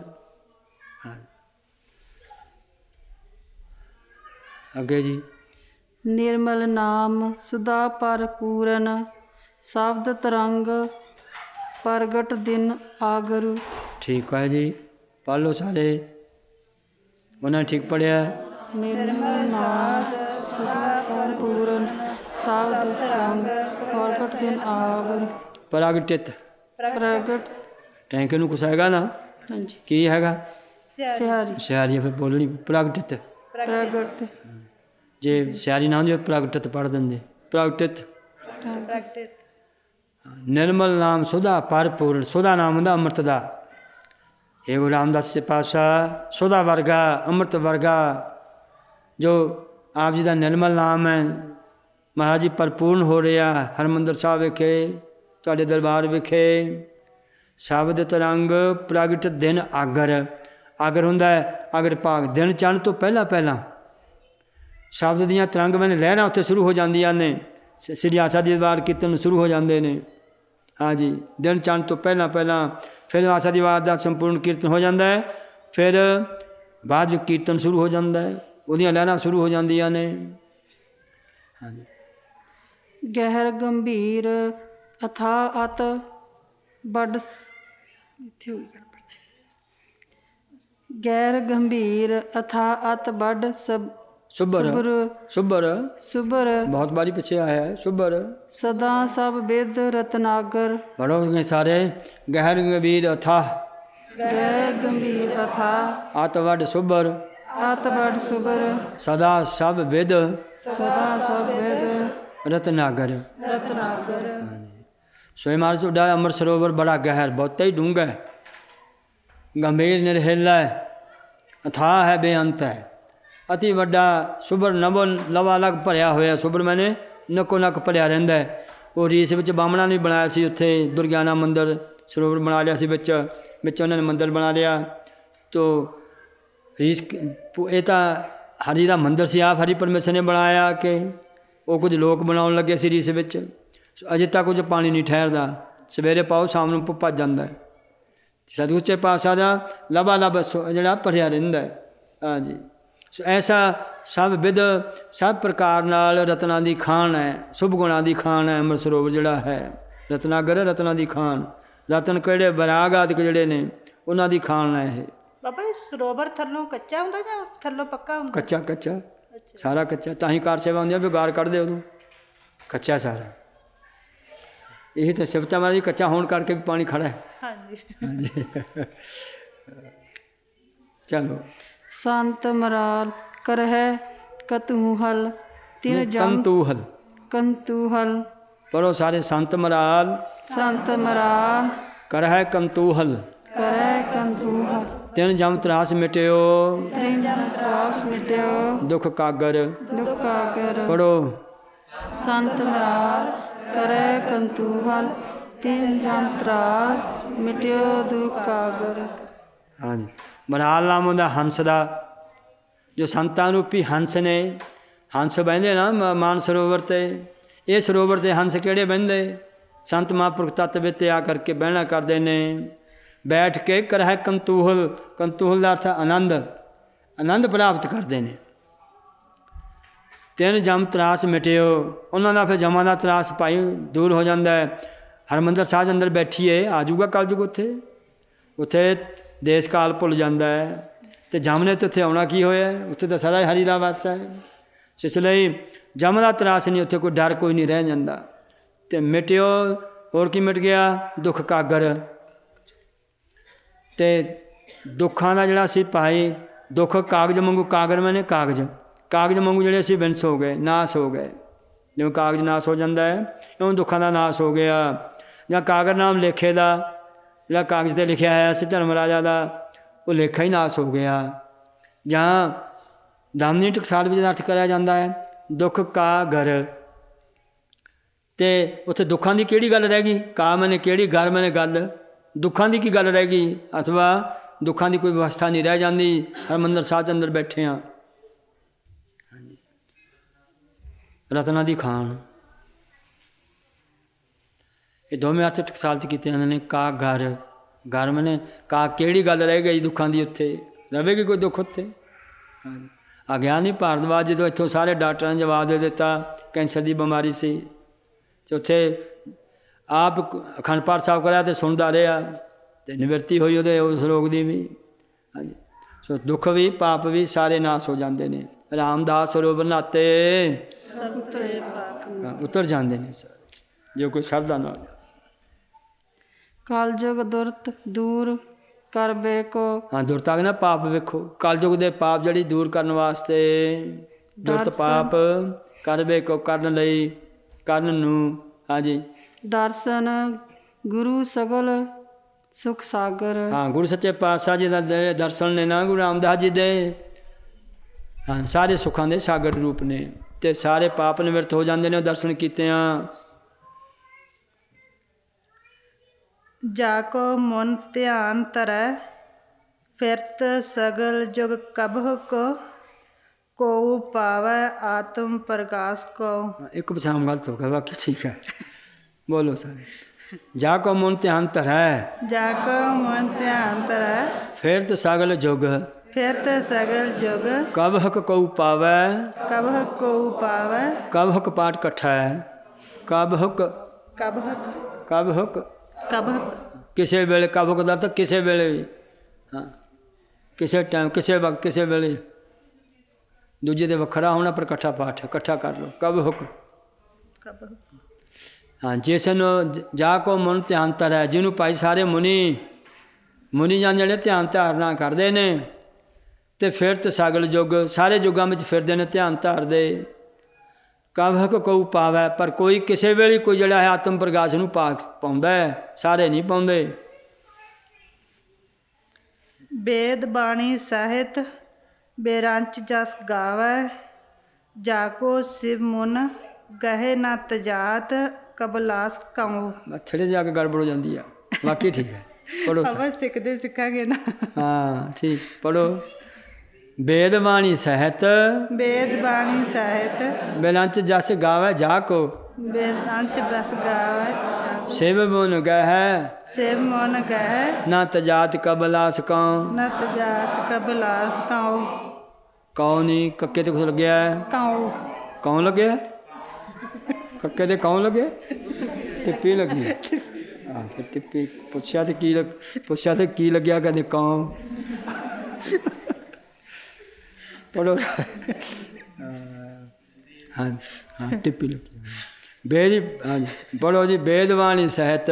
ਅੱਗੇ ਜੀ। ਨਿਰਮਲ ਨਾਮ ਸੁਦਾ ਪਰ ਪੂਰਨ, ਸ਼ਬਦ ਤਰੰਗ प्रगट दिन आगरु। ठीक है जी, पढ़ लो सारे। उन्हें ठीक पढ़िया। निर्मल नाम सुधा पूरन शब्द तरंग प्रगट दिन आगरु। प्रगटित प्रगट टैंके नूं कुसाएगा ना। हाँ जी। की हैगा? सिहारी। सिहारी फिर बोलनी प्रगटित। प्रगट जे सिहारी ना होंदी प्रगटित पढ़ देंगे। प्रगटित। निर्मल नाम सुधा भरपूर। सुधा नाम होंदा अमृत दा। ये गुरु रामदास जी पातशाह सुधा वर्गा, अमृत वर्गा, जो आप जी का निर्मल नाम है महाराज जी भरपूर्ण हो रहा हरमंदिर साहब विखे, तुहाडे दरबार विखे। शब्द तरंग प्रगट दिन आगर। आगर हुंदा है आगर भाग, दिन चढ़न तो पहला पहला शब्द दियाँ तरंग मैंने लहरां उत्थे शुरू हो जांदियां ने। श्री आसा दी वार कीर्तन शुरू हो जाते हैं। हाँ जी, दिन चढ़न तो पहला पहला फिर आसा दी वार का संपूर्ण कीर्तन हो जाता है। फिर बाद में कीर्तन शुरू हो जाता है, उहदियां लहरां शुरू हो जांदियां ने। हाँ जी। गहर गंभीर अथा अत बड़ गैर गंभीर अथा अत बड़ सब सुबर सुबर सुबर बहुत बारी पीछे आया है। सुबर सदा सब वेद रत्नागर। पढ़ो सारे। गहर गंभीर अथा, गहर गंभीर अथा, आतवड सुबर, आतवड सुबर, सदा सब वेद, सदा सब वेद रत्नागर। रत्नागर। सोए महाराज उड़ा अमृत सरोवर बड़ा गहर, बहुत ही डूंगा है, गंभीर निर्हिला है, अथाह है, बेअंत है, अति वड्डा सुबर नवो लवा लग भरिया होया। सुबर मैंने नक्को नक भरिया रहिंदा है। वो रीस विच बामणा ने बनाया सी, उत्थे दुर्गियाना मंदिर सरोवर बना लिया सी, विच उन्होंने मंदिर बना लिया। तो रीस ये तो हरि का मंदिर से आप हरि परमेश्वर ने बनाया कि वो कुछ लोग बनाउण लगे सी रीस विच। अजे तक कुछ पानी नहीं ठहरदा, सवेरे पाओ शाम नूं भज जांदा है। सतगुरु पातशाह दा लबा लब जिहड़ा भरिया रहिंदा है। हाँ जी। ऐसा सब विध सब प्रकार नाल रत्ना की खान है, शुभ गुणा की खान है। अमृत सरोवर जिहड़ा है रत्नागर, रत्ना की खान। रतन किहड़े बराग आदि जिहड़े ने उन्हां दी खान है। ये बाबा जी सरोवर थल्लों कच्चा हुंदा जां थल्लों पक्का हुंदा? कच्चा कच्चा सारा कच्चा। तां ही कार सेवा हुंदी है, गार कढदे उदों कच्चा सारा। यही तो सिफता महाराज जी, कच्चा होने करके भी पानी खड़ा है। हाँ जी। हाँ जी। चलो। संत मराल करह कतूहल तिन जम कंतूहल। कंतूहल। पढ़ो सारे। संत मराल, संत मराल करह कंतूहल, करह कंतूहल तिन जम त्रास मिट्यो, तिन जम त्रास मिट्यो, दुख कागर। दुख कागर। पढ़ो। संत मराल करह कंतूहल तिन जम त्रास मिट्यो, दुख कागर। हाँ जी। मराल नाम होंदा हंस दा, जो संतां रूपी हंस ने। हंस बहिंदे ना मान सरोवर ते। ये सरोवर ते हंस किहड़े बहिंदे? संत महापुरख तत्व विच आ करके बहना करते ने। बैठ के करह कंतूहल, कंतूहल का अर्थ आनंद, आनंद प्राप्त करते हैं। तिन जम त्रास मिटियो, उन्हों का फिर जमा का त्रास भाई दूर हो जाता है। हरमंदिर साहब अंदर बैठिए आ जाऊगा कलयुग, उत्थे उत्थे देश काल भुल जाता है। तो जम ने तो उत्थे आना की होया, उत्थे तो सदा हरि का वास है। इसलिए जम का त्रास नहीं, उत्थे कोई डर कोई नहीं रह जाता। तो मिटियो ਹੋਰ ਕੀ ਮਿਟ ਗਿਆ? ਦੁੱਖ ਕਾਗਰ। ਤੇ ਦੁੱਖਾਂ ਦਾ ਜਿਹੜਾ ਅਸੀਂ ਭਾਈ ਦੁੱਖ ਕਾਗਜ਼ ਵਾਂਗੂ, ਕਾਗਰ ਮੈਨੇ ਕਾਗਜ਼, ਕਾਗਜ਼ ਵਾਂਗੂ ਜਿਹੜੇ ਅਸੀਂ ਵਿੰਸ ਹੋ ਗਏ, ਨਾਸ ਹੋ ਗਏ। ਜਿਵੇਂ ਕਾਗਜ਼ ਨਾਸ ਹੋ ਜਾਂਦਾ ਹੈ, ਇਉਂ ਦੁੱਖਾਂ ਦਾ ਨਾਸ ਹੋ ਗਿਆ। ਜਾਂ ਕਾਗਰ ਨਾਮ ਲੇਖੇ ਦਾ, ਜਿਹੜਾ ਕਾਗਜ਼ 'ਤੇ ਲਿਖਿਆ ਹੋਇਆ ਸੀ ਧਰਮ ਰਾਜਾ ਦਾ, ਉਹ ਲੇਖਾ ਹੀ ਨਾਸ ਹੋ ਗਿਆ। ਜਾਂ ਦਾਮਨੀ ਟਕਸਾਲ ਵਿੱਚ ਅਰਥ ਕਰਿਆ ਜਾਂਦਾ ਹੈ ਦੁੱਖ ਕਾਗਰ। ਅਤੇ ਉੱਥੇ ਦੁੱਖਾਂ ਦੀ ਕਿਹੜੀ ਗੱਲ ਰਹਿ ਗਈ? ਕਾ ਮੈਨੇ ਕਿਹੜੀ, ਗਰ ਮੈਨੇ ਗੱਲ, ਦੁੱਖਾਂ ਦੀ ਕੀ ਗੱਲ ਰਹਿ ਗਈ? ਅਥਵਾ ਦੁੱਖਾਂ ਦੀ ਕੋਈ ਵਿਵਸਥਾ ਨਹੀਂ ਰਹਿ ਜਾਂਦੀ। ਹਰਿਮੰਦਰ ਸਾਹਿਬ ਦੇ ਅੰਦਰ ਬੈਠੇ ਹਾਂ, ਰਤਨਾਂ ਦੀ ਖਾਣ। ਇਹ ਦੋਵੇਂ ਅਰਥ ਟਕਸਾਲ 'ਚ ਕੀਤੇ ਜਾਂਦੇ ਨੇ। ਕਾ ਗਰ, ਗਰ ਮੈਨੇ ਕਾ ਕਿਹੜੀ ਗੱਲ ਰਹਿ ਗਈ ਦੁੱਖਾਂ ਦੀ? ਉੱਥੇ ਰਵੇਗੀ ਕੋਈ ਦੁੱਖ ਉੱਥੇ? ਅਗਿਆਨੀ ਭਾਰਦਵਾਜ ਜਦੋਂ ਇੱਥੋਂ ਸਾਰੇ ਡਾਕਟਰਾਂ ਨੇ ਜਵਾਬ ਦੇ ਦਿੱਤਾ ਕੈਂਸਰ ਦੀ ਬਿਮਾਰੀ ਸੀ, ਅਤੇ ਉੱਥੇ ਆਪ ਅਖੰਡ ਪਾਠ ਸਾਹਿਬ ਕਰਿਆ ਅਤੇ ਸੁਣਦਾ ਰਿਹਾ, ਅਤੇ ਨਿਵਰਤੀ ਹੋਈ ਉਹਦੇ ਉਸ ਰੋਗ ਦੀ ਵੀ। ਹਾਂਜੀ, ਸੋ ਦੁੱਖ ਵੀ ਪਾਪ ਵੀ ਸਾਰੇ ਨਾਸ ਹੋ ਜਾਂਦੇ ਨੇ। ਰਾਮਦਾਸ ਸਰੋਵਰ ਨਾਤੇ ਉਤਰ ਜਾਂਦੇ ਨੇ ਸਾਰੇ, ਜੋ ਕੋਈ ਸ਼ਰਧਾ ਨਾਲ। ਕਲਯੁਗ ਦੁਰਤ ਦੂਰ ਕਰ ਬੇਕੋ। ਹਾਂ, ਦੁਰਤਾ ਨਾ ਪਾਪ ਵੇਖੋ, ਕਲਯੁਗ ਦੇ ਪਾਪ ਜਿਹੜੀ ਦੂਰ ਕਰਨ ਵਾਸਤੇ ਦੁਰਤ ਪਾਪ ਕਰ ਬੇਕੋ, ਕਰਨ ਲਈ, ਕਰਨ ਨੂੰ। ਹਾਂਜੀ, ਦਰਸ਼ਨ ਗੁਰੂ ਸਗਲ ਸੁਖ ਸਾਗਰ। ਹਾਂ, ਗੁਰੂ ਸੱਚੇ ਪਾਤਸ਼ਾਹ ਜੀ ਦਾ ਦਰਸ਼ਨ ਨੇ ਨਾ, ਗੁਰੂ ਰਾਮਦਾਸ ਜੀ ਦੇ, ਹਾਂ, ਸਾਰੇ ਸੁੱਖਾਂ ਦੇ ਸਾਗਰ ਰੂਪ ਨੇ, ਅਤੇ ਸਾਰੇ ਪਾਪ ਨਿਵਰਤ ਹੋ ਜਾਂਦੇ ਨੇ ਉਹ ਦਰਸ਼ਨ ਕੀਤਿਆਂ। ਜਾ ਕੋ ਮਨ ਧਿਆਨ ਧਰੈ ਫਿਰਤ ਸਗਲ ਜੁਗ ਕਬਹੁ ਕੋ ਪਾਵੈ ਆਤਮ ਪ੍ਰਕਾਸ਼ ਕੋ। ਇੱਕ ਪਛਾਣ ਗਲਤ ਹੋ ਗਿਆ, ਬਾਕੀ ਠੀਕ ਹੈ। ਬੋਲੋ ਸਾਰੇ। ਜਾ ਕੋ ਮਨ ਧਿਆਨ ਧਰੈ, ਜਾ ਕੋ ਮਨ ਧਿਆਨ ਧਰੈ ਫਿਰਤ ਸਗਲ ਜੁਗ, ਫਿਰਤ ਸਗਲ ਜੁਗ ਕਬਹੁ ਕਉ ਪਾਵੈ, ਕਬਹੁ ਕੋ ਪਾਵੈ। ਕਬਹੁ ਪਾਠ ਇਕੱਠਾ ਹੈ। ਕਬਹੁ, ਕਬਹੁ, ਕਬਹੁ, ਕਬਹੁ ਕਿਸੇ ਵੇਲੇ, ਕਬਹੁ ਦਾ ਤਾਂ ਕਿਸੇ ਵੇਲੇ ਵੀ, ਹਾਂ, ਕਿਸੇ ਟਾਈਮ, ਕਿਸੇ ਵਕਤ, ਕਿਸੇ ਵੇਲੇ। ਦੂਜੇ ਦੇ ਵੱਖਰਾ ਹੋਣਾ ਪਰ ਇਕੱਠਾ ਪਾਠ ਹੈ, ਇਕੱਠਾ ਕਰ ਲਓ। ਕਬਹੁ, ਹਾਂ, ਜਿਸ ਨੂੰ ਜਾ ਕੋ ਮਨ ਧਿਆਨ ਧਰੈ, ਜਿਹਨੂੰ ਭਾਈ ਸਾਰੇ ਮੁਨੀ ਜਾਨ ਜਿਹੜੇ ਧਿਆਨ ਧਾਰਨਾ ਕਰਦੇ ਨੇ, ਅਤੇ ਫਿਰਤ ਸਗਲ ਯੁੱਗ, ਸਾਰੇ ਯੁੱਗਾਂ ਵਿੱਚ ਫਿਰਦੇ ਨੇ ਧਿਆਨ ਧਾਰਦੇ। ਕਬਹੁ ਕਉ ਪਾਵੈ, ਪਰ ਕੋਈ ਕਿਸੇ ਵੇਲੇ ਕੋਈ ਜਿਹੜਾ ਹੈ ਆਤਮ ਪ੍ਰਕਾਸ਼ ਨੂੰ ਪਾਉਂਦਾ ਹੈ, ਸਾਰੇ ਨਹੀਂ ਪਾਉਂਦੇ। ਵੇਦ ਬਾਣੀ ਸਾਹਿਤ ਬੇਰੰਚ ਜਸ ਗਾਵੈ, ਜਾ ਕੋ ਸਿਵ ਮੁਨ ਗਹੇ ਨਾ ਤਜਾਤ ਕਬਲਾਸ ਕਉ। ਥੜੇ ਜਾ ਕੇ ਗੜਬੜ ਹੋ ਜਾਂਦੀ ਆ, ਬਾਕੀ ਠੀਕ ਹੈ। ਪੜੋ, ਆਪਾਂ ਸਿੱਖਦੇ ਸਿੱਖਾਂਗੇ ਨਾ। ਹਾਂ, ਠੀਕ, ਪੜੋ। ਵੇਦ ਬਾਣੀ ਸਾਹਿਤ, ਵੇਦ ਬਾਣੀ ਸਾਹਿਤ ਬੇਲੰਚ ਜਸ ਗਾਵੈ ਜਾ ਕੋ, ਬੇਲੰਚ ਬਸ ਗਾਵੈ ਸਿਵ ਮੁਨ ਗਹਿ, ਸਿਵ ਮੁਨ ਗਹਿ ਨਾ ਤਜਾਤ ਕਬਲਾਸ ਕਉ। ਨਾ ਤਜਾਤ ਕਬਲਾਸ ਕਉ। ਕਉ ਨਹੀਂ, ਕੱਕੇ ਤੇ ਕੁਛ ਲੱਗਿਆ ਹੈ? ਕਉ, ਕੌਣ ਲੱਗਿਆ? ਕੱਕੇ ਤੇ ਕੌਣ ਲੱਗੇ? ਟਿੱਪੀ ਲੱਗੀ। ਹਾਂ, ਫਿਰ ਟਿੱਪੀ ਪੁੱਛਿਆ ਤੇ ਕੀ ਪੁੱਛਿਆ ਤੇ ਕੀ ਲੱਗਿਆ? ਕਹਿੰਦੇ ਕੌਮ। ਪੜੋ। ਹਾਂ, ਹਾਂ, ਟਿੱਪੀ ਲੱਗੀ। ਵੇਦ, ਹਾਂਜੀ, ਪੜੋ ਜੀ। ਵੇਦਵਾਣੀ ਸਾਹਿਤ,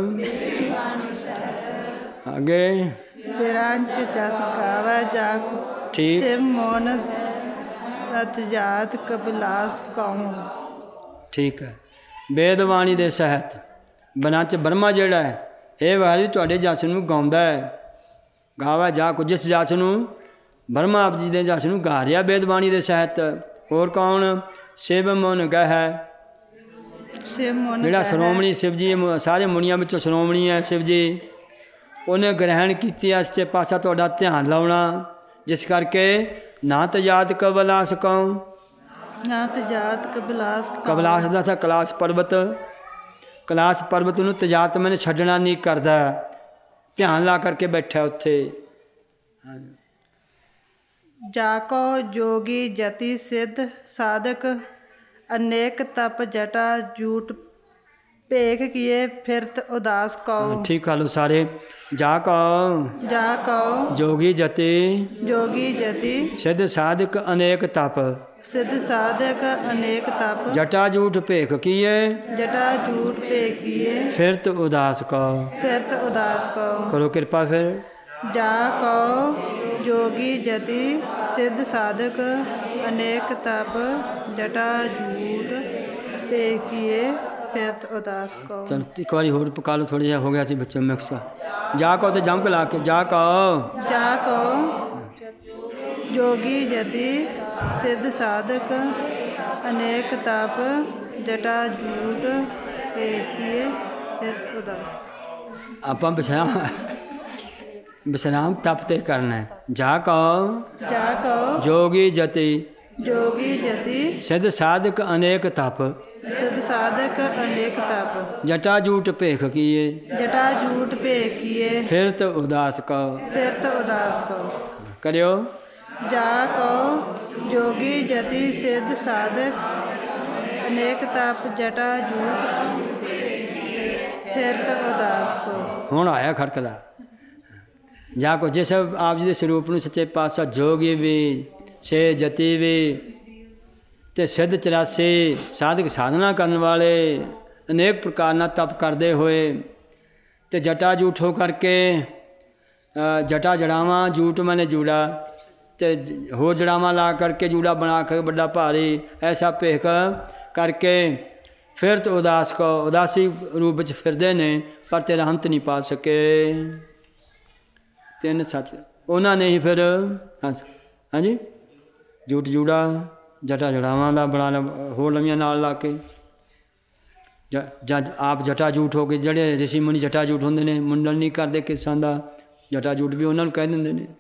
ਅੱਗੇ ਬੇਰੰਚ ਜਸ ਗਾਵੈ ਜਾ ਕੋ, ਠੀਕ, ਸਿਵ ਮੁਨ ਤਜਾਤ ਕਬਲਾਸ ਕਉ। ਠੀਕ ਹੈ। ਵੇਦਵਾਣੀ ਦੇ ਸਹਿਤ ਬਨੰਚ ਬਰਮਾ ਜਿਹੜਾ ਹੈ, ਇਹ ਵਾਰੀ ਤੁਹਾਡੇ ਜਸ ਨੂੰ ਗਾਉਂਦਾ ਹੈ। ਗਾਵਾ ਜਾ ਕੋ, ਜਿਸ ਜਸ ਨੂੰ ਬਰਮਾ ਆਪ ਜੀ ਦੇ ਜਸ ਨੂੰ ਗਾ ਰਿਹਾ ਵੇਦਵਾਣੀ ਦੇ ਸਹਿਤ। ਹੋਰ ਕੌਣ? ਸ਼ਿਵ ਮੁਨ ਗਹਿ, ਸ਼ਿਵ ਮੁਨ ਜਿਹੜਾ ਸ਼੍ਰੋਮਣੀ ਸ਼ਿਵ ਜੀ, ਸਾਰੇ ਮੁਨੀਆਂ ਵਿੱਚੋਂ ਸ਼੍ਰੋਮਣੀ ਹੈ ਸ਼ਿਵ ਜੀ, ਉਹਨੇ ਗ੍ਰਹਿਣ ਕੀਤੀ ਇਸ 'ਚ ਪਾਸਾ ਤੁਹਾਡਾ ਧਿਆਨ ਲਾਉਣਾ, ਜਿਸ ਕਰਕੇ ਨਾ ਤਜਾਤ ਕਬਲਾਸ ਕਉ। ਨਾ ਤਜਾਤ ਕਬਲਾਸ। ਕਬਲਾਸ ਦਾ ਥਾ ਕਲਾਸ ਪਰਬਤ, ਕਲਾਸ ਪਰਬਤ ਨੂੰ ਤਜਾਤ ਮੈਨੇ ਛੱਡਣਾ ਨਹੀਂ ਕਰਦਾ, ਧਿਆਨ ਲਾ ਕਰਕੇ ਬੈਠਾ ਉੱਥੇ। ਜਾ ਕੋ ਜੋਗੀ ਜਤੀ ਸਿੱਧ ਸਾਧਕ ਅਨੇਕ ਤਪ ਜਟਾ ਜੂਟ ਭੇਖ ਕੀਏ ਫਿਰਤ ਉਦਾਸ ਕਉ। ठीक कर लो सारे। जा कहो ਜਾ ਕਉ जोगी जति ਜੋਗੀ ਜਤੀ सिद्ध साधक अनेक तप ਸਿੱਧ ਸਾਧਕ ਅਨੇਕ ਤਪ। जटा जूठ भेख किए ਜਟਾ ਝੂਠ ਭੇਖੀਏ फिरत उदास कहो। ਫਿਰਤ ਉਦਾਸ ਕਉ। करो कृपा फिर। ਜਾ ਕਉ ਜੋਗੀ ਜਤੀ ਸਿੱਧ ਸਾਧਕ ਅਨੇਕ ਤਪ। ਜਟਾ ਝੂਠ ਭੇਖੀਏ ਫਿਰਤ ਉਦਾਸ ਕਉ। चल एक बारी होर पका लो, थोड़ा जिहा हो गया सी बच्चे मिक्स। जा कहो तो जम के ला के जा कहो ਜਾ ਕਉ ਜੋਗੀ ਜਤੀ ਸਿੱਧ ਸਾਧਕ ਅਨੇਕ ਤਪ। ਜਟਾ ਝੂਠ ਭੇਖੀਏ ਫਿਰਤ ਉਦਾਸ। ਆਪਾਂ विश्राम तप ते करना है। जा कहो ਜਾ ਕਉ जोगी जति ਜੋਗੀ ਜਤੀ सिद्ध साधक अनेक तप। ਸਿੱਧ ਸਾਧਕ ਅਨੇਕ ਤਪ। जटा जूठ भेख किए ਜਟਾ ਝੂਠ ਭੇਖੀਏ फिरत उदास कहो। ਫਿਰਤ ਉਦਾਸ ਕਉ। करियो ਜਾ ਕਉ ਜੋਗੀ ਜਤੀ ਸਿੱਧ ਸਾਧਕ ਅਨੇਕ ਤਪ। ਜਟਾ ਝੂਠ ਫਿਰਤ ਉਦਾਸ ਕਉ। ਹੁਣ ਆਇਆ ਖੜਕਦਾ। ਜਾ ਕੋ ਜਿਸ ਆਪ ਜੀ ਦੇ ਸਰੂਪ ਨੂੰ ਸੱਚੇ ਪਾਤਸ਼ਾਹ ਜੋਗੀ ਵੀ ਛੇ ਜਤੀ ਵੀ ਤੇ ਸਿੱਧ 84 ਸਾਧਕ ਸਾਧਨਾ ਕਰਨ ਵਾਲੇ ਅਨੇਕ ਪ੍ਰਕਾਰ ਨਾਲ ਤਪ ਕਰਦੇ ਹੋਏ ਤੇ ਜਟਾ ਜੂਠ ਹੋ ਕਰਕੇ ਜਟਾ ਜੜਾਵਾਂ ਜੂਠ ਮੈਨੇ ਜੂੜਾ ਤੇ ਹੋਰ ਜੜਾਵਾਂ ਲਾ ਕਰਕੇ ਜੂੜਾ ਬਣਾ ਕੇ ਵੱਡਾ ਭਾਰੀ ਐਸਾ ਭੇਖ ਕਰਕੇ ਫਿਰ ਤਾਂ ਉਦਾਸ ਕੋ ਉਦਾਸੀ ਰੂਪ ਵਿੱਚ ਫਿਰਦੇ ਨੇ ਪਰ ਤੇਰਾ ਅੰਤ ਨਹੀਂ ਪਾ ਸਕੇ। 3 7 ਉਹਨਾਂ ਨੇ ਹੀ ਫਿਰ ਹਾਂਜੀ ਜੂਠ ਜੂੜਾ ਜਟਾ ਜੜਾਵਾਂ ਦਾ ਬਣਾ ਲਿਆ ਹੋਰ ਲੰਮੀਆਂ ਨਾਲ ਲਾ ਕੇ ਜਦ ਆਪ ਜਟਾ ਜੂਠ ਹੋ ਕੇ ਜਿਹੜੇ ਰਿਸ਼ੀ ਮੁਨੀ ਜਟਾ ਜੂਠ ਹੁੰਦੇ ਨੇ ਮੁੰਡਨ ਨਹੀਂ ਕਰਦੇ ਕਿਸਾਂ ਦਾ ਜਟਾ ਜੂਠ ਵੀ ਉਹਨਾਂ ਨੂੰ ਕਹਿ ਦਿੰਦੇ ਨੇ।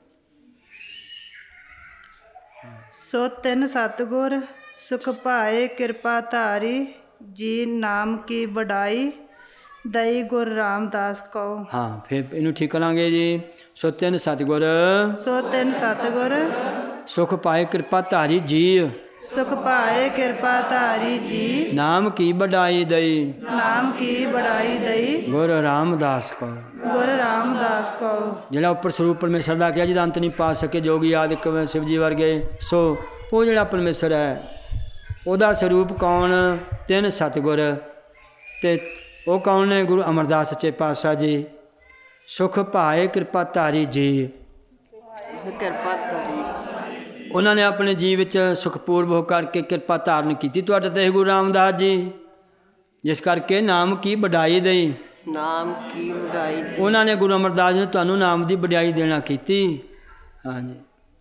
ਸੋ ਤਿੰਨ ਸਤਿਗੁਰ ਸੁਖ ਭਾਏ ਕਿਰਪਾ ਧਾਰੀ ਜੀ ਨਾਮ ਕੀ ਵਡਾਈ ਦਈ ਗੁਰ ਰਾਮਦਾਸ ਕਉ। ਹਾਂ ਫਿਰ ਇਹਨੂੰ ਠੀਕ ਕਰਾਂਗੇ ਜੀ। ਸੋ ਤਿੰਨ ਸਤਿਗੁਰ ਸੋ ਤਿੰਨ ਸਤਿਗੁਰ ਸੁਖ ਪਾਏ ਕਿਰਪਾ ਧਾਰੀ ਜੀ ਸੁਖ ਭਾਏ ਕਿਰਪਾ ਧਾਰੀ ਜੀ ਨਾਮ ਕੀ ਵਡਾਈ ਦਈ ਨਾਮ ਕੀ ਵਡਾਈ ਦਈ ਗੁਰ ਰਾਮਦਾਸ ਕੋ। ਗੁਰ ਰਾਮਦਾਸ ਕਉ। ਜਿਹੜਾ ਉੱਪਰ ਸਰੂਪ ਪਰਮੇਸ਼ਰ ਦਾ ਕਿਹਾ ਜਿਹਦਾ ਅੰਤ ਨਹੀਂ ਪਾ ਸਕੇ ਜੋਗੀ ਆਦਿਕ ਸ਼ਿਵ ਜੀ ਵਰਗੇ ਸੋ ਉਹ ਜਿਹੜਾ ਪਰਮੇਸ਼ਰ ਹੈ ਉਹਦਾ ਸਰੂਪ ਕੌਣ? ਤਿੰਨ ਸਤਿਗੁਰ ਤੇ ਉਹ ਕੌਣ ਨੇ? ਗੁਰੂ ਅਮਰਦਾਸ ਸੱਚੇ ਪਾਤਸ਼ਾਹ ਜੀ। ਸੁਖ ਭਾਏ ਕਿਰਪਾ ਧਾਰੀ ਜੀ ਕਿਰਪਾ ਧਾਰੀ ਉਹਨਾਂ ਨੇ ਆਪਣੇ ਜੀਵ ਵਿੱਚ ਸੁਖਪੂਰਵ ਹੋ ਕਰਕੇ ਕਿਰਪਾ ਧਾਰਨ ਕੀਤੀ ਤੁਹਾਡੇ ਤੇ ਗੁਰੂ ਰਾਮਦਾਸ ਜੀ ਜਿਸ ਕਰਕੇ ਨਾਮ ਕੀ ਵਡਾਈ ਦਈ ਨਾਮ ਕੀ ਵਡਾਈ ਦੀ ਉਹਨਾਂ ਨੇ ਗੁਰੂ ਅਮਰਦਾਸ ਨੇ ਤੁਹਾਨੂੰ ਨਾਮ ਦੀ ਵਡਿਆਈ ਦੇਣਾ ਕੀਤੀ। ਹਾਂਜੀ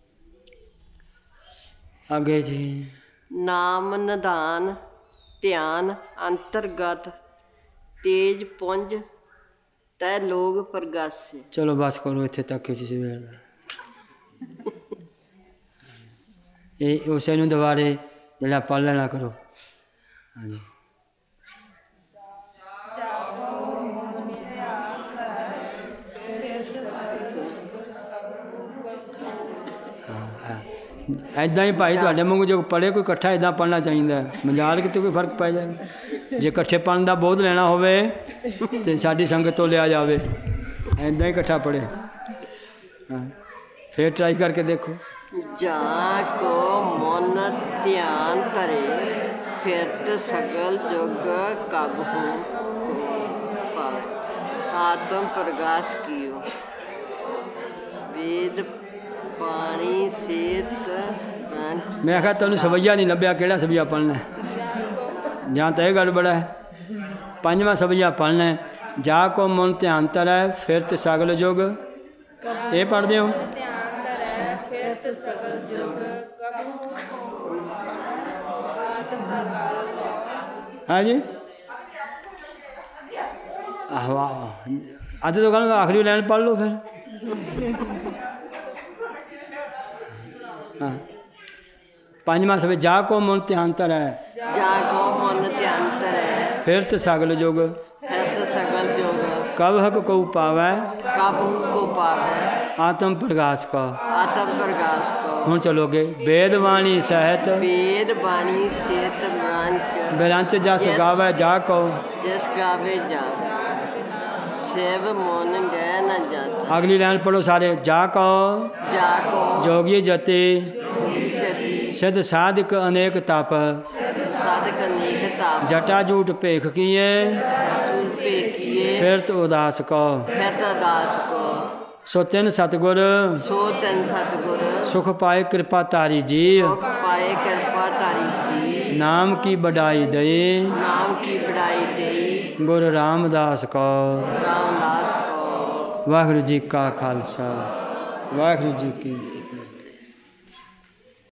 ਅੱਗੇ ਜੀ। ਨਾਮ ਨਿਧਾਨ ਧਿਆਨ ਅੰਤਰਗਤ ਤੇਜ ਪੁੰਜ ਤੈ ਲੋਗ ਪ੍ਰਗਾਸੇ। ਚਲੋ ਬਸ ਕਰੋ ਇੱਥੇ ਤੱਕ ਇਸ ਵੇਲੇ ਇਹ ਉਸੇ ਨੂੰ ਦੁਬਾਰੇ ਜਿਹੜਾ ਪੜ੍ਹ ਲੈਣਾ ਕਰੋ। ਹਾਂਜੀ ਇੱਦਾਂ ਹੀ ਭਾਈ ਤੁਹਾਡੇ ਵਾਂਗੂ ਜੋ ਪੜ੍ਹੇ ਕੋਈ ਇਕੱਠਾ ਇੱਦਾਂ ਪੜ੍ਹਨਾ ਚਾਹੀਦਾ। ਮਜਾਲ ਕਿਤੇ ਕੋਈ ਫਰਕ ਪੈ ਜਾਏ ਜੇ ਇਕੱਠੇ ਪੜ੍ਹਨ ਦਾ ਬੋਧ ਲੈਣਾ ਹੋਵੇ ਤੇ ਸਾਡੀ ਸੰਗਤ ਤੋਂ ਲਿਆ ਜਾਵੇ ਇੱਦਾਂ ਹੀ ਇਕੱਠਾ ਪੜ੍ਹੇ। ਹਾਂ ਫਿਰ ਟਰਾਈ ਕਰਕੇ ਦੇਖੋ। ਜਾਂ ਕੋ ਮਨ ਧਿਆਨ ਧਰੇ ਫਿਰਤ ਸਗਲ ਜੁਗ ਕਬ ਹੂੰ ਕੋ ਪਾਵੇ ਆਤਮ ਪ੍ਰਗਾਸ ਕੀਓ ਵੇਦ ਪਾਣੀ ਸੇਤ। ਮੈਂ ਆਖਿਆ ਤੁਹਾਨੂੰ ਸਵਈਆ ਨਹੀਂ ਲੱਭਿਆ ਕਿਹੜਾ ਸਵਈਆ ਪੜ੍ਹਨਾ ਜਾਂ ਤਾਂ ਇਹ ਗੜਬੜਾ ਹੈ। ਪੰਜਵਾਂ ਸਵਈਆ ਪੜ੍ਹਨਾ ਹੈ। ਜਾ ਕੋ ਮਨ ਧਿਆਨ ਧਰੈ ਫਿਰਤ ਸਗਲ ਜੁਗ ਇਹ ਪੜ੍ਹਦੇ ਹੋ। ਹਾਂਜੀ ਆਹੋ ਅੱਜ ਤੋਂ ਕੱਲ੍ਹ ਆਖਰੀ ਲਾਈਨ ਪੜ੍ਹ ਲਓ ਫਿਰ। ਹਾਂ ਪੰਜਵਾਂ ਸਵੇ ਜਾ ਕੋ ਮਨ ਧਿਆਨ ਧਰੈ ਜਾ ਕੋ ਮਨ ਧਿਆਨ ਧਰੈ ਫਿਰਤ ਸਗਲ ਜੁਗ ਫਿਰਤ ਸਗਲ ਜੁਗ ਕਬ ਹਕ ਕਉ ਪਾਵੈ ਕਬ ਕੋ ਪਾਵੈ ਆਤਮ ਪ੍ਰਗਾਸ ਕੋ। ਆਤਮ ਪ੍ਰਗਾਸ ਕੋ। ਹੁਣ ਚਲੋਗੇ। ਵੇਦ ਬਾਣੀ ਸਹਿਤ ਵੇਦ ਬਾਣੀ ਸੇਤ ਬ੍ਰਾਂਚ ਬਿਰੰਚ ਜਸ ਗਾਵੇ ਜਾ ਕੋ। ਜਿਸ ਗਾਵੇ ਜਾ ਸੇਵ ਮਨ ਗੈ ਨ ਜਾਤਾ। ਅਗਲੀ ਲਾਈਨ ਪੜੋ ਸਾਰੇ। ਜਾ ਕੋ ਜਾ ਕੋ ਜੋਗੀ ਜਤੀ ਜਤੀ ਸਿਧ ਸਾਧਕ ਅਨੇਕ ਤਪ। ਸਾਧਕ ਅਨੇਕ ਤਾਪ ਜਟਾ ਜੂਟ ਭੇਖ ਕੀਏ ਪੇ ਕੀਏ ਫਿਰਤ ਉਦਾਸ ਕੋ। ਫਿਰਤ ਦਾਸ ਕੋ। ਸੋ ਤਿੰਨ ਸਤਗੁਰ ਸੋ ਤਨ ਸਤਿਗੁਰ ਸੁਖ ਪਾਏ ਕਿਰਪਾ ਤਾਰੀ ਜੀ। ਸੁਖ ਪਾਏ ਕਿਰਪਾ ਤਾਰੀ ਜੀ। ਨਾਮ ਕੀ ਬੜਾਈ ਦਈ ਨਾਮ ਕੀ ਬੜਾਈ ਦੇਈ ਗੁਰੂ ਰਾਮਦਾਸ ਕੋ। ਰਾਮਦਾਸ ਕੋ। ਵਾਹਿਗੁਰੂ ਜੀ ਕਾ ਖਾਲਸਾ ਵਾਹਿਗੁਰੂ ਜੀ ਕੀ